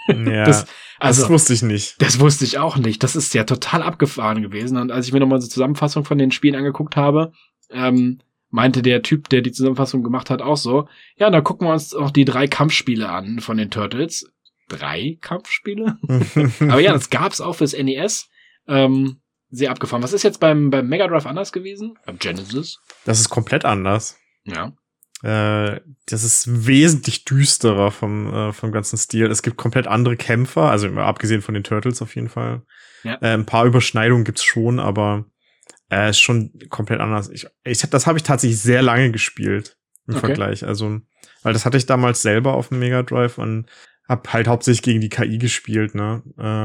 Speaker 1: Ja,
Speaker 3: Das
Speaker 1: wusste ich nicht.
Speaker 3: Das wusste ich auch nicht. Das ist ja total abgefahren gewesen. Und als ich mir nochmal so Zusammenfassung von den Spielen angeguckt habe, meinte der Typ, der die Zusammenfassung gemacht hat, auch so, ja, da gucken wir uns auch die 3 Kampfspiele an von den Turtles. 3 Kampfspiele? Aber ja, das gab's auch fürs NES. Sehr abgefahren. Was ist jetzt beim Mega Drive anders gewesen? Beim Genesis?
Speaker 1: Das ist komplett anders.
Speaker 3: Ja.
Speaker 1: Das ist wesentlich düsterer vom ganzen Stil. Es gibt komplett andere Kämpfer, also abgesehen von den Turtles auf jeden Fall.
Speaker 3: Ja.
Speaker 1: Ein paar Überschneidungen gibt's schon, aber ist schon komplett anders. Das habe ich tatsächlich sehr lange gespielt im Vergleich. Also, weil das hatte ich damals selber auf dem Mega Drive und hab halt hauptsächlich gegen die KI gespielt, ne?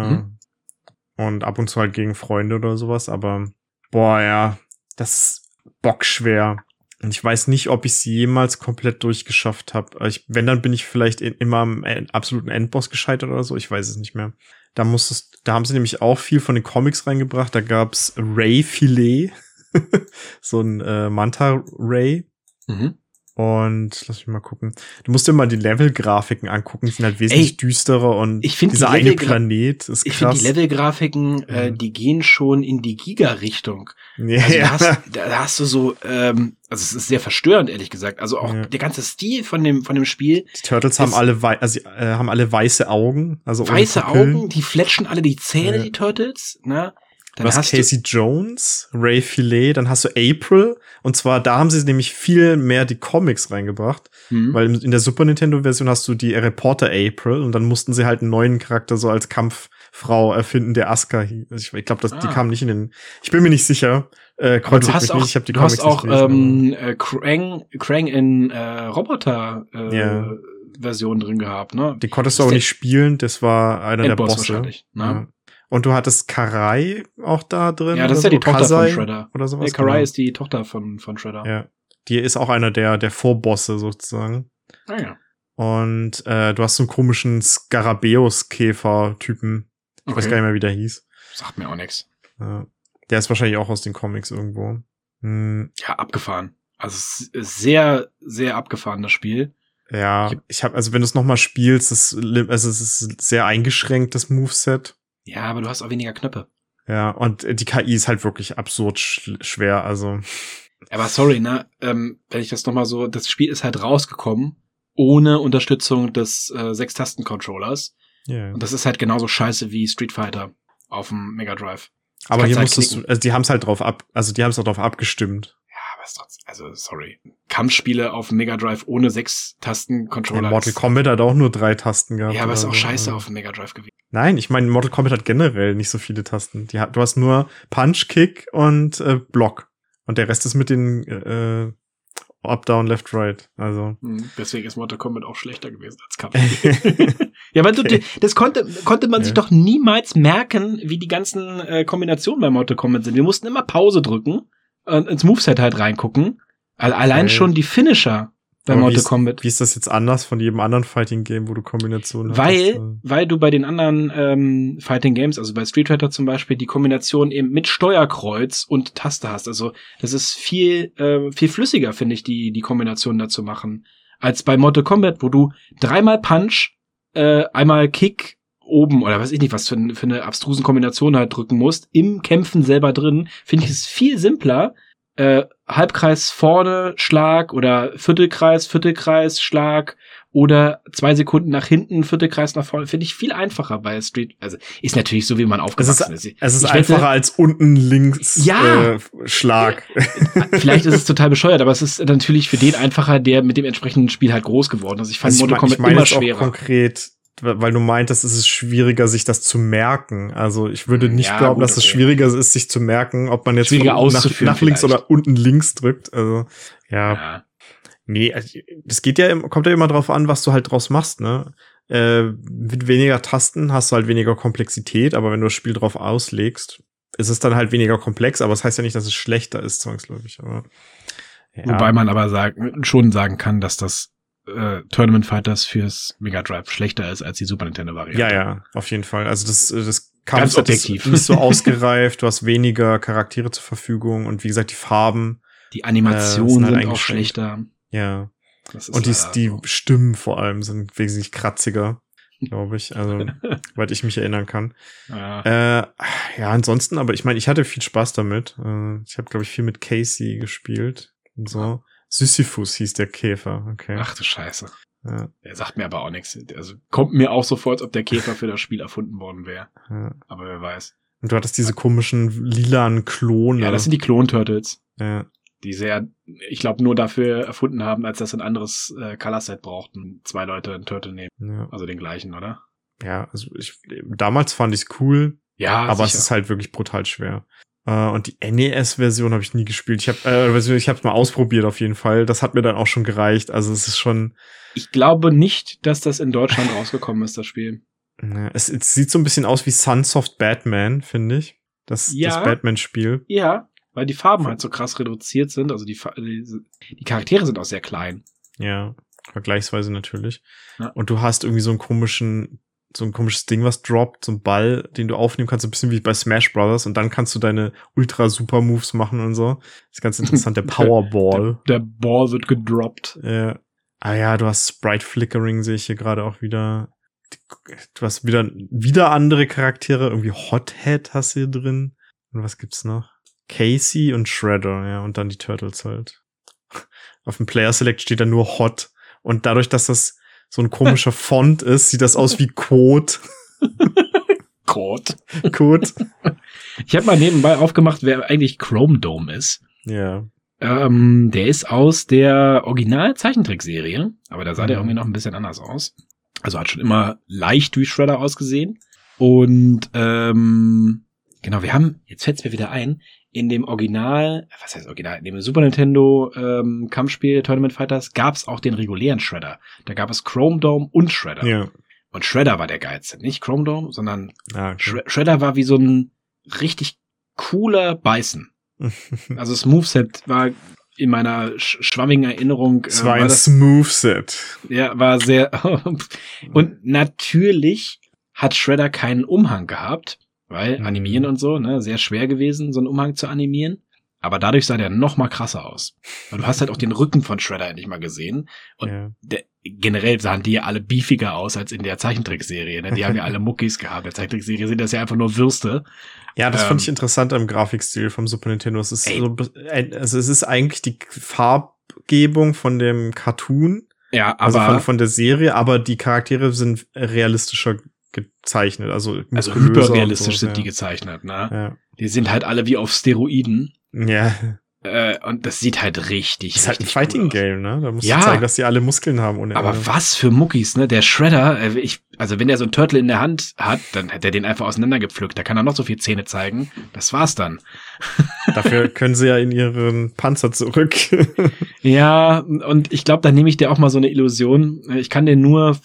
Speaker 1: Und ab und zu halt gegen Freunde oder sowas, aber boah, ja, das ist bockschwer. Und ich weiß nicht, ob ich es jemals komplett durchgeschafft habe. Wenn, dann bin ich vielleicht immer am absoluten Endboss gescheitert oder so. Ich weiß es nicht mehr. Da haben sie nämlich auch viel von den Comics reingebracht. Da gab's Ray Filet. So ein Manta Ray.
Speaker 3: Mhm.
Speaker 1: Und lass mich mal gucken. Du musst dir mal die Level-Grafiken angucken, die sind halt wesentlich düsterer und
Speaker 3: ich find
Speaker 1: dieser eine Planet ist krass.
Speaker 3: Ich finde die Level-Grafiken, die gehen schon in die Giga-Richtung.
Speaker 1: Ja.
Speaker 3: Also da hast du so, also es ist sehr verstörend, ehrlich gesagt. Also auch der ganze Stil von dem Spiel.
Speaker 1: Die Turtles haben alle weiße Augen, also
Speaker 3: weiße Augen, die fletschen alle die Zähne, die Turtles, ne?
Speaker 1: Dann hast Casey Jones, Ray Filet, dann hast du April. Und zwar, da haben sie nämlich viel mehr die Comics reingebracht. Weil in der Super Nintendo-Version hast du die Reporter April und dann mussten sie halt einen neuen Charakter so als Kampffrau erfinden, der Asuka hieß. Also ich glaube, die kam nicht in den. Ich bin mir nicht sicher.
Speaker 3: Aber du hast auch,
Speaker 1: ich hab die
Speaker 3: du
Speaker 1: Comics
Speaker 3: hast auch
Speaker 1: nicht
Speaker 3: Krang in Roboter Version drin gehabt, ne?
Speaker 1: Den konntest du auch nicht spielen, das war einer der Bosse.
Speaker 3: Wahrscheinlich, ne?
Speaker 1: Ja. Und du hattest Karai auch da drin.
Speaker 3: Ja, das ist ja die Tochter
Speaker 1: Kasai
Speaker 3: von Shredder.
Speaker 1: Oder sowas.
Speaker 3: Ja, Karai ist die Tochter von Shredder.
Speaker 1: Ja. Die ist auch einer der Vorbosse sozusagen.
Speaker 3: Ah ja.
Speaker 1: Und du hast so einen komischen Skarabäus-Käfer-Typen. Ich weiß gar nicht mehr, wie der hieß.
Speaker 3: Sagt mir auch nix.
Speaker 1: Ja. Der ist wahrscheinlich auch aus den Comics irgendwo.
Speaker 3: Ja, abgefahren. Also es ist sehr, sehr abgefahren, das Spiel.
Speaker 1: Ja, also wenn du es nochmal spielst, es ist sehr eingeschränkt, das Moveset.
Speaker 3: Ja, aber du hast auch weniger Knöpfe.
Speaker 1: Ja, und die KI ist halt wirklich absurd schwer, also.
Speaker 3: Aber sorry, ne, wenn ich das nochmal so, das Spiel ist halt rausgekommen, ohne Unterstützung des 6-Tasten-Controllers.
Speaker 1: Yeah.
Speaker 3: Und das ist halt genauso scheiße wie Street Fighter auf dem Mega Drive.
Speaker 1: Aber hier musstest du, also die haben es halt auch drauf abgestimmt.
Speaker 3: Ja, aber es ist trotzdem, also sorry. Kampfspiele auf dem Mega Drive ohne 6-Tasten-Controller.
Speaker 1: Mortal Kombat hat auch nur 3 Tasten gehabt.
Speaker 3: Ja, aber ist auch
Speaker 1: so.
Speaker 3: scheiße auf dem Mega Drive gewesen.
Speaker 1: Nein, ich meine, Mortal Kombat hat generell nicht so viele Tasten. Du hast nur Punch, Kick und Block. Und der Rest ist mit den Up, Down, Left, Right. Also.
Speaker 3: Deswegen ist Mortal Kombat auch schlechter gewesen als Kampfspiel. Ja, weil das konnte man sich doch niemals merken, wie die ganzen Kombinationen bei Mortal Kombat sind. Wir mussten immer Pause drücken und ins Moveset halt reingucken. Allein schon die Finisher bei Mortal Kombat.
Speaker 1: Wie ist das jetzt anders von jedem anderen Fighting Game, wo du Kombinationen hast?
Speaker 3: Weil du bei den anderen Fighting Games, also bei Street Fighter zum Beispiel, die Kombination eben mit Steuerkreuz und Taste hast. Also das ist viel flüssiger, finde ich, die Kombination da zu machen, als bei Mortal Kombat, wo du 3-mal Punch, einmal Kick oben oder weiß ich nicht, was für eine abstrusen Kombination halt drücken musst, im Kämpfen selber drin, finde ich es viel simpler. Halbkreis vorne Schlag oder Viertelkreis Schlag oder 2 Sekunden nach hinten Viertelkreis nach vorne, finde ich viel einfacher bei Street. Also ist natürlich so, wie man aufgewachsen ist.
Speaker 1: Es ist einfacher als unten links Schlag.
Speaker 3: Vielleicht ist es total bescheuert, aber es ist natürlich für den einfacher, der mit dem entsprechenden Spiel halt groß geworden ist. Ich fand Mortal Kombat immer schwerer.
Speaker 1: Auch konkret, weil du meintest, es ist schwieriger, sich das zu merken. Also ich würde nicht glauben, dass es schwieriger ist, sich zu merken, ob man jetzt nach links oder unten links drückt. Also ja. Nee, das kommt ja immer drauf an, was du halt draus machst, ne? Mit weniger Tasten hast du halt weniger Komplexität, aber wenn du das Spiel drauf auslegst, ist es dann halt weniger komplex, aber das heißt ja nicht, dass es schlechter ist, zwangsläufig. Aber, ja.
Speaker 3: Wobei man aber schon sagen kann, dass das Tournament Fighters fürs Mega Drive schlechter ist als die Super Nintendo Variante.
Speaker 1: Ja, auf jeden Fall. Also das Kampfset ist nicht so ausgereift, du hast weniger Charaktere zur Verfügung und wie gesagt, die Farben.
Speaker 3: Die Animationen sind auch schlechter.
Speaker 1: Ja. Und die Stimmen vor allem sind wesentlich kratziger. glaube ich. Also, soweit ich mich erinnern kann.
Speaker 3: Ja.
Speaker 1: Ja, ansonsten, aber ich meine, ich hatte viel Spaß damit. Ich habe, glaube ich, viel mit Casey gespielt und so. Sisyphus hieß der Käfer, okay.
Speaker 3: Ach du Scheiße.
Speaker 1: Ja.
Speaker 3: Der sagt mir aber auch nichts. Also kommt mir auch so vor, als ob der Käfer für das Spiel erfunden worden wäre.
Speaker 1: Ja.
Speaker 3: Aber wer weiß.
Speaker 1: Und du hattest diese komischen lilanen Klone.
Speaker 3: Ja, das sind die Klon-Turtles.
Speaker 1: Ja.
Speaker 3: Die ich glaube, nur dafür erfunden haben, als das ein anderes Color-Set brauchten. 2 Leute einen Turtle nehmen.
Speaker 1: Ja.
Speaker 3: Also den gleichen, oder?
Speaker 1: Ja, also damals fand ich's cool,
Speaker 3: Ja,
Speaker 1: aber es
Speaker 3: sicher.
Speaker 1: ist halt wirklich brutal schwer. Und die NES-Version habe ich nie gespielt. Ich habe mal ausprobiert auf jeden Fall. Das hat mir dann auch schon gereicht. Also es ist schon.
Speaker 3: Ich glaube nicht, dass das in Deutschland rausgekommen ist, das Spiel.
Speaker 1: Ja, es sieht so ein bisschen aus wie Sunsoft Batman, finde ich. Das Batman-Spiel.
Speaker 3: Ja, weil die Farben halt so krass reduziert sind. Also die Charaktere sind auch sehr klein.
Speaker 1: Ja, vergleichsweise natürlich.
Speaker 3: Ja.
Speaker 1: Und du hast irgendwie so ein komisches Ding, was droppt, so ein Ball, den du aufnehmen kannst, so ein bisschen wie bei Smash Brothers. Und dann kannst du deine Ultra-Super-Moves machen und so. Das ist ganz interessant, der Powerball.
Speaker 3: Der Ball wird gedroppt.
Speaker 1: Ja, du hast Sprite-Flickering, sehe ich hier gerade auch wieder. Du hast wieder andere Charaktere. Irgendwie Hothead hast du hier drin. Und was gibt's noch? Casey und Shredder, ja, und dann die Turtles halt. Auf dem Player Select steht da nur Hot. Und dadurch, dass das so ein komischer Font ist, sieht das aus wie Code.
Speaker 3: Code.
Speaker 1: Ich
Speaker 3: habe mal nebenbei aufgemacht, wer eigentlich Chrome Dome ist.
Speaker 1: Ja.
Speaker 3: Der ist aus der Original-Zeichentrickserie, aber da sah der irgendwie noch ein bisschen anders aus. Also hat schon immer leicht wie Shredder ausgesehen. Und genau, jetzt fällt es mir wieder ein, in dem Original, in dem Super Nintendo Kampfspiel Tournament Fighters gab es auch den regulären Shredder. Da gab es Chrome Dome und Shredder.
Speaker 1: Ja.
Speaker 3: Und Shredder war der geilste. Nicht Chrome Dome, sondern
Speaker 1: Okay.
Speaker 3: Shredder war wie so ein richtig cooler Beißen. Also das Moveset war in meiner schwammigen Erinnerung.
Speaker 1: Es war ein Smooth-Set.
Speaker 3: Ja, war sehr. Und natürlich hat Shredder keinen Umhang gehabt, weil animieren und so, ne, sehr schwer gewesen, so einen Umhang zu animieren. Aber dadurch sah der noch mal krasser aus. Und du hast halt auch den Rücken von Shredder endlich mal gesehen. Und generell sahen die ja alle beefiger aus als in der Zeichentrickserie. Ne? Die haben ja alle Muckis gehabt. In der Zeichentrickserie sind das ja einfach nur Würste.
Speaker 1: Ja, das fand ich interessant am Grafikstil vom Super Nintendo. Es ist es ist eigentlich die Farbgebung von dem Cartoon.
Speaker 3: Ja,
Speaker 1: also
Speaker 3: aber
Speaker 1: von der Serie, aber die Charaktere sind realistischer gezeichnet. Also
Speaker 3: hyperrealistisch
Speaker 1: so,
Speaker 3: sind die gezeichnet, ne?
Speaker 1: Ja.
Speaker 3: Die sind halt alle wie auf Steroiden.
Speaker 1: Ja.
Speaker 3: Und das sieht halt richtig,
Speaker 1: ist halt ein
Speaker 3: richtig cool aus.
Speaker 1: Fighting-Game, ne? Da musst du zeigen, dass die alle Muskeln haben. Ohne
Speaker 3: aber was für Muckis, ne? Der Shredder, also wenn der so ein Turtle in der Hand hat, dann hat er den einfach auseinandergepflückt. Da kann er noch so viel Zähne zeigen. Das war's dann.
Speaker 1: Dafür können sie ja in ihren Panzer zurück.
Speaker 3: Ja, und ich glaube, da nehme ich dir auch mal so eine Illusion. Ich kann dir nur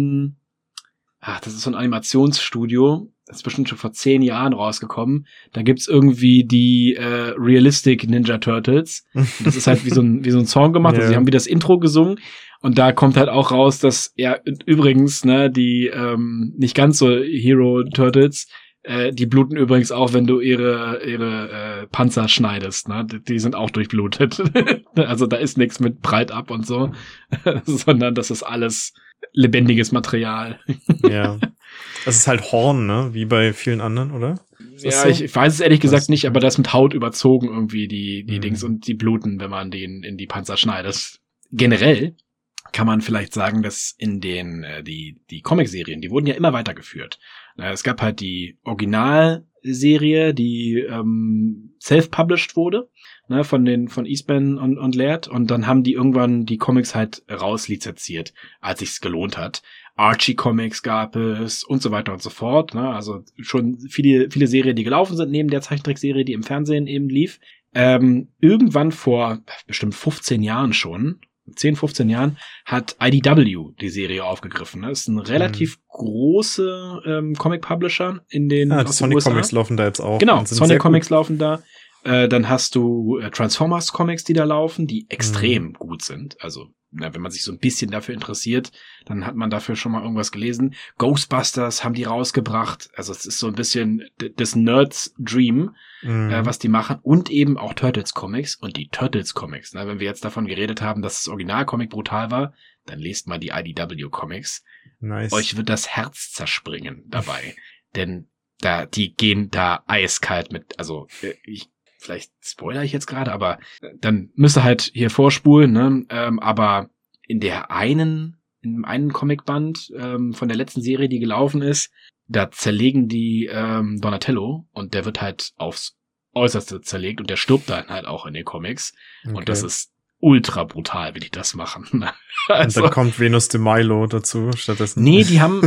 Speaker 3: das ist so ein Animationsstudio. Das ist bestimmt schon vor 10 Jahren rausgekommen. Da gibt's irgendwie die Realistic Ninja Turtles. Und das ist halt wie so ein Song gemacht. Also sie haben wie das Intro gesungen. Und da kommt halt auch raus, dass übrigens, ne, die nicht ganz so Hero Turtles, die bluten übrigens auch, wenn du ihre Panzer schneidest, ne? Die sind auch durchblutet. Also da ist nichts mit breit ab und so, sondern das ist alles lebendiges Material.
Speaker 1: Ja. Das ist halt Horn, ne? Wie bei vielen anderen, oder?
Speaker 3: Ja, so? Ich weiß es ehrlich gesagt nicht, aber das ist mit Haut überzogen irgendwie, die Dings, und die bluten, wenn man den in die Panzer schneidet. Generell kann man vielleicht sagen, dass in den die Comic-Serien, die wurden ja immer weitergeführt. Es gab halt die Originalserie, die self-published wurde, ne, von Eastman und Laird, und dann haben die irgendwann die Comics halt rauslizenziert, als sich's gelohnt hat. Archie Comics gab es und so weiter und so fort, ne? Also schon viele Serien, die gelaufen sind, neben der Zeichentrickserie, die im Fernsehen eben lief. Irgendwann vor bestimmt 15 Jahren schon, 10, 15 Jahren, hat IDW die Serie aufgegriffen. Das ist ein relativ große Comic-Publisher in den
Speaker 1: die Sonic
Speaker 3: USA.
Speaker 1: Comics laufen da jetzt auch.
Speaker 3: Genau, Sonic Comics laufen da. Dann hast du Transformers Comics, die da laufen, die extrem gut sind. Also, wenn man sich so ein bisschen dafür interessiert, dann hat man dafür schon mal irgendwas gelesen. Ghostbusters haben die rausgebracht. Also es ist so ein bisschen des Nerds Dream, was die machen. Und eben auch Turtles Comics. Und die Turtles Comics, ne, wenn wir jetzt davon geredet haben, dass das Originalcomic brutal war, dann lest mal die IDW-Comics.
Speaker 1: Nice.
Speaker 3: Euch wird das Herz zerspringen dabei. Denn die gehen da eiskalt mit, also vielleicht spoiler ich jetzt gerade, aber dann müsst ihr halt hier vorspulen, ne? Aber in einem Comicband von der letzten Serie, die gelaufen ist, da zerlegen die Donatello und der wird halt aufs Äußerste zerlegt und der stirbt dann halt auch in den Comics.
Speaker 1: Okay.
Speaker 3: Und das ist ultra brutal, wie die das machen.
Speaker 1: Und dann kommt Venus de Milo dazu stattdessen.
Speaker 3: Nee, die haben,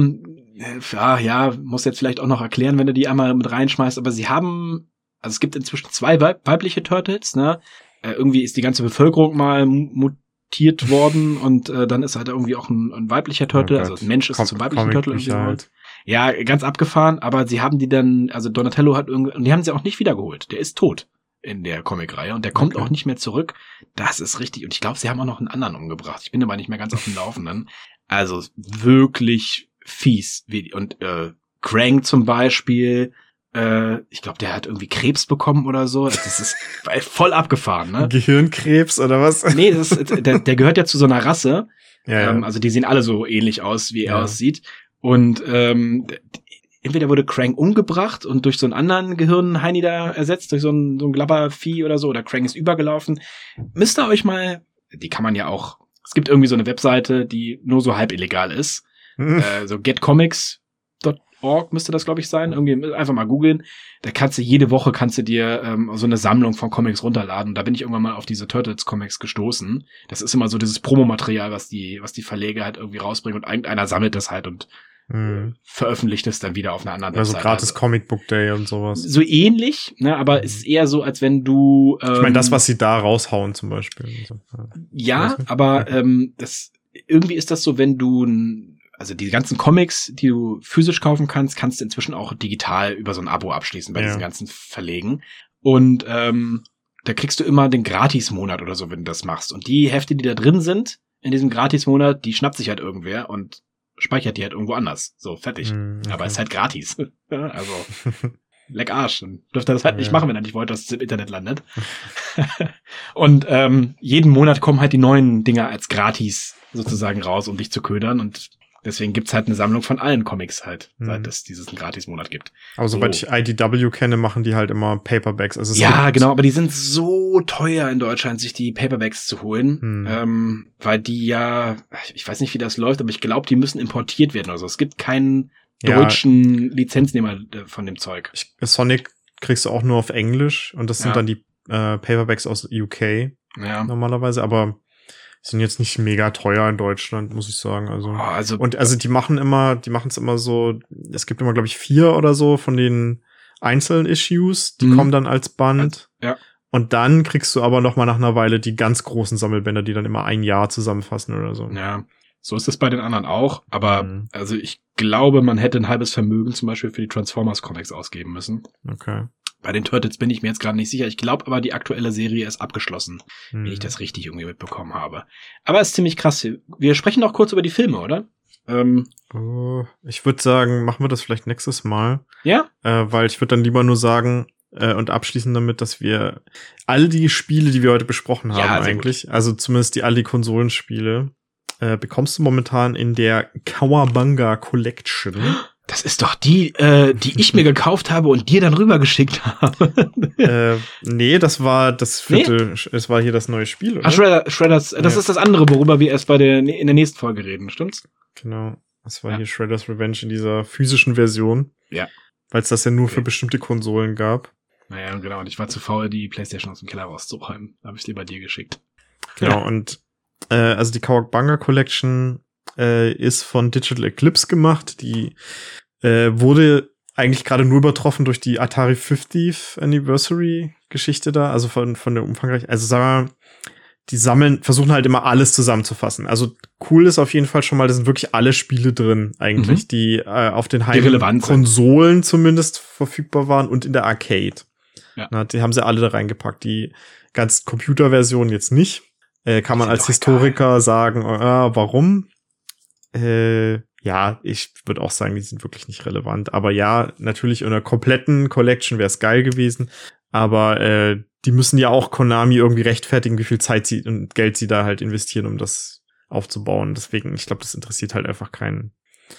Speaker 3: muss jetzt vielleicht auch noch erklären, wenn du die einmal mit reinschmeißt, aber sie haben, also es gibt inzwischen 2 weibliche Turtles, ne? Irgendwie ist die ganze Bevölkerung mal mutiert worden und dann ist halt irgendwie auch ein weiblicher Turtle, also ein Mensch ist zum weiblichen Turtle irgendwie halt. Ja, ganz abgefahren, aber sie haben die dann, also Donatello hat irgendwie, und die haben sie auch nicht wiedergeholt, der ist tot in der Comicreihe und der kommt auch nicht mehr zurück. Das ist richtig. Und ich glaube, sie haben auch noch einen anderen umgebracht. Ich bin aber nicht mehr ganz auf dem Laufenden. Also wirklich fies. Und Krang zum Beispiel, ich glaube, der hat irgendwie Krebs bekommen oder so. Das ist voll abgefahren, ne?
Speaker 1: Gehirnkrebs oder was?
Speaker 3: Nee, der gehört ja zu so einer Rasse.
Speaker 1: Ja.
Speaker 3: Also die sehen alle so ähnlich aus, wie er aussieht. Und entweder wurde Krang umgebracht und durch so einen anderen Gehirnheini da ersetzt, durch so ein Glabbervieh oder so, oder Krang ist übergelaufen. Müsst ihr euch mal, die kann man ja auch, es gibt irgendwie so eine Webseite, die nur so halb illegal ist. So getcomics.org müsste das, glaube ich, sein. Irgendwie einfach mal googeln. Da jede Woche kannst du dir so eine Sammlung von Comics runterladen. Da bin ich irgendwann mal auf diese Turtles-Comics gestoßen. Das ist immer so dieses Promomaterial, was die Verleger halt irgendwie rausbringen und irgendeiner sammelt das halt und veröffentlicht es dann wieder auf einer anderen
Speaker 1: also
Speaker 3: Webseite.
Speaker 1: gratis Comic Book Day und sowas.
Speaker 3: So ähnlich, ne, aber es ist eher so, als wenn du
Speaker 1: ich meine, das, was sie da raushauen zum Beispiel.
Speaker 3: Ja, aber irgendwie ist das so, wenn du also die ganzen Comics, die du physisch kaufen kannst, kannst du inzwischen auch digital über so ein Abo abschließen bei diesen ganzen Verlegen. Und da kriegst du immer den Gratis-Monat oder so, wenn du das machst. Und die Hefte, die da drin sind, in diesem Gratis-Monat, die schnappt sich halt irgendwer und speichert die halt irgendwo anders. So, fertig.
Speaker 1: Okay.
Speaker 3: Aber ist halt gratis. Also, leck Arsch. Dann dürft ihr das halt nicht machen, wenn ihr nicht wollt, dass es im Internet landet. Und jeden Monat kommen halt die neuen Dinger als gratis sozusagen raus, um dich zu ködern. Und deswegen gibt's halt eine Sammlung von allen Comics halt, seit es diesen Gratis-Monat gibt.
Speaker 1: Aber soweit ich IDW kenne, machen die halt immer Paperbacks. Also
Speaker 3: genau, aber die sind so teuer in Deutschland, sich die Paperbacks zu holen, weil die ja, ich weiß nicht, wie das läuft, aber ich glaube, die müssen importiert werden. Also es gibt keinen deutschen Lizenznehmer von dem Zeug.
Speaker 1: Sonic kriegst du auch nur auf Englisch und das sind dann die Paperbacks aus UK normalerweise, aber sind jetzt nicht mega teuer in Deutschland, muss ich sagen. Also die machen es immer so, es gibt immer, glaube ich, 4 oder so von den einzelnen Issues, die kommen dann als Band.
Speaker 3: Ja.
Speaker 1: Und dann kriegst du aber noch mal nach einer Weile die ganz großen Sammelbänder, die dann immer ein Jahr zusammenfassen oder so.
Speaker 3: Ja, so ist es bei den anderen auch. Aber also ich glaube, man hätte ein halbes Vermögen zum Beispiel für die Transformers-Comics ausgeben müssen.
Speaker 1: Okay.
Speaker 3: Bei den Turtles bin ich mir jetzt gerade nicht sicher. Ich glaube aber, die aktuelle Serie ist abgeschlossen, wenn ich das richtig irgendwie mitbekommen habe. Aber es ist ziemlich krass. Wir sprechen noch kurz über die Filme, oder?
Speaker 1: Ich würde sagen, machen wir das vielleicht nächstes Mal.
Speaker 3: Ja?
Speaker 1: Weil ich würde dann lieber nur sagen und abschließen damit, dass wir all die Spiele, die wir heute besprochen haben eigentlich, also zumindest all die Konsolenspiele, bekommst du momentan in der Kawabanga Collection.
Speaker 3: Das ist doch die ich mir gekauft habe und dir dann rübergeschickt habe.
Speaker 1: Nee, das war das 4. Es war hier das neue Spiel, oder?
Speaker 3: Shredders, das ist das andere, worüber wir erst in der nächsten Folge reden, stimmt's?
Speaker 1: Genau. Das war hier Shredders Revenge in dieser physischen Version.
Speaker 3: Ja.
Speaker 1: Weil es das ja nur für bestimmte Konsolen gab.
Speaker 3: Naja, genau. Und ich war zu faul, die PlayStation aus dem Keller rauszuräumen. Da habe ich lieber dir geschickt.
Speaker 1: Genau, und also die Kawabanga Collection ist von Digital Eclipse gemacht. Die wurde eigentlich gerade nur übertroffen durch die Atari 50th Anniversary Geschichte da, also von der umfangreichen, also sagen wir, die versuchen halt immer alles zusammenzufassen. Also cool ist auf jeden Fall schon mal, da sind wirklich alle Spiele drin eigentlich, die auf den Heimkonsolen zumindest verfügbar waren und in der Arcade. Ja. Na, die haben sie alle da reingepackt. Die ganzen Computerversionen jetzt nicht. Kann man als Historiker sagen, warum? Ja, ich würde auch sagen, die sind wirklich nicht relevant. Aber ja, natürlich in einer kompletten Collection wäre es geil gewesen. Aber die müssen ja auch Konami irgendwie rechtfertigen, wie viel Zeit und Geld sie da halt investieren, um das aufzubauen. Deswegen, ich glaube, das interessiert halt einfach keinen.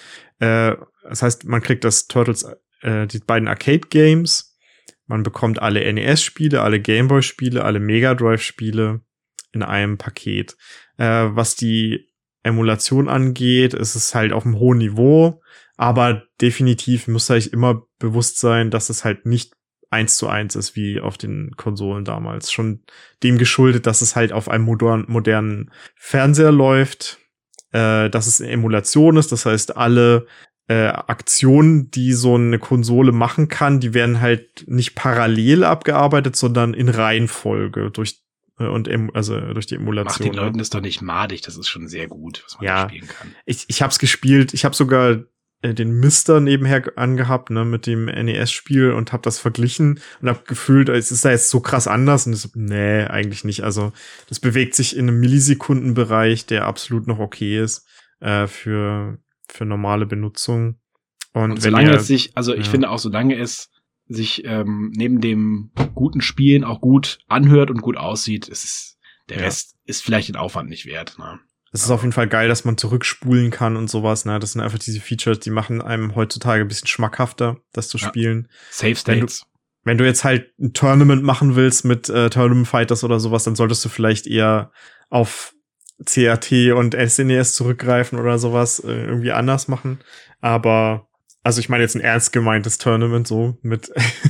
Speaker 1: Das heißt, man kriegt das Turtles, die beiden Arcade-Games, man bekommt alle NES-Spiele, alle Gameboy-Spiele, alle Mega Drive-Spiele in einem Paket. Was die Emulation angeht, ist es halt auf einem hohen Niveau, aber definitiv muss euch immer bewusst sein, dass es halt nicht 1:1 ist wie auf den Konsolen damals. Schon dem geschuldet, dass es halt auf einem modernen Fernseher läuft, dass es eine Emulation ist, das heißt, alle Aktionen, die so eine Konsole machen kann, die werden halt nicht parallel abgearbeitet, sondern in Reihenfolge durch die Emulation.
Speaker 3: Macht den Leuten das doch nicht madig, das ist schon sehr gut, was man da spielen kann.
Speaker 1: Ich hab's gespielt, ich habe sogar den Mister nebenher angehabt, ne, mit dem NES-Spiel und habe das verglichen und habe gefühlt, es ist da jetzt so krass anders und ich so, nee, eigentlich nicht. Also das bewegt sich in einem Millisekundenbereich, der absolut noch okay ist für normale Benutzung. Und
Speaker 3: solange es sich, ich finde auch, solange es sich neben dem guten Spielen auch gut anhört und gut aussieht, der Rest ist vielleicht den Aufwand nicht wert. Ne?
Speaker 1: Es ist auf jeden Fall geil, dass man zurückspulen kann und sowas. Ne? Das sind einfach diese Features, die machen einem heutzutage ein bisschen schmackhafter, das zu spielen.
Speaker 3: Save States.
Speaker 1: Wenn du jetzt halt ein Tournament machen willst mit Tournament Fighters oder sowas, dann solltest du vielleicht eher auf CRT und SNES zurückgreifen oder sowas irgendwie anders machen. Aber, also ich meine jetzt ein ernst gemeintes Tournament so mit.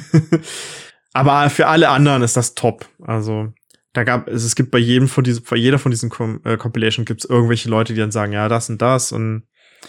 Speaker 1: Aber für alle anderen ist das top. Also es gibt bei jeder von diesen Compilation gibt's irgendwelche Leute, die dann sagen, ja, das und das und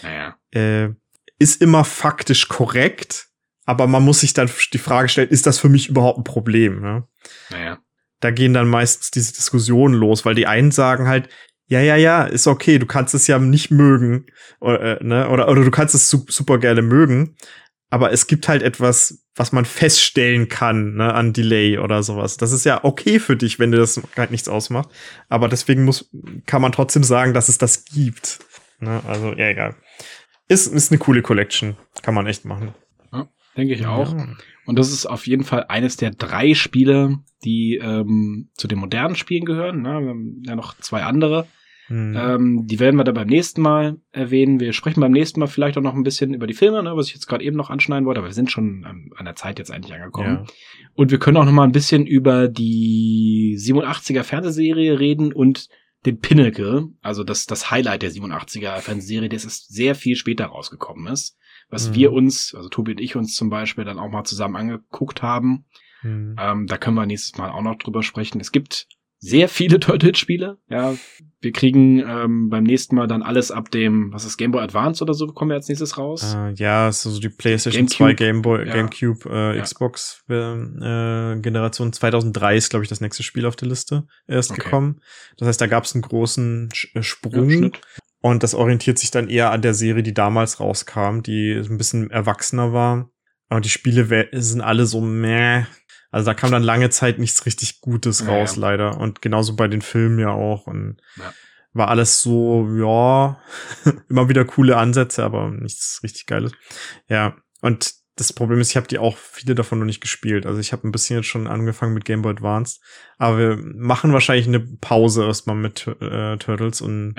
Speaker 1: ist immer faktisch korrekt, aber man muss sich dann die Frage stellen, ist das für mich überhaupt ein Problem? Ne? Da gehen dann meistens diese Diskussionen los, weil die einen sagen halt, ja, ist okay, du kannst es ja nicht mögen oder du kannst es super gerne mögen, aber es gibt halt etwas, was man feststellen kann, ne, an Delay oder sowas. Das ist ja okay für dich, wenn dir das halt nichts ausmacht. Aber deswegen kann man trotzdem sagen, dass es das gibt. Ne? Also, ja, egal. Ist eine coole Collection. Kann man echt machen.
Speaker 3: Ja, denke ich auch. Ja. Und das ist auf jeden Fall eines der 3 Spiele, die zu den modernen Spielen gehören. Ne? Wir haben ja noch 2 andere. Die werden wir dann beim nächsten Mal erwähnen. Wir sprechen beim nächsten Mal vielleicht auch noch ein bisschen über die Filme, ne, was ich jetzt gerade eben noch anschneiden wollte, aber wir sind schon an der Zeit jetzt eigentlich angekommen. Ja. Und wir können auch noch mal ein bisschen über die 87er Fernsehserie reden und den Pinnacle, also das Highlight der 87er Fernsehserie, das ist sehr viel später rausgekommen ist, was wir uns, also Tobi und ich uns zum Beispiel dann auch mal zusammen angeguckt haben. Da können wir nächstes Mal auch noch drüber sprechen. Es gibt sehr viele Turtles-Spiele. Ja, wir kriegen beim nächsten Mal dann alles ab dem, was ist, Game Boy Advance oder so, kommen wir als nächstes raus.
Speaker 1: Ja, es ist so die PlayStation 2, GameCube, Xbox Generation 2003 ist, glaube ich, das nächste Spiel auf der Liste erst gekommen. Das heißt, da gab es einen großen Sprung. Und das orientiert sich dann eher an der Serie, die damals rauskam, die ein bisschen erwachsener war. Aber die Spiele sind alle so meh. Also da kam dann lange Zeit nichts richtig Gutes raus, leider. Und genauso bei den Filmen ja auch. Und war alles so, ja, immer wieder coole Ansätze, aber nichts richtig Geiles. Ja, und das Problem ist, ich habe viele davon noch nicht gespielt. Also ich habe ein bisschen jetzt schon angefangen mit Game Boy Advance. Aber wir machen wahrscheinlich eine Pause erstmal mit Turtles. Und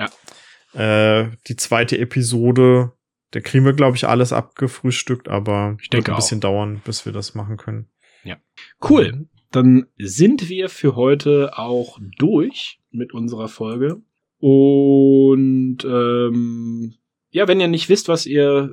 Speaker 1: die zweite Episode, da kriegen wir, glaube ich, alles abgefrühstückt. Aber
Speaker 3: ich denke
Speaker 1: wird ein bisschen dauern, bis wir das machen können.
Speaker 3: Ja, cool. Dann sind wir für heute auch durch mit unserer Folge. Und wenn ihr nicht wisst, was ihr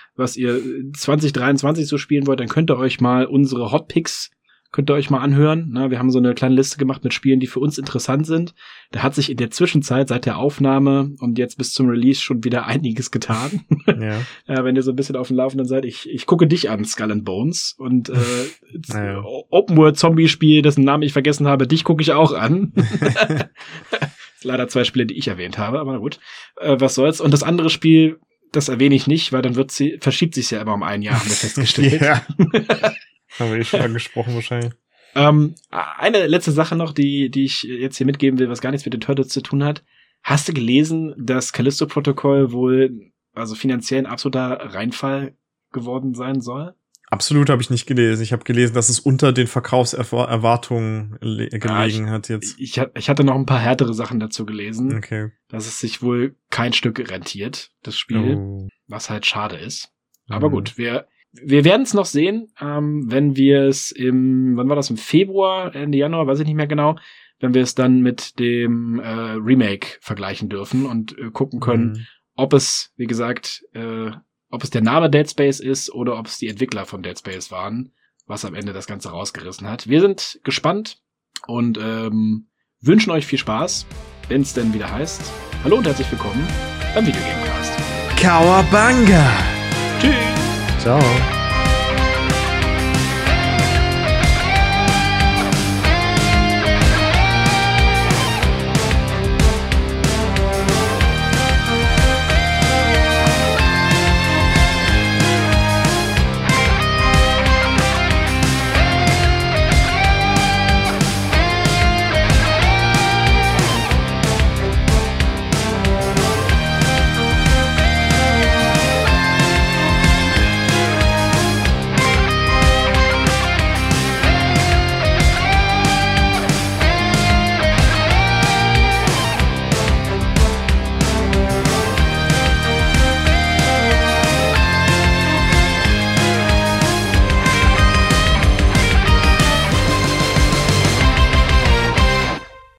Speaker 3: 2023 so spielen wollt, dann könnt ihr euch mal unsere Hotpicks anhören. Na, wir haben so eine kleine Liste gemacht mit Spielen, die für uns interessant sind. Da hat sich in der Zwischenzeit seit der Aufnahme und jetzt bis zum Release schon wieder einiges getan. Ja. Wenn ihr so ein bisschen auf dem Laufenden seid. Ich gucke dich an, Skull and Bones. Und Open-World-Zombie-Spiel, dessen Namen ich vergessen habe, dich gucke ich auch an. Leider 2 Spiele, die ich erwähnt habe, aber na gut. Was soll's. Und das andere Spiel, das erwähne ich nicht, weil dann verschiebt sich's ja immer um ein Jahr, haben wir festgestellt.
Speaker 1: Ja. Haben wir schon angesprochen wahrscheinlich.
Speaker 3: Eine letzte Sache noch, die ich jetzt hier mitgeben will, was gar nichts mit den Turtles zu tun hat. Hast du gelesen, dass Callisto-Protokoll wohl finanziell ein absoluter Reinfall geworden sein soll?
Speaker 1: Absolut habe ich nicht gelesen. Ich habe gelesen, dass es unter den Verkaufserwartungen gelegen hat jetzt.
Speaker 3: Ich hatte noch ein paar härtere Sachen dazu gelesen,
Speaker 1: Okay.
Speaker 3: dass es sich wohl kein Stück rentiert, das Spiel, was halt schade ist. Aber gut, wir werden es noch sehen, wenn wir es wann war das, im Februar, Ende Januar, weiß ich nicht mehr genau, wenn wir es dann mit dem Remake vergleichen dürfen und gucken können, ob es, wie gesagt, ob es der Name Dead Space ist oder ob es die Entwickler von Dead Space waren, was am Ende das Ganze rausgerissen hat. Wir sind gespannt und wünschen euch viel Spaß, wenn es denn wieder heißt. Hallo und herzlich willkommen beim Videogamecast.
Speaker 1: Cowabunga!
Speaker 3: Tschüss!
Speaker 1: Ciao!